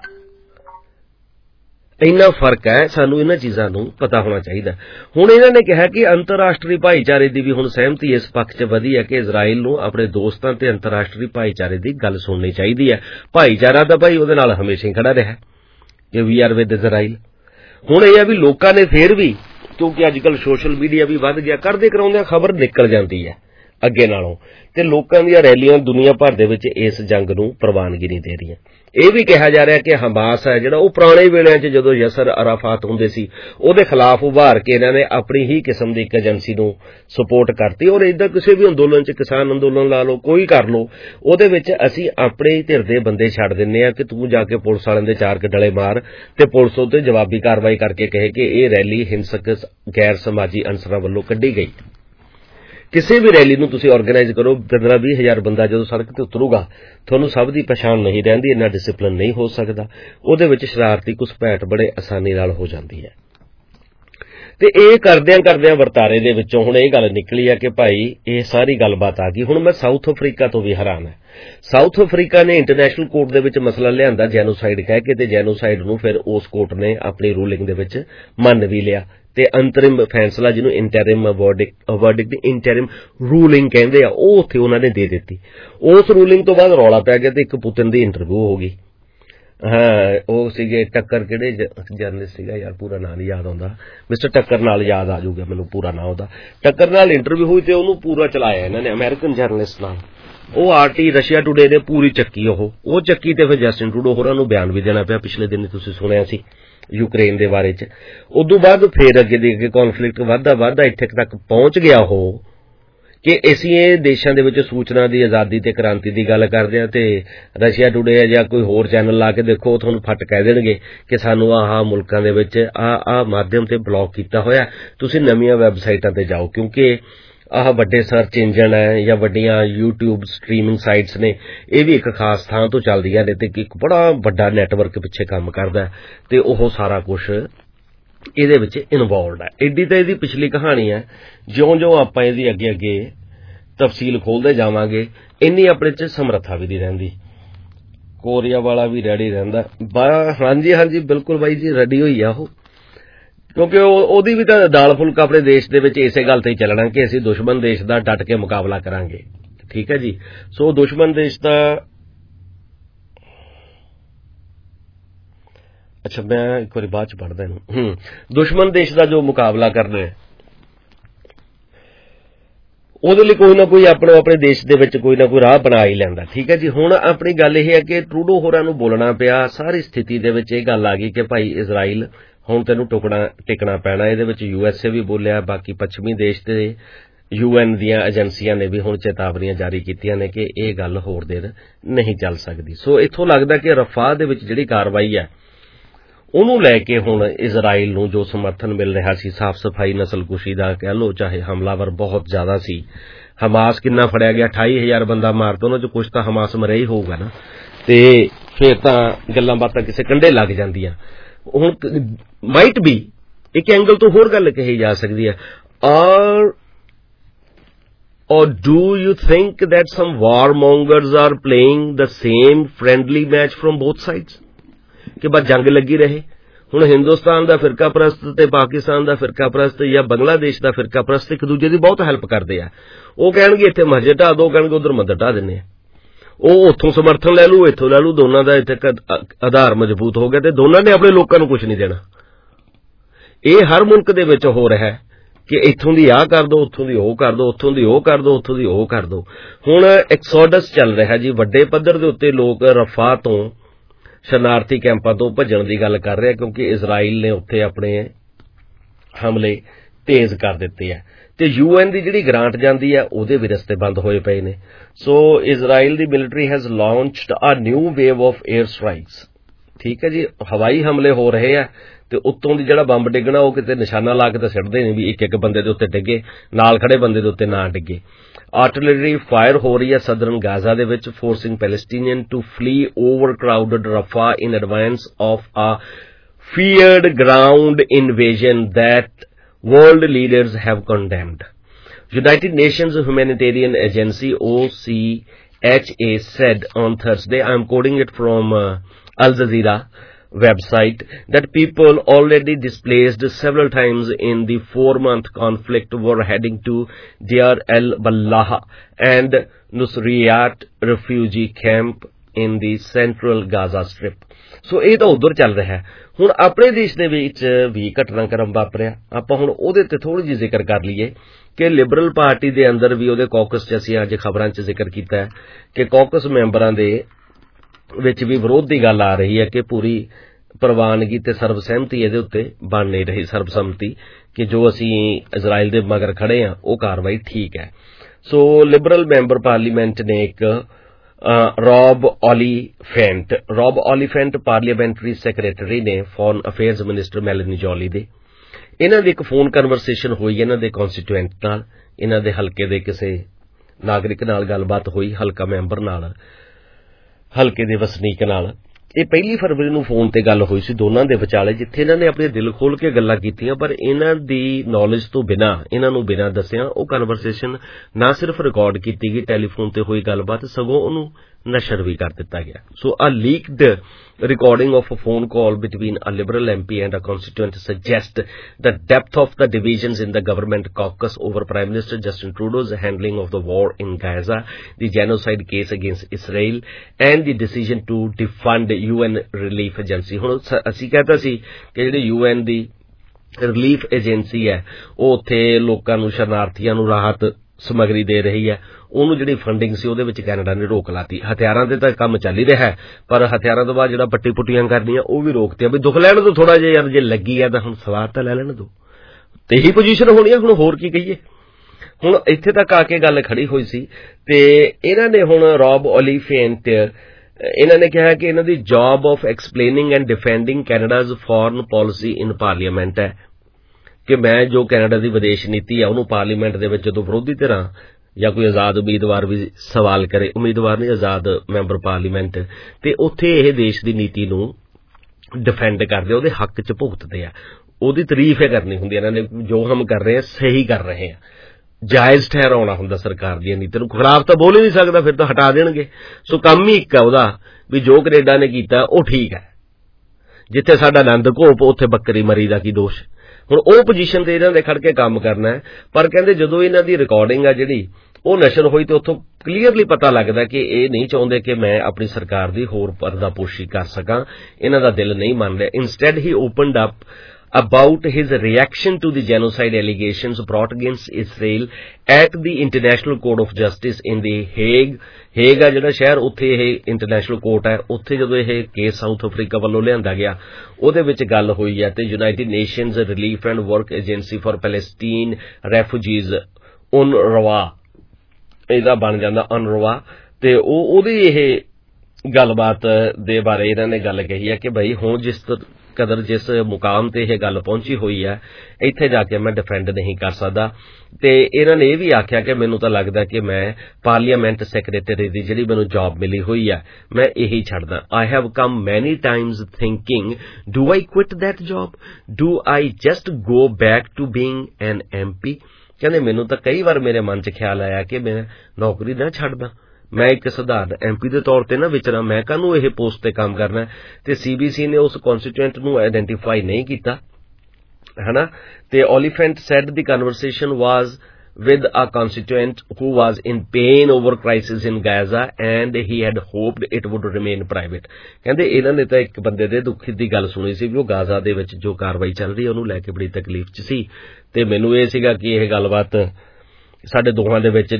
ਇੰਨਾ ਫਰਕ ਹੈ, ਸਾਨੂੰ ਇਹਨਾਂ ਚੀਜ਼ਾਂ ਨੂੰ ਪਤਾ ਹੋਣਾ ਚਾਹੀਦਾ। ਹੁਣ ਇਹਨਾਂ ਨੇ ਕਿਹਾ ਕਿ ਅੰਤਰਰਾਸ਼ਟਰੀ ਭਾਈਚਾਰੇ ਦੀ ਵੀ ਹੁਣ ਸਹਿਮਤੀ ਇਸ ਪੱਖ 'ਚ ਵਧੀ ਹੈ ਕਿ ਇਜ਼ਰਾਈਲ ਨੂੰ ਆਪਣੇ ਦੋਸਤਾਂ ਤੇ ਅੰਤਰਰਾਸ਼ਟਰੀ ਭਾਈਚਾਰੇ ਦੀ ਗੱਲ ਸੁਣਨੀ ਚਾਹੀਦੀ ਹੈ। ਭਾਈਚਾਰਾ ਤਾਂ ਭਾਈ ਉਹਦੇ ਨਾਲ ਹਮੇਸ਼ਾ ਹੀ ਖੜਾ ਰਿਹਾ ਕਿ ਵੀ ਆਰ ਵਿਦ ਇਜ਼ਰਾਈਲ। ਹੁਣ ਇਹ ਆ ਵੀ ਲੋਕਾਂ ਨੇ ਫੇਰ ਵੀ, ਕਿਉਂਕਿ ਅੱਜ ਕੱਲ੍ਹ ਸੋਸ਼ਲ ਮੀਡੀਆ ਵੀ ਵੱਧ ਗਿਆ, ਕਰਦੇ ਕਰਾਉਂਦਿਆਂ ਖਬਰ ਨਿਕਲ ਜਾਂਦੀ ਹੈ ਅੱਗੇ ਨਾਲੋਂ, ਤੇ ਲੋਕਾਂ ਦੀਆਂ ਰੈਲੀਆਂ ਦੁਨੀਆ ਭਰ ਦੇ ਵਿੱਚ ਇਸ ਜੰਗ ਨੂੰ ਪ੍ਰਵਾਨਗੀ ਨਹੀਂ ਦੇ ਰਹੀਆਂ। ਇਹ ਵੀ ਕਿਹਾ ਜਾ ਰਿਹਾ ਕਿ ਹਮਾਸ ਹੈ ਜਿਹੜਾ ਉਹ ਪੁਰਾਣੇ ਵੇਲਿਆਂ 'ਚ ਜਦੋਂ ਯਸਰ ਅਰਾਫਾਤ ਹੁੰਦੇ ਸੀ ਉਹਦੇ ਖਿਲਾਫ ਉਭਾਰ ਕੇ ਇਹਨਾਂ ਨੇ ਆਪਣੀ ਹੀ ਕਿਸਮ ਦੀ ਇੱਕ ਏਜੰਸੀ ਨੂੰ ਸਪੋਰਟ ਕਰਤੀ। ਔਰ ਇੱਦਾਂ ਕਿਸੇ ਵੀ ਅੰਦੋਲਨ 'ਚ, ਕਿਸਾਨ ਅੰਦੋਲਨ ਲਾ ਲਓ, ਕੋਈ ਕਰ ਲਓ, ਉਹਦੇ ਵਿੱਚ ਅਸੀਂ ਆਪਣੇ ਹੀ ਧਿਰ ਦੇ ਬੰਦੇ ਛੱਡ ਦਿੰਦੇ ਆ ਕਿ ਤੂੰ ਜਾ ਕੇ ਪੁਲਿਸ ਵਾਲਿਆਂ ਦੇ ਚਾਰ ਡਲੇ ਮਾਰ, ਤੇ ਪੁਲਿਸ ਉੱਤੇ ਜਵਾਬੀ ਕਾਰਵਾਈ ਕਰਕੇ ਕਹੇ ਕਿ ਇਹ ਰੈਲੀ ਹਿੰਸਕ ਗੈਰ ਸਮਾਜੀ ਅਨਸਰਾਂ ਵੱਲੋਂ ਕੱਢੀ ਗਈ। ਕਿਸੇ ਵੀ ਰੈਲੀ ਨੂੰ ਤੁਸੀਂ ਆਰਗੇਨਾਈਜ਼ ਕਰੋ, ਪੰਦਰਾਂ ਵੀਹ ਹਜ਼ਾਰ ਬੰਦਾ ਜਦੋਂ ਸੜਕ ਤੇ ਉਤਰੂਗਾ, ਤੁਹਾਨੂੰ ਸਭ ਦੀ ਪਛਾਣ ਨਹੀਂ ਰਹਿੰਦੀ, ਇੰਨਾ ਡਿਸਿਪਲਿਨ ਨਹੀਂ ਹੋ ਸਕਦਾ। ਉਹਦੇ ਵਿੱਚ ਸ਼ਰਾਰਤੀ ਘੁਸਪੈਠ ਬੜੇ ਆਸਾਨੀ ਨਾਲ ਹੋ ਜਾਂਦੀ ਹੈ। ਤੇ ਇਹ ਕਰਦਿਆਂ ਕਰਦਿਆਂ ਵਰਤਾਰੇ ਦੇ ਵਿੱਚੋਂ ਹੁਣ ਇਹ ਗੱਲ ਨਿਕਲੀ ਹੈ ਕਿ ਭਾਈ ਇਹ ਸਾਰੀ ਗੱਲਬਾਤ ਆ ਗਈ। ਹੁਣ ਮੈਂ ਸਾਊਥ ਅਫਰੀਕਾ ਤੋਂ ਵੀ ਹੈਰਾਨ ਹੈ। ਸਾਊਥ ਅਫਰੀਕਾ ਨੇ ਇੰਟਰਨੈਸ਼ਨਲ ਕੋਰਟ ਦੇ ਵਿੱਚ ਮਸਲਾ ਲਿਆਂਦਾ ਜੈਨੋਸਾਈਡ ਕਹਿ ਕੇ, ਤੇ ਜੈਨੋਸਾਈਡ ਨੂੰ ਫਿਰ ਉਸ ਕੋਰਟ ਨੇ ਆਪਣੀ ਰੂਲਿੰਗ ਦੇ ਵਿੱਚ ਮੰਨ ਵੀ ਲਿਆ, ਤੇ ਅੰਤਰਿਮ ਫੈਸਲਾ ਜਿਹਨੂੰ ਇੰਟਰਿਮ ਵਰਡਿਕਟ ਇੰਟਰਿਮ ਰੂਲਿੰਗ ਕਹਿੰਦੇ ਆ, ਉਹ ਉੱਥੇ ਉਹਨਾਂ ਨੇ ਦੇ ਦਿੱਤੀ। ਉਸ ਰੂਲਿੰਗ ਤੋਂ ਬਾਅਦ ਰੌਲਾ ਪੈ ਗਿਆ ਤੇ ਇੱਕ ਪੁਤਨ ਦੀ ਇੰਟਰਵਿਊ ਹੋ ਗਈ। ਹਾਂ, ਉਹ ਸੀਗੇ ਟੱਕਰ, ਕਿਹੜੇ ਜਰਨਲਿਸਟ ਸੀਗਾ ਯਾਰ, ਪੂਰਾ ਨਾਂ ਨਹੀਂ ਯਾਦ ਆਉਂਦਾ, ਮਿਸਟਰ ਟੱਕਰ ਨਾਲ ਯਾਦ ਆ ਜਾਊਗਾ ਮੈਨੂੰ ਪੂਰਾ ਨਾਂ ਉਹਦਾ। ਟੱਕਰ ਨਾਲ ਇੰਟਰਵਿਊ ਹੋਈ ਤੇ ਉਹਨੂੰ ਪੂਰਾ ਚਲਾਇਆ ਇਹਨਾਂ ਨੇ, ਅਮਰੀਕਨ ਜਰਨਲਿਸਟ ਨਾਲ। ਉਹ ਆਰਟੀ ਰਸ਼ੀਆ ਟੂਡੇ ਨੇ ਪੂਰੀ ਚੱਕੀ, ਉਹ ਉਹ ਚੱਕੀ ਤੇ ਫਿਰ ਜਸਟਿਨ ਟਰੂਡੋ ਹੋਰਾਂ ਨੂੰ ਬਿਆਨ ਵੀ ਦੇਣਾ ਪਿਆ। ਪਿਛਲੇ ਦਿਨ ਤੁਸੀਂ ਸੁਣਿਆ ਸੀ ਯੂਕਰੇਨ ਦੇ ਬਾਰੇ 'ਚ। ਉਦੋਂ ਬਾਅਦ ਫੇਰ ਅੱਗੇ ਦੇ ਅੱਗੇ ਕੌਨਫਲਿਕਟ ਵੱਧਦਾ ਵੱਧਦਾ ਇੱਥੇ ਤੱਕ ਪਹੁੰਚ ਗਿਆ ਉਹ ਕਿ ਅਸੀਂ ਇਹ ਦੇਸ਼ਾਂ ਦੇ ਵਿੱਚ ਸੂਚਨਾ ਦੀ ਆਜ਼ਾਦੀ ਤੇ ਕ੍ਰਾਂਤੀ ਦੀ ਗੱਲ ਕਰਦੇ ਹਾਂ ਤੇ ਰਸ਼ੀਆ ਟੂਡੇ ਜਾਂ ਕੋਈ ਹੋਰ ਚੈਨਲ ਲਾ ਕੇ ਦੇਖੋ, ਤੁਹਾਨੂੰ ਫੱਟ ਕਹਿ ਦੇਣਗੇ ਕਿ ਸਾਨੂੰ ਆਹ ਮੁਲਕਾਂ ਦੇ ਵਿੱਚ ਆਹ ਆਹ ਮਾਧਿਅਮ ਤੇ ਬਲੌਕ ਕੀਤਾ ਹੋਇਆ, ਤੁਸੀਂ ਨਵੀਆਂ ਵੈਬਸਾਈਟਾਂ ਤੇ ਜਾਓ। ਕਿਉਂਕਿ ਆਹ ਵੱਡੇ ਸਰਚ ਇੰਜਨ ਹੈ ਜਾਂ ਵੱਡੀਆਂ ਯੂਟਿਊਬ ਸਟਰੀਮਿੰਗ ਸਾਈਟਸ ਨੇ, ਇਹ ਵੀ ਇੱਕ ਖਾਸ ਥਾਂ ਤੋਂ ਚੱਲਦੀਆਂ ਨੇ ਤੇ ਇੱਕ ਬੜਾ ਵੱਡਾ ਨੈਟਵਰਕ ਪਿੱਛੇ ਕੰਮ ਕਰਦਾ ਤੇ ਉਹ ਸਾਰਾ ਕੁਝ ਇਹਦੇ ਵਿੱਚ ਇਨਵੋਲਵਡ ਹੈ। ਏਡੀ ਤਾਂ ਇਹਦੀ ਪਿਛਲੀ ਕਹਾਣੀ ਹੈ, ਜਿਉਂ-ਜਿਉਂ ਆਪਾਂ ਇਹਦੀ ਅੱਗੇ ਅੱਗੇ ਤਫਸੀਲ ਖੋਲਦੇ ਜਾਵਾਂਗੇ ਇੰਨੀ ਆਪਣੇ 'ਚ ਸਮਰੱਥਾ ਵੀ ਨਹੀਂ ਰਹਿੰਦੀ। ਕੋਰੀਆ ਵਾਲਾ ਵੀ ਰੈਡੀ ਰਹਿੰਦਾ। ਹਾਂਜੀ ਹਾਂਜੀ ਬਿਲਕੁਲ ਬਾਈ ਜੀ, ਰੈਡੀ ਹੋਈ ਆ ਉਹ, ਕਿਉਂਕਿ ਉਹਦੀ ਵੀ ਤਾਂ ਦਾਲ ਫੁਲਕਾ ਆਪਣੇ ਦੇਸ਼ ਦੇ ਵਿੱਚ ਇਸੇ ਗੱਲ ਤੇ ਹੀ ਚੱਲਣਾ ਕਿ ਅਸੀਂ ਦੁਸ਼ਮਣ ਦੇਸ਼ ਦਾ ਡਟ ਕੇ ਮੁਕਾਬਲਾ ਕਰਾਂਗੇ। ਠੀਕ ਹੈ ਜੀ। ਸੋ ਦੁਸ਼ਮਣ ਦੇਸ਼ ਦਾ, ਅੱਛਾ ਮੈਂ ਇੱਕ ਵਾਰੀ ਬਾਅਦ ਚ ਪੜ੍ਹਦਾ ਇਹਨੂੰ। ਹੂੰ ਦੁਸ਼ਮਣ ਦੇਸ਼ ਦਾ ਜੋ ਮੁਕਾਬਲਾ ਕਰਨਾ ਹੈ ਉਹਦੇ ਲਈ ਕੋਈ ਨਾ ਕੋਈ ਆਪਣੇ ਆਪਣੇ ਦੇਸ਼ ਦੇ ਵਿੱਚ ਕੋਈ ਨਾ ਕੋਈ ਰਾਹ ਬਣਾ ਹੀ ਲੈਂਦਾ। ਠੀਕ ਹੈ ਜੀ। ਹੁਣ ਆਪਣੀ ਗੱਲ ਇਹ ਹੈ ਕਿ ਟਰੂਡੋ ਹੋਰਾਂ ਨੂੰ ਬੋਲਣਾ ਪਿਆ, ਸਾਰੀ ਸਥਿਤੀ ਦੇ ਵਿੱਚ ਇਹ ਗੱਲ ਆ ਗਈ ਕਿ ਭਾਈ ਇਜ਼ਰਾਈਲ ਹੁਣ ਤੈਨੂੰ ਟੁਕਣਾ ਟਿਕਣਾ ਪੈਣਾ। ਇਹਦੇ ਵਿੱਚ ਯੂ ਐਸ ਏ ਵੀ ਬੋਲਿਆ, ਬਾਕੀ ਪੱਛਮੀ ਦੇਸ਼ ਤੇ ਯੂ ਐਨ ਦੀਆਂ ਏਜੰਸੀਆਂ ਨੇ ਵੀ ਹੁਣ ਚੇਤਾਵਨੀਆਂ ਜਾਰੀ ਕੀਤੀਆਂ ਨੇ ਕਿ ਇਹ ਗੱਲ ਹੋਰ ਦੇਰ ਨਹੀਂ ਚੱਲ ਸਕਦੀ। ਸੋ ਇੱਥੋਂ ਲੱਗਦਾ ਕਿ ਰਫਾਹ ਦੇ ਵਿੱਚ ਜਿਹੜੀ ਕਾਰਵਾਈ ਹੈ ਉਹਨੂੰ ਲੈ ਕੇ ਹੁਣ ਇਜ਼ਰਾਈਲ ਨੂੰ ਜੋ ਸਮਰਥਨ ਮਿਲ ਰਿਹਾ ਸੀ, ਸਾਫ਼ ਸਫਾਈ ਨਸਲਕੁਸ਼ੀ ਦਾ ਕਹਿ ਲਓ, ਚਾਹੇ ਹਮਲਾਵਰ ਬਹੁਤ ਜ਼ਿਆਦਾ ਸੀ। ਹਮਾਸ ਕਿੰਨਾ ਫੜਿਆ ਗਿਆ, ਅਠਾਈ ਹਜ਼ਾਰ ਬੰਦਾ ਮਾਰਤਾ, ਉਹਨਾਂ 'ਚ ਕੁਛ ਤਾਂ ਹਮਾਸ ਮਰਿਆ ਹੀ ਹੋਊਗਾ ਨਾ, ਤੇ ਫਿਰ ਤਾਂ ਗੱਲਾਂ ਬਾਤਾਂ ਕਿਸੇ ਕੰਢੇ ਲੱਗ ਜਾਂਦੀਆਂ। ਹੁਣ ਮਾਈਟ ਵੀ ਇੱਕ ਐਂਗਲ ਤੋਂ ਹੋਰ ਗੱਲ ਕਹੀ ਜਾ ਸਕਦੀ ਹੈ, ਔਰ or do you think that some warmongers are playing the same friendly match from both sides? ਕਿ ਬਸ ਜੰਗ ਲੱਗੀ ਰਹੇ। ਹੁਣ ਹਿੰਦੁਸਤਾਨ ਦਾ ਫਿਰਕਾ ਪ੍ਰਸਤ ਤੇ ਪਾਕਿਸਤਾਨ ਦਾ ਫਿਰਕਾ ਪ੍ਰਸਤ ਜਾਂ ਬੰਗਲਾਦੇਸ਼ ਦਾ ਫਿਰਕਾ ਪ੍ਰਸਤ ਇੱਕ ਦੂਜੇ ਦੀ ਬਹੁਤ ਹੈਲਪ ਕਰਦੇ ਆ। ਉਹ ਕਹਿਣਗੇ ਇੱਥੇ ਮਸਜਿਦ ਢਾਹ ਦੋ, ਕਹਿਣਗੇ ਉਧਰ ਮੰਦਰ ਢਾਹ ਦਿੰਦੇ ਆ। ਉਹ ਉੱਥੋਂ ਸਮਰਥਨ ਲੈ ਲੂ, ਇੱਥੋਂ ਲੈ ਲੂ, ਦੋਨਾਂ ਦਾ ਇੱਥੇ ਆਧਾਰ ਮਜ਼ਬੂਤ ਹੋ ਗਿਆ ਤੇ ਦੋਨਾਂ ਨੇ ਆਪਣੇ ਲੋਕਾਂ ਨੂੰ ਕੁਝ ਨਹੀਂ ਦੇਣਾ। ਇਹ ਹਰ ਮੁਲਕ ਦੇ ਵਿੱਚ ਹੋ ਰਿਹਾ ਹੈ ਕਿ ਇੱਥੋਂ ਦੀ ਆਹ ਕਰ ਦੋ, ਉੱਥੋਂ ਦੀ ਉਹ ਕਰ ਦੋ, ਉੱਥੋਂ ਦੀ ਉਹ ਕਰ ਦੋ, ਉੱਥੋਂ ਦੀ ਉਹ ਕਰ ਦੋ। ਹੁਣ ਐਕਸੋਡਸ ਚੱਲ ਰਿਹਾ ਜੀ, ਵੱਡੇ ਪੱਧਰ ਦੇ ਉੱਤੇ ਲੋਕ ਰਫਾਹ ਤੋਂ ਸ਼ਰਨਾਰਥੀ ਕੈਂਪਾਂ ਤੋਂ ਭੱਜਣ ਦੀ ਗੱਲ ਕਰ ਰਿਹਾ, ਕਿਉਂਕਿ ਇਜ਼ਰਾਈਲ ਨੇ ਉੱਥੇ ਆਪਣੇ ਹਮਲੇ ਤੇਜ਼ ਕਰ ਦਿੱਤੇ ਹੈ ਤੇ ਯੂ ਐਨ ਦੀ ਜਿਹੜੀ ਗ੍ਰਾਂਟ ਜਾਂਦੀ ਹੈ ਉਹਦੇ ਵੀ ਰਸਤੇ ਬੰਦ ਹੋਏ ਪਏ ਨੇ। ਸੋ ਇਜ਼ਰਾਈਲ ਦੀ military has launched a new wave of air strikes. ਠੀਕ ਹੈ ਜੀ। ਹਵਾਈ ਹਮਲੇ ਹੋ ਰਹੇ ਆ ਤੇ ਉੱਤੋਂ ਦੀ ਜਿਹੜਾ ਬੰਬ ਡਿੱਗਣਾ ਉਹ ਕਿਤੇ ਨਿਸ਼ਾਨਾ ਲਾ ਕੇ ਤਾਂ ਸਿੱਟਦੇ ਨੇ ਵੀ ਇੱਕ ਇੱਕ ਬੰਦੇ ਦੇ ਉੱਤੇ ਡਿੱਗੇ, ਨਾਲ ਖੜੇ ਬੰਦੇ ਦੇ ਉੱਤੇ ਨਾ ਡਿੱਗੇ। ਆਰਟਿਲਰੀ ਫਾਇਰ ਹੋ ਰਹੀ ਹੈ ਸਦਰਨ ਗਾਜ਼ਾ ਦੇ ਵਿੱਚ, forcing Palestinian to flee over crowded Rafah in advance of a feared ground invasion that world leaders have condemned. United Nations Humanitarian Agency O C H A said on Thursday, I am quoting it from uh, Al Jazeera website, that people already displaced several times in the four-month conflict were heading to Deir el-Balah and Nusriyat refugee camp in the central Gaza Strip. So ਇਹ ਤਾਂ ਉਧਰ ਚੱਲ ਰਿਹਾ ਹੈ। ਹੁਣ ਆਪਣੇ ਦੇਸ਼ ਦੇ ਵਿੱਚ ਵੀ ਘਟਨਾਕ੍ਰਮ ਵਾਪਰਿਆ, ਆਪਾਂ ਹੁਣ ਉਹਦੇ ਤੇ ਥੋੜੀ ਜਿਹੀ ਜ਼ਿਕਰ ਕਰ ਲਈਏ ਕਿ ਲਿਬਰਲ ਪਾਰਟੀ ਦੇ ਅੰਦਰ ਵੀ ਉਹਦੇ ਕੌਕਸ 'ਚ ਅਸੀਂ ਅੱਜ ਖਬਰਾਂ 'ਚ ਜ਼ਿਕਰ ਕੀਤਾ ਹੈ ਕਿ ਕੌਕਸ ਮੈਂਬਰਾਂ ਦੇ ਵਿੱਚ ਵੀ ਵਿਰੋਧ ਦੀ ਗੱਲ ਆ ਰਹੀ ਹੈ ਕਿ ਪੂਰੀ ਪ੍ਰਵਾਨਗੀ ਤੇ ਸਰਬਸਹਿਮਤੀ ਇਹਦੇ ਉੱਤੇ ਬਣ ਨਹੀਂ ਰਹੀ, ਸਰਬਸੰਮਤੀ, ਕਿ ਜੋ ਅਸੀਂ ਇਜ਼ਰਾਈਲ ਦੇ ਮਗਰ ਖੜੇ ਹਾਂ ਉਹ ਕਾਰਵਾਈ ਠੀਕ ਹੈ। ਸੋ ਲਿਬਰਲ ਮੈਂਬਰ ਪਾਰਲੀਮੈਂਟ ਨੇ ਇੱਕ Rob Oliphant Rob Oliphant parliamentary secretary ਨੇ foreign affairs minister Melanie Joly ਦੇ, ਇਹਨਾਂ ਦੀ ਇੱਕ ਫੋਨ ਕਨਵਰਸੇਸ਼ਨ ਹੋਈ ਇਹਨਾਂ ਦੇ ਕੌਂਸਟੀਟਿਊਐਂਟ ਨਾਲ, ਇਹਨਾਂ ਦੇ ਹਲਕੇ ਦੇ ਕਿਸੇ ਨਾਗਰਿਕ ਨਾਲ ਗੱਲਬਾਤ ਹੋਈ, ਹਲਕਾ ਮੈਂਬਰ ਨਾਲ, ਹਲਕੇ ਦੇ ਵਸਨੀਕ ਨਾਲ। ਇਹ ਪਹਿਲੀ ਫਰਵਰੀ ਨੂੰ ਫੋਨ ਤੇ ਗੱਲ ਹੋਈ ਸੀ ਦੋਨਾਂ ਦੇ ਵਿਚਾਲੇ, ਜਿੱਥੇ ਇਹਨਾਂ ਨੇ ਆਪਣੇ ਦਿਲ ਖੋਲ ਕੇ ਗੱਲਾਂ ਕੀਤੀਆਂ, ਪਰ ਇਹਨਾਂ ਦੀ ਨੌਲੇਜ ਤੋਂ ਬਿਨਾਂ, ਇਹਨਾਂ ਨੂੰ ਬਿਨਾਂ ਦੱਸਿਆ ਉਹ ਕਨਵਰਸੇਸ਼ਨ ਨਾ ਸਿਰਫ ਰਿਕਾਰਡ ਕੀਤੀ ਗਈ ਟੈਲੀਫੋਨ ਤੇ ਹੋਈ ਗੱਲਬਾਤ, ਸਗੋਂ ਉਹਨੂੰ ਨਸ਼ਰ ਵੀ ਕਰ ਦਿੱਤਾ ਗਿਆ। ਸੋ a leaked recording of a phone call between a Liberal M P and a constituent suggests the depth of the divisions in the government caucus over Prime Minister Justin Trudeau's handling of the war in Gaza, the genocide case against Israel, and the decision to defund U N relief agency. ਹੁਣ ਅਸੀਂ कहता ਸੀ ਕਿ ਜਿਹੜੀ U N ਦੀ relief agency ਹੈ ਉਹ ਉੱਥੇ ਲੋਕਾਂ ਨੂੰ, ਸ਼ਰਨਾਰਥੀਆਂ ਨੂੰ ਰਾਹਤ ਸਮੱਗਰੀ ਦੇ ਰਹੀ ਹੈ, ਉਹਨੂੰ ਜਿਹੜੀ ਫੰਡਿੰਗ ਸੀ ਉਹਦੇ ਵਿੱਚ ਕੈਨੇਡਾ ਨੇ ਰੋਕ ਲਾਤੀ। ਹਥਿਆਰਾਂ ਦੇ ਤਾਂ ਕੰਮ ਚੱਲ ਹੀ ਰਿਹਾ, ਪਰ ਹਥਿਆਰਾਂ ਤੋਂ ਬਾਅਦ ਜਿਹੜਾ ਪੱਟੀ ਪੁੱਟੀਆਂ ਕਰਨੀਆਂ ਉਹ ਵੀ ਰੋਕਤੀਆਂ ਵੀ ਦੁੱਖ ਲੈਣ ਤੋਂ ਥੋੜਾ ਜਿਹਾ ਯਾਰ, ਜੇ ਲੱਗੀ ਆ ਤਾਂ ਹੁਣ ਸਵਾਦ ਤਾਂ ਲੈ ਲੈਣ ਦੋ, ਤੇ ਇਹੀ ਪੋਜੀਸ਼ਨ ਹੋਣੀ ਆ। ਹੁਣ ਹੋਰ ਕੀ ਕਹੀਏ। ਹੁਣ ਇੱਥੇ ਤੱਕ ਆ ਕੇ ਗੱਲ ਖੜੀ ਹੋਈ ਸੀ ਤੇ ਇਹਨਾਂ ਨੇ ਹੁਣ ਰੌਬ ਓਲੀਫੈਂਟ ਇਹਨਾਂ ਨੇ ਕਿਹਾ ਕਿ ਇਹਨਾਂ ਦੀ job of explaining and defending Canada's foreign policy in parliament ਹੈ ਕਿ ਮੈਂ ਜੋ ਕੈਨੇਡਾ ਦੀ ਵਿਦੇਸ਼ ਨੀਤੀ ਆ ਉਹਨੂੰ ਪਾਰਲੀਮੈਂਟ ਦੇ ਵਿੱਚ ਜਦੋਂ ਵਿਰੋਧੀ ਧਿਰਾਂ ਜਾਂ ਕੋਈ ਆਜ਼ਾਦ ਉਮੀਦਵਾਰ ਵੀ ਸਵਾਲ ਕਰੇ, ਉਮੀਦਵਾਰ ਨਹੀਂ ਆਜ਼ਾਦ ਮੈਂਬਰ ਪਾਰਲੀਮੈਂਟ, ਤੇ ਉੱਥੇ ਇਹ ਦੇਸ਼ ਦੀ ਨੀਤੀ ਨੂੰ ਡਿਫੈਂਡ ਕਰਦੇ, ਉਹਦੇ ਹੱਕ 'ਚ ਭੁਗਤਦੇ ਆ, ਉਹਦੀ ਤਾਰੀਫ ਹੈ ਕਰਨੀ ਹੁੰਦੀ ਇਹਨਾਂ ਨੇ, ਜੋ ਹਮ ਕਰ ਰਹੇ ਆ ਸਹੀ ਕਰ ਰਹੇ ਆ, ਜਾਇਜ਼ ਠਹਿਰਾਉਣਾ ਹੁੰਦਾ ਸਰਕਾਰ ਦੀਆਂ ਨੀਤੀ ਨੂੰ। ਖਿਲਾਫ ਤਾਂ ਬੋਲ ਹੀ ਨਹੀਂ ਸਕਦਾ, ਫਿਰ ਤਾਂ ਹਟਾ ਦੇਣਗੇ। ਸੋ ਕੰਮ ਹੀ ਇੱਕ ਹੈ ਉਹਦਾ ਵੀ ਜੋ ਕੈਨੇਡਾ ਨੇ ਕੀਤਾ ਉਹ ਠੀਕ ਹੈ, ਜਿੱਥੇ ਸਾਡਾ ਆਨੰਦ ਘੋਪ ਉੱਥੇ ਬੱਕਰੀ ਮਰੀ ਦਾ ਕੀ ਦੋਸ਼। ਹੁਣ ਉਹ ਪੋਜੀਸ਼ਨ ਤੇ ਇਹਨਾਂ ਦੇ ਖੜ ਕੇ ਕੰਮ ਕਰਨਾ ਹੈ, ਪਰ ਕਹਿੰਦੇ ਜਦੋਂ ਇਹਨਾਂ ਦੀ ਰਿਕਾਰਡਿੰਗ ਆ ਜਿਹੜੀ ਉਹ ਨਸ਼ਰ ਹੋਈ ਤੇ ਉੱਥੋਂ ਕਲੀਅਰਲੀ ਪਤਾ ਲੱਗਦਾ ਕਿ ਇਹ ਨਹੀਂ ਚਾਹੁੰਦੇ ਕਿ ਮੈਂ ਆਪਣੀ ਸਰਕਾਰ ਦੀ ਹੋਰ ਪਰਦਾਪੋਸ਼ੀ ਕਰ ਸਕਾਂ, ਇਹਨਾਂ ਦਾ ਦਿਲ ਨਹੀਂ ਮੰਨ ਰਿਹਾ। ਇੰਸਟੈਡ ਹੀ opened up about his reaction to the genocide allegations brought against Israel at the International Court of Justice in the Hague. Hague ਆ ਜਿਹੜਾ ਸ਼ਹਿਰ, ਉੱਥੇ ਇਹ ਇੰਟਰਨੈਸ਼ਨਲ ਕੋਰਟ ਹੈ, ਉੱਥੇ ਜਦੋਂ ਇਹ ਕੇਸ ਸਾਊਥ ਅਫਰੀਕਾ ਵੱਲੋਂ ਲਿਆਂਦਾ ਗਿਆ ਉਹਦੇ ਵਿੱਚ ਗੱਲ ਹੋਈ ਹੈ ਤੇ United Nations relief and work agency for Palestine refugees ਉਨਰਵਾ ਇਹਦਾ ਬਣ ਜਾਂਦਾ ਅਨਰਵਾ, ਤੇ ਉਹ ਉਹਦੀ ਇਹ ਗੱਲਬਾਤ ਦੇ ਬਾਰੇ ਇਹਨਾਂ ਨੇ ਗੱਲ ਕਹੀ ਹੈ ਕਿ ਬਈ ਹੁਣ ਜਿਸ ਕਦਰ ਜਿਸ ਮੁਕਾਮ ਤੇ ਇਹ ਗੱਲ ਪਹੁੰਚੀ ਹੋਈ ਹੈ ਇੱਥੇ ਜਾ ਕੇ ਮੈਂ ਡਿਫੈਂਡ ਨਹੀਂ ਕਰ ਸਕਦਾ। ਤੇ ਇਹਨਾਂ ਨੇ ਇਹ ਵੀ ਆਖਿਆ ਕਿ ਮੈਨੂੰ ਤਾਂ ਲੱਗਦਾ ਕਿ ਮੈਂ ਪਾਰਲੀਮੈਂਟ ਸੈਕਟਰੀ ਦੀ ਜਿਹੜੀ ਮੈਨੂੰ ਜੌਬ ਮਿਲੀ ਹੋਈ ਹੈ ਮੈਂ ਇਹੀ ਛੱਡਦਾ। ਆਈ have come many times thinking do I quit that job, do I just go back to being an M P. ਕਹਿੰਦੇ ਮੈਨੂੰ ਤਾਂ ਕਈ ਵਾਰ ਮੇਰੇ ਮਨ 'ਚ ਖਿਆਲ ਆਇਆ ਕਿ ਮੈਂ ਨੌਕਰੀ ਨਾ ਛੱਡਦਾ, ਮੈਂ ਇੱਕ ਸਧਾਰਨ ਐਮ ਪੀ ਦੇ ਤੌਰ ਤੇ ਨਾ ਵਿਚਰਾਂ, ਮੈਂ ਕਾਹਨੂੰ ਇਹ ਪੋਸਟ ਤੇ ਕੰਮ ਕਰਨਾ। ਤੇ ਸੀਬੀਸੀ ਨੇ ਉਸ ਕਨਸਟੀਟੂਐਂਟ ਨੂੰ ਆਇਡੈਂਟੀਫਾਈ ਨਹੀਂ ਕੀਤਾ ਹਨਾ। ਤੇ Oliphant said the conversation was with a constituent who was in pain over crisis in Gaza and he had hoped it would remain private. ਕਹਿੰਦੇ ਇਹਨਾਂ ਨੇ ਤਾਂ ਇੱਕ ਬੰਦੇ ਦੇ ਦੁੱਖ ਦੀ ਗੱਲ ਸੁਣੀ ਸੀ ਵੀ ਉਹ ਗਾਜ਼ਾ ਦੇ ਵਿੱਚ ਜੋ ਕਾਰਵਾਈ ਚੱਲ ਰਹੀ ਉਹਨੂੰ ਲੈ ਕੇ ਬੜੀ ਤਕਲੀਫ 'ਚ ਸੀ, ਤੇ ਮੈਨੂੰ ਇਹ ਸੀਗਾ ਕਿ ਇਹ ਗੱਲਬਾਤ ਸਾਡੇ ਦੋਹਾਂ ਦੇ ਵਿੱਚ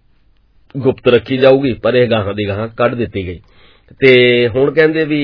ਗੁਪਤ ਰੱਖੀ ਜਾਊਗੀ, ਪਰ ਇਹ ਗਾਹਾਂ ਦੀ ਗਾਹਾਂ ਕੱਢ ਦਿੱਤੀ ਗਈ। ਤੇ ਹੁਣ ਕਹਿੰਦੇ ਵੀ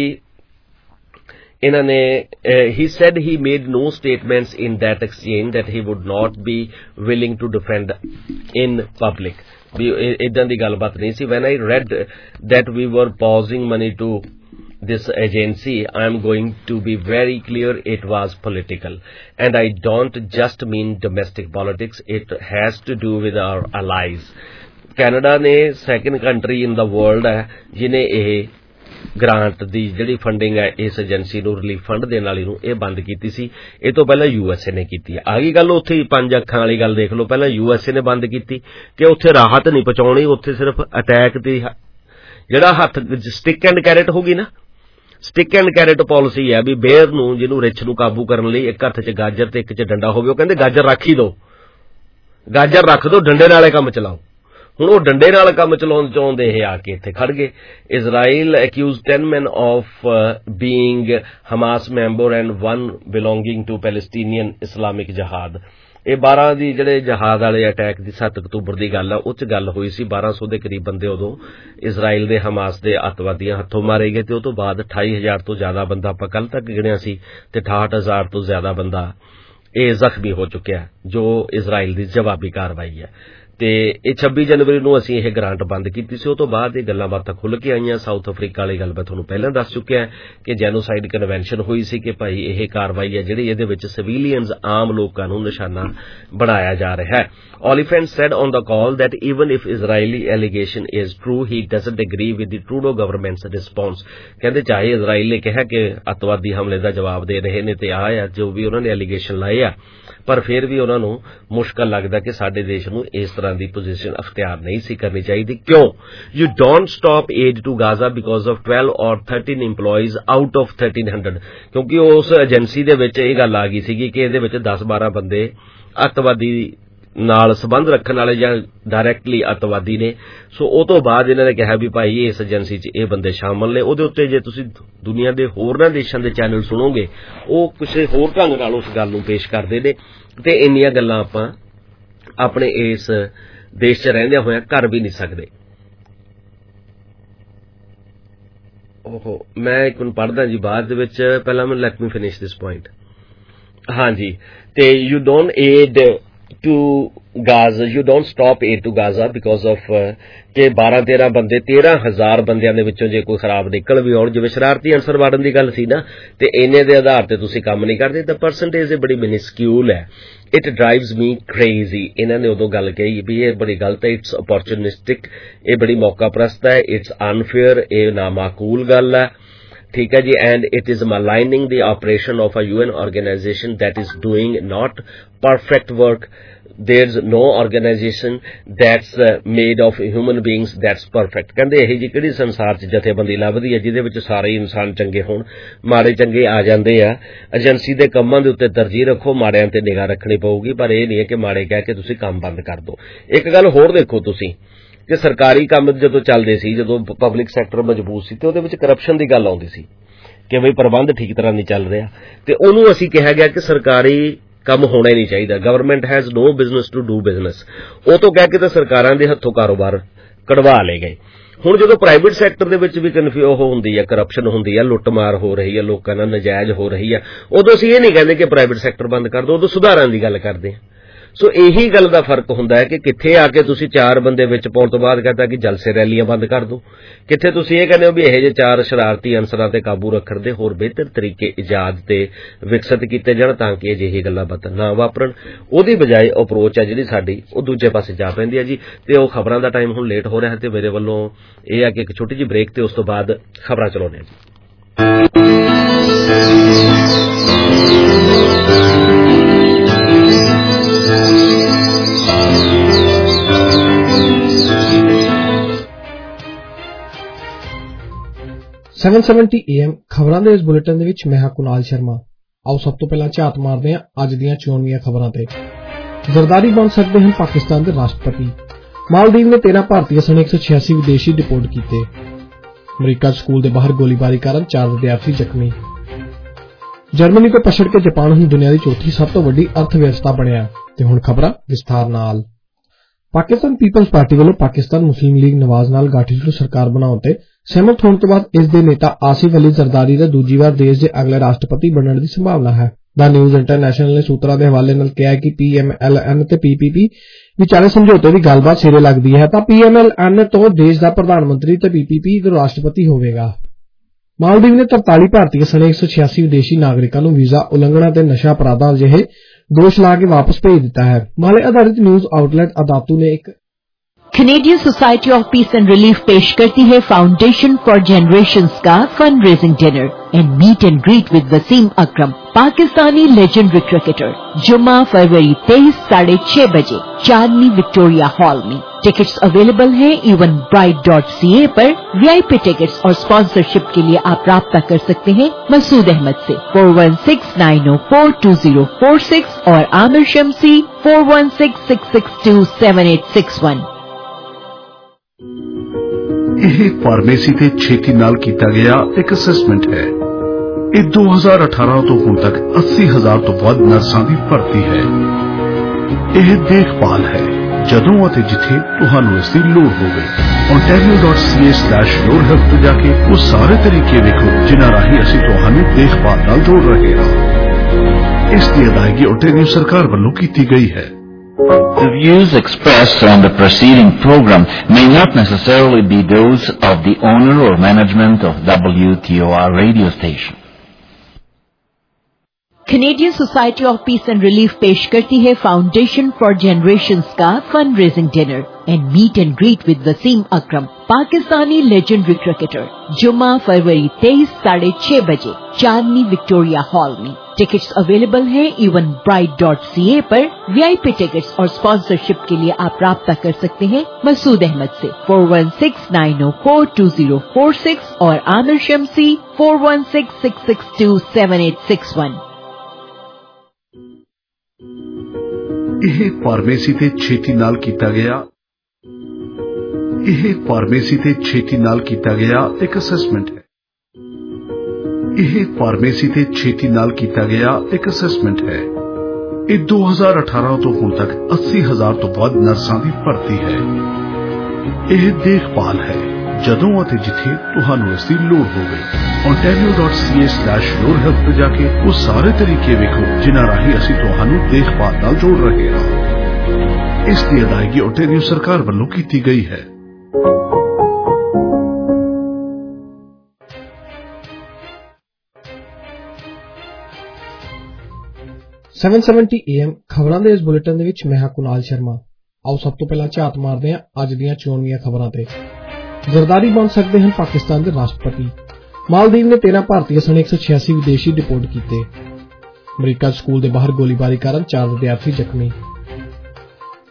ਇਹਨਾਂ ਨੇ he said he made no statements in that exchange that he would not be willing to defend in public, ਵੀ ਇਦਾਂ ਦੀ ਗੱਲਬਾਤ ਨਹੀਂ ਸੀ। when I read that we were pausing money to this agency, I am going to be very clear, it was political, and I don't just mean domestic politics, it has to do with our allies. Canada ਨੇ second country in the world ਹੈ ਜਿਹਨੇ ਇਹ grant ਦੀ ਜਿਹੜੀ funding ਹੈ ਇਸ agency ਨੂੰ, relief fund ਦੇਣ ਵਾਲੀ ਨੂੰ, ਇਹ ਬੰਦ ਕੀਤੀ ਸੀ। ਇਹ ਤੋਂ ਪਹਿਲਾਂ ਯੂ ਐਸ ਏ ਨੇ ਕੀਤੀ ਹੈ। ਆ ਗਈ ਗੱਲ ਉੱਥੇ ਹੀ ਪੰਜ ਅੱਖਾਂ ਵਾਲੀ ਗੱਲ ਦੇਖ ਲਓ, ਪਹਿਲਾਂ ਯੂ ਐਸ ਏ ਨੇ ਬੰਦ ਕੀਤੀ ਕਿ ਉੱਥੇ ਰਾਹਤ ਨਹੀਂ ਪਹੁੰਚਾਉਣੀ, ਉੱਥੇ ਸਿਰਫ ਅਟੈਕ ਦੀ ਜਿਹੜਾ ਹੱਥ ਸਟਿਕ ਐਂਡ ਕੈਰਟ ਹੋ ਗਈ ਨਾ, ਸਟਿਕ ਐਂਡ ਕੈਰਟ ਪਾਲਿਸੀ ਹੈ ਵੀ ਬੇਰ ਨੂੰ ਜਿਹਨੂੰ ਰਿਛ ਨੂੰ ਕਾਬੂ ਕਰਨ ਲਈ ਇੱਕ ਹੱਥ 'ਚ ਗਾਜਰ ਤੇ ਇੱਕ 'ਚ ਡੰਡਾ ਹੋਵੇ। ਉਹ ਕਹਿੰਦੇ ਗਾਜਰ ਰੱਖ ਹੀ ਦਿਓ, ਗਾਜਰ ਰੱਖ ਦਿਓ, ਡੰਡੇ ਨਾਲੇ ਕੰਮ ਚਲਾਓ। ਹੁਣ ਉਹ ਡੰਡੇ ਨਾਲ ਕੰਮ ਚਲਾਉਣ ਚਾਹੁੰਦੇ ਇਹ ਆ ਕੇ ਇੱਥੇ ਖੜ ਗਏ। Israel accuse ten men of being Hamas member and one belonging to Palestinian Islamic Jihad. ਇਹ ਬਾਰਾਂ ਦੀ ਜਿਹੜੇ ਜਹਾਦ ਵਾਲੇ ਅਟੈਕ ਦੀ ਸੱਤ ਅਕਤੂਬਰ ਦੀ ਗੱਲ ਆ, ਉਹ 'ਚ ਗੱਲ ਹੋਈ ਸੀ। ਬਾਰਾਂ ਸੌ ਦੇ ਕਰੀਬ ਬੰਦੇ ਉਦੋਂ ਇਜ਼ਰਾਈਲ ਦੇ ਹਮਾਸ ਦੇ ਅੱਤਵਾਦੀਆਂ ਹੱਥੋਂ ਮਾਰੇ ਗਏ ਤੇ ਉਹ ਤੋਂ ਬਾਅਦ ਅਠਾਈ ਹਜ਼ਾਰ ਤੋਂ ਜ਼ਿਆਦਾ ਬੰਦਾ ਆਪਾਂ ਕੱਲ ਤੱਕ ਗਿਣਿਆ ਸੀ ਤੇ ਅਠਾਹਠ ਹਜ਼ਾਰ ਤੋਂ ਜ਼ਿਆਦਾ ਬੰਦਾ ਇਹ ਜ਼ਖਮੀ ਹੋ ਚੁੱਕਿਆ, ਜੋ ਇਜ਼ਰਾਈਲ ਦੀ ਜਵਾਬੀ ਕਾਰਵਾਈ ਹੈ। ਤੇ ਇਹ ਛੱਬੀ ਜਨਵਰੀ ਨੂੰ ਅਸੀਂ ਇਹ ਗ੍ਰਾਂਟ ਬੰਦ ਕੀਤੀ ਸੀ। ਉਹ ਤੋਂ ਬਾਅਦ ਇਹ ਗੱਲਾਂ ਬਾਤਾਂ ਖੁੱਲ੍ਹ ਕੇ ਆਈਆਂ। ਸਾਊਥ ਅਫਰੀਕਾ ਵਾਲੀ ਗੱਲ ਮੈਂ ਤੁਹਾਨੂੰ ਪਹਿਲਾਂ ਦੱਸ ਚੁੱਕਿਆ ਕਿ ਜੈਨੋਸਾਈਡ ਕਨਵੈਨਸ਼ਨ ਹੋਈ ਸੀ ਕਿ ਭਾਈ ਇਹ ਕਾਰਵਾਈ ਹੈ ਜਿਹੜੀ ਇਹਦੇ ਵਿੱਚ ਸਿਵਿਲੀਅਨਸ ਆਮ ਲੋਕਾਂ ਨੂੰ ਨਿਸ਼ਾਨਾ ਬਣਾਇਆ ਜਾ ਰਿਹਾ ਹੈ। Oliphant said on the call that even if Israeli allegation is true, he doesn't agree with the Trudeau government's response. ਕਹਿੰਦੇ ਚਾਹੇ ਇਜ਼ਰਾਈਲ ਨੇ ਕਿਹਾ ਕਿ ਅੱਤਵਾਦੀ ਹਮਲੇ ਦਾ ਜਵਾਬ ਦੇ ਰਹੇ ਨੇ ਤੇ ਆਹ ਆ ਜੋ ਵੀ ਉਹਨਾਂ ਨੇ ਐਲੀਗੇਸ਼ਨ ਲਾਏ ਆ, ਪਰ ਫਿਰ ਵੀ ਉਹਨਾਂ ਨੂੰ ਮੁਸ਼ਕਲ ਲੱਗਦਾ ਕਿ ਸਾਡੇ ਦੇਸ਼ ਨੂੰ ਇਸ ਤਰ੍ਹਾਂ ਦੀ ਪੋਜੀਸ਼ਨ ਅਖਤਿਆਰ ਨਹੀਂ ਸੀ ਕਰਨੀ ਚਾਹੀਦੀ। ਕਿਉਂ? You don't stop aid to Gaza because of twelve or thirteen employees out of thirteen hundred, ਕਿਉਂਕਿ ਉਸ ਏਜੰਸੀ ਦੇ ਵਿੱਚ ਇਹ ਗੱਲ ਆ ਗਈ ਸੀਗੀ ਕਿ ਇਹਦੇ ਵਿੱਚ ਦਸ ਬਾਰਾਂ ਬੰਦੇ ਅੱਤਵਾਦੀ ਨਾਲ ਸੰਬੰਧ ਰੱਖਣ ਵਾਲੇ ਜਾਂ ਡਾਇਰੈਕਟਲੀ ਅੱਤਵਾਦੀ ਨੇ। ਸੋ ਉਹ ਤੋਂ ਬਾਅਦ ਇਹਨਾਂ ਨੇ ਕਿਹਾ ਵੀ ਭਾਈ ਇਸ ਏਜੰਸੀ 'ਚ ਇਹ ਬੰਦੇ ਸ਼ਾਮਲ ਨੇ। ਉਹਦੇ ਉੱਤੇ ਜੇ ਤੁਸੀਂ ਦੁਨੀਆ ਦੇ ਹੋਰਨਾਂ ਦੇਸ਼ਾਂ ਦੇ ਚੈਨਲ ਸੁਣੋਗੇ ਉਹ ਕਿਸੇ ਹੋਰ ਢੰਗ ਨਾਲ ਉਸ ਗੱਲ ਨੂੰ ਪੇਸ਼ ਕਰਦੇ ਨੇ, ਤੇ ਇੰਨੀਆਂ ਗੱਲਾਂ ਆਪਾਂ ਆਪਣੇ ਇਸ ਦੇਸ਼ 'ਚ ਰਹਿੰਦਿਆਂ ਹੋਇਆਂ ਕਰ ਵੀ ਨਹੀਂ ਸਕਦੇ। ਓਹੋ, ਮੈਂ ਇੱਕ ਨੂੰ ਪੜ੍ਹਦਾ ਜੀ ਬਾਅਦ ਦੇ ਵਿੱਚ, ਪਹਿਲਾਂ ਮੈਨੂੰ let me finish this point. ਹਾਂਜੀ, ਤੇ you don't aid to Gaza, you don't stop aid to Gaza because of ਕਿ ਬਾਰਾਂ ਤੇਰਾਂ ਬੰਦੇ ਤੇਰਾਂ ਹਜ਼ਾਰ ਬੰਦਿਆਂ ਦੇ ਵਿੱਚੋਂ ਜੇ ਕੋਈ ਖਰਾਬ ਨਿਕਲ ਵੀ ਆਉਣ, ਜਿਵੇਂ ਸ਼ਰਾਰਤੀ ਅਨਸਰ ਵੜਨ ਦੀ ਗੱਲ ਸੀ ਨਾ, ਤੇ ਇੰਨੇ ਦੇ ਆਧਾਰ ਤੇ ਤੁਸੀਂ ਕੰਮ ਨਹੀਂ ਕਰਦੇ। ਤਾਂ ਪਰਸੈਂਟੇਜ ਇਹ ਬੜੀ ਮਿਨਿਸਕਿਊਲ ਹੈ। It drives me crazy. ਇਹਨਾਂ ਨੇ ਉਦੋਂ ਗੱਲ ਕਹੀ ਵੀ ਇਹ ਬੜੀ ਗਲਤ ਹੈ, ਇਟਸ ਅਪੋਰਚੁਨਿਸਟਿਕ, ਇਹ ਬੜੀ ਮੌਕਾ ਪ੍ਰਸਤ ਹੈ, ਇਟਸ ਅਨਫੇਅਰ, ਇਹ ਨਾਮਾਕੂਲ ਗੱਲ ਹੈ, ਠੀਕ ਹੈ ਜੀ। And it is maligning the operation of a U N organization that is doing not perfect work. There's no organization that's uh, made of human beings that's perfect. ਕਹਿੰਦੇ ਇਹੀ ਜੀ ਕਿਹੜੀ ਸੰਸਾਰ 'ਚ ਜਥੇਬੰਦੀ ਲੱਭਦੀ ਹੈ ਜਿਹਦੇ ਵਿੱਚ ਸਾਰੇ ਇਨਸਾਨ ਚੰਗੇ ਹੋਣ, ਮਾੜੇ ਚੰਗੇ ਆ ਜਾਂਦੇ ਆ। ਏਜੰਸੀ ਦੇ ਕੰਮਾਂ ਦੇ ਉੱਤੇ ਤਰਜੀਹ ਰੱਖੋ, ਮਾੜਿਆਂ ਤੇ ਨਿਗਾਹ ਰੱਖਣੀ ਪਊਗੀ, ਪਰ ਇਹ ਨਹੀਂ ਹੈ ਕਿ ਮਾੜੇ ਕਹਿ ਕੇ ਤੁਸੀਂ ਕੰਮ ਬੰਦ ਕਰ ਦਿਓ। ਇੱਕ ਗੱਲ ਹੋਰ ਦੇਖੋ ਤੁਸੀਂ ਕਿ ਸਰਕਾਰੀ ਕੰਮ ਜਦੋਂ ਚੱਲਦੇ ਸੀ, ਜਦੋਂ ਪਬਲਿਕ ਸੈਕਟਰ ਮਜ਼ਬੂਤ ਸੀ, ਤੇ ਉਹਦੇ ਵਿੱਚ ਕਰਪਸ਼ਨ ਦੀ ਗੱਲ ਆਉਂਦੀ ਸੀ ਕਿ ਬਈ ਪ੍ਰਬੰਧ ਠੀਕ ਤਰ੍ਹਾਂ ਨਹੀਂ ਚੱਲ ਰਿਹਾ, ਤੇ ਉਹਨੂੰ ਅਸੀਂ ਕਿਹਾ ਗਿਆ ਕਿ ਸਰਕਾਰੀ ਕੰਮ ਹੋਣਾ ਹੀ ਨਹੀਂ ਚਾਹੀਦਾ। Government has no business to do business. ਉਹ ਤੋਂ ਕਹਿ ਕੇ ਤਾਂ ਸਰਕਾਰਾਂ ਦੇ ਹੱਥੋਂ ਕਾਰੋਬਾਰ ਕਢਵਾ ਲਏ ਗਏ। ਹੁਣ ਜਦੋਂ ਪ੍ਰਾਈਵੇਟ ਸੈਕਟਰ ਦੇ ਵਿੱਚ ਵੀ ਕਨਫਿਊ ਉਹ ਹੁੰਦੀ ਹੈ, ਕਰਪਸ਼ਨ ਹੁੰਦੀ ਹੈ, ਲੁੱਟਮਾਰ ਹੋ ਰਹੀ ਹੈ, ਲੋਕਾਂ ਨਾਲ ਨਜਾਇਜ਼ ਹੋ ਰਹੀ ਹੈ, ਉਦੋਂ ਅਸੀਂ ਇਹ ਨਹੀਂ ਕਹਿੰਦੇ ਕਿ ਪ੍ਰਾਈਵੇਟ ਸੈਕਟਰ ਬੰਦ ਕਰ ਦਿਓ, ਉਦੋਂ ਸੁਧਾਰਾਂ ਦੀ ਗੱਲ ਕਰਦੇ ਹਾਂ। ਸੋ ਇਹੀ ਗੱਲ ਦਾ ਫਰਕ ਹੁੰਦਾ ਹੈ ਕਿ ਕਿੱਥੇ ਆ ਕੇ ਤੁਸੀਂ ਚਾਰ ਬੰਦੇ ਵਿੱਚ ਪਾਉਣ ਤੋਂ ਬਾਅਦ ਕਹਿੰਦਾ ਕਿ ਜਲਸੇ ਰੈਲੀਆਂ ਬੰਦ ਕਰ ਦਿਓ, ਕਿੱਥੇ ਤੁਸੀਂ ਇਹ ਕਹਿੰਦੇ ਹੋ ਵੀ ਇਹੋ ਜਿਹੇ ਚਾਰ ਸ਼ਰਾਰਤੀ ਅਨਸਰਾਂ ਤੇ ਕਾਬੂ ਰੱਖਣ ਦੇ ਹੋਰ ਬਿਹਤਰ ਤਰੀਕੇ ਇਜਾਦ ਤੇ ਵਿਕਸਿਤ ਕੀਤੇ ਜਾਣ ਤਾਂ ਕਿ ਅਜਿਹੀ ਗੱਲਾਂ ਬਾਤਾਂ ਨਾ ਵਾਪਰਨ। ਉਹਦੀ ਬਜਾਏ ਅਪਰੋਚ ਹੈ ਜਿਹੜੀ ਸਾਡੀ ਉਹ ਦੂਜੇ ਪਾਸੇ ਜਾ ਪੈਂਦੀ ਹੈ ਜੀ। ਤੇ ਉਹ ਖਬਰਾਂ ਦਾ ਟਾਈਮ ਹੁਣ ਲੇਟ ਹੋ ਰਿਹਾ ਤੇ ਮੇਰੇ ਵੱਲੋਂ ਇਹ ਹੈ ਕਿ ਇੱਕ ਛੋਟੀ ਜਿਹੀ ਬ੍ਰੇਕ ਤੇ ਉਸ ਤੋਂ ਬਾਅਦ ਖਬਰਾਂ ਚਲਾਉਂਦੇ ਹਾਂ ਜੀ। ਸੈਵਨ ਸੈਵਨਟੀ ਏ ਐਮ ਖਬਰਾਂ ਦੇ ਇਸ ਬੁਲੇਟਿਨ ਦੇ ਵਿੱਚ ਮੈਂ ਹਾਂ ਕੁਨਾਲ ਸ਼ਰਮਾ। ਆਓ ਸਭ ਤੋਂ ਪਹਿਲਾਂ ਝਾਤ ਮਾਰਦੇ ਹਾਂ ਅੱਜ ਦੀਆਂ ਚੋਣਵੀਆਂ ਖਬਰਾਂ ਤੇ। ਜ਼ਰਦਾਰੀ ਬਣ ਸਕਦੇ ਹਨ ਪਾਕਿਸਤਾਨ ਦੇ ਰਾਸ਼ਟਰਪਤੀ। ਮਾਲਦੀਵ ਨੇ ਤੇਰਾਂ ਭਾਰਤੀਆਂ ਸਣੇ ਇੱਕ ਸੌ ਛਿਆਸੀ ਵਿਦੇਸ਼ੀ ਡਿਪੋਰਟ ਕੀਤੇ। ਅਮਰੀਕਾ ਸਕੂਲ ਦੇ ਬਾਹਰ ਗੋਲੀਬਾਰੀ ਕਾਰਨ ਚਾਰ ਵਿਦਿਆਰਥੀ ਜ਼ਖਮੀ। ਜਰਮਨੀ ਤੋਂ ਪਛੜ ਕੇ ਜਾਪਾਨ ਹੁਣ ਦੁਨੀਆ ਦੀ ਚੌਥੀ ਸਭ ਤੋਂ ਵੱਡੀ ਅਰਥ ਵਿਵਸਥਾ ਬਣਿਆ। ਤੇ ਹੁਣ ਖਬਰਾਂ ਵਿਸਥਾਰ ਨਾਲ। ਪਾਕਿਸਤਾਨ ਪੀਪਲਜ਼ ਪਾਰਟੀ ਵੱਲੋਂ ਪਾਕਿਸਤਾਨ ਮੁਸਲਿਮ ਲੀਗ ਨਵਾਜ਼ ਨਾਲ ਗਠਜੋੜ ਸਰਕਾਰ ਬਣਾਉਣ ਤੇ ਸਹਿਮਤ ਹੋਣ ਤੋਂ ਬਾਅਦ ਇਸ ਦੇ ਨੇਤਾ ਆਸਿਫ ਅਲੀ ਜ਼ਰਦਾਰੀ ਦਾ ਦੂਜੀ ਵਾਰ ਦੇਸ਼ ਦੇ ਅਗਲੇ ਰਾਸ਼ਟਰਪਤੀ ਬਣਨ ਦੀ ਸੰਭਾਵਨਾ ਹੈ। ਦਾ ਨਿਊਜ਼ ਇੰਟਰਨੈਸ਼ਨਲ ਨੇ ਸੂਤਰਾਂ ਦੇ ਹਵਾਲੇ ਨਾਲ ਕਿਹਾ ਕਿ ਪੀ ਐਮ ਐਲ ਐਨ ਤੇ ਪੀ ਪੀ ਪੀ ਵਿਚਾਲੇ ਸਮਝੌਤੇ ਦੀ ਗੱਲਬਾਤ ਸਿਰੇ ਲੱਗਦੀ ਹੈ ਤਾਂ ਪੀ ਐਮ ਐਲ ਐਨ ਤੋਂ ਦੇਸ਼ ਦਾ ਪ੍ਰਧਾਨ ਮੰਤਰੀ ਤੇ ਪੀ ਪੀ ਪੀ ਤੋਂ ਰਾਸ਼ਟਰਪਤੀ ਹੋਵੇਗਾ। ਮਾਲਦੀਵ ਨੇ ਤਰਤਾਲੀ ਭਾਰਤੀਆਂ ਸਣੇ ਇੱਕ ਸੌ ਛਿਆਸੀ ਵਿਦੇਸ਼ੀ ਨਾਗਰਿਕਾਂ ਨੂੰ ਵੀਜ਼ਾ ਉਲੰਘਣਾ ਤੇ ਨਸ਼ਾ ਅਪਰਾਧਾਂ ਜਿਹੇ ਦੋਸ਼ ਲਾ ਕੇ ਵਾਪਸ ਭੇਜ ਦਿੱਤਾ ਹੈ। ਮਾਲੇ ਆਧਾਰਿਤ ਨਿਊਜ਼ ਆਊਟਲੈਟ ਅਦਾਤੂ ਨੇ ਇੱਕ Canadian society of peace and relief पेश करती है फाउंडेशन फॉर जनरेशंस का fund raising dinner and meet and greet with Wasim Akram, Pakistani legendary cricketer. जुम्मा फरवरी तेईस साढ़े छह बजे चांदनी विक्टोरिया हॉल में। टिकट्स अवेलेबल हैं Eventbrite dot C A पर। वीआईपी टिकट्स और स्पॉन्सरशिप के लिए आप राब्ता कर सकते हैं मसूद अहमद से four one six nine O four two zero four six और Aamir Shamsi four one six six six two seven eight six one. ਇਹ ਫਾਰਮੇਸੀ ਤੇ ਛੇਤੀ ਨਾਲ ਕੀਤਾ ਗਿਆ ਇੱਕ ਅਸੈਸਮੈਂਟ ਹੈ। ਇਹ ਦੋ ਹਜ਼ਾਰ ਅਠਾਰਾਂ ਤੋਂ ਹੁਣ ਤੱਕ ਅੱਸੀ ਹਜ਼ਾਰ ਤੋਂ ਵੱਧ ਨਰਸਾਂ ਦੀ ਭਰਤੀ ਹੈ। ਇਹ ਦੇਖਭਾਲ ਹੈ ਜਦੋਂ ਅਤੇ ਜਿੱਥੇ ਤੁਹਾਨੂੰ ਇਸ ਦੀ ਲੋੜ ਹੋਵੇ। ontario dot c a slash your health ਤੇ ਜਾ ਕੇ ਉਹ ਸਾਰੇ ਤਰੀਕੇ ਵੇਖੋ ਜਿਨ੍ਹਾਂ ਰਾਹੀਂ ਅਸੀਂ ਤੁਹਾਨੂੰ ਦੇਖਭਾਲ ਨਾਲ ਜੋੜ ਰਹੇ ਹਾਂ। ਇਸ ਦੀ ਅਦਾਇਗੀ ontario ਸਰਕਾਰ ਵੱਲੋਂ ਕੀਤੀ ਗਈ ਹੈ। The views expressed on the preceding program may not necessarily be those of the owner or management of W T O R radio station. Canadian society of peace and relief पेश करती है foundation for generations का fund raising dinner and meet and greet with Wasim Akram, Pakistani legendary cricketer. जुम्मा फरवरी तेईस साढ़े छह बजे चांदनी विक्टोरिया हॉल में। टिकट्स अवेलेबल हैं Eventbrite dot C A पर। वीआईपी टिकट्स और स्पॉन्सरशिप के लिए आप राब्ता कर सकते हैं मसूद अहमद से four one six nine O four two zero four six और Aamir Shamsi four one six six six two seven eight six one. ਇਹ ਫਾਰਮੇਸੀ ਤੇ ਛੇਤੀ ਨਾਲ ਕੀਤਾ ਗਿਆ ਇਹ ਫਾਰਮੇਸੀ ਤੇ ਛੇਤੀ ਨਾਲ ਕੀਤਾ ਗਿਆ ਇੱਕ ਅਸੈਸਮੈਂਟ ਹੈ। ਇਹ ਫਾਰਮੇਸੀ ਤੇ ਛੇਤੀ ਨਾਲ ਕੀਤਾ ਗਿਆ ਇੱਕ ਅਸੈਸਮੈਂਟ ਹੈ। ਇਹ ਦੋ ਹਜ਼ਾਰ ਅਠਾਰਾਂ ਤੋਂ ਹੁਣ ਤੱਕ ਅੱਸੀ ਹਜ਼ਾਰ ਤੋਂ ਵੱਧ ਨਰਸਾਂ ਦੀ ਭਰਤੀ ਹੈ। ਇਹ ਦੇਖਭਾਲ ਹੈ ਜਦੋਂ ਅਤੇ ਜਿੱਥੇ ਤੁਹਾਨੂੰ ਇਸ ਦੀ ਲੋੜ ਹੋਵੇ। ontario dot c a slash your health ਤੇ ਜਾ ਕੇ ਉਹ ਸਾਰੇ ਤਰੀਕੇ ਵੇਖੋ ਜਿਨ੍ਹਾਂ ਰਾਹੀਂ ਅਸੀਂ ਤੁਹਾਨੂੰ ਦੇਖਭਾਲ ਨਾਲ ਜੋੜ ਰਹੇ ਹਾਂ। ਇਸ ਦੀ ਅਦਾਇਗੀ ਓਨਟਾਰੀਓ ਸਰਕਾਰ ਵੱਲੋਂ ਕੀਤੀ ਗਈ ਹੈ। ਸੱਤ ਸੌ ਸੱਤਰ ਏ ਐਮ ਖਬਰਾਂ ਦੇ ਇਸ ਬੁਲੇਟਿਨ ਦੇ ਵਿੱਚ ਮੈਂ ਹਾਂ ਕੁਨਾਲ ਸ਼ਰਮਾ। ਆਓ ਸਭ ਤੋਂ ਪਹਿਲਾਂ ਝਾਤ ਮਾਰਦੇ ਹਾਂ ਅੱਜ ਦੀਆਂ ਚੋਣਵੀਆਂ ਖਬਰਾਂ ਤੇ। ਜ਼ਰਦਾਰੀ ਬਣ ਸਕਦੇ ਹਨ ਪਾਕਿਸਤਾਨ ਦੇ ਰਾਸ਼ਟਰਪਤੀ। ਮਾਲਦੀਵ ਨੇ ਤੇਰਾਂ ਭਾਰਤੀਆਂ ਸਣੇ ਇੱਕ ਸੌ ਛਿਆਸੀ ਵਿਦੇਸ਼ੀ ਡਿਪੋਰਟ ਕੀਤੇ। ਅਮਰੀਕਾ ਸਕੂਲ ਦੇ ਬਾਹਰ ਗੋਲੀਬਾਰੀ ਕਾਰਨ ਚਾਰ ਵਿਦਿਆਰਥੀ ਜ਼ਖਮੀ।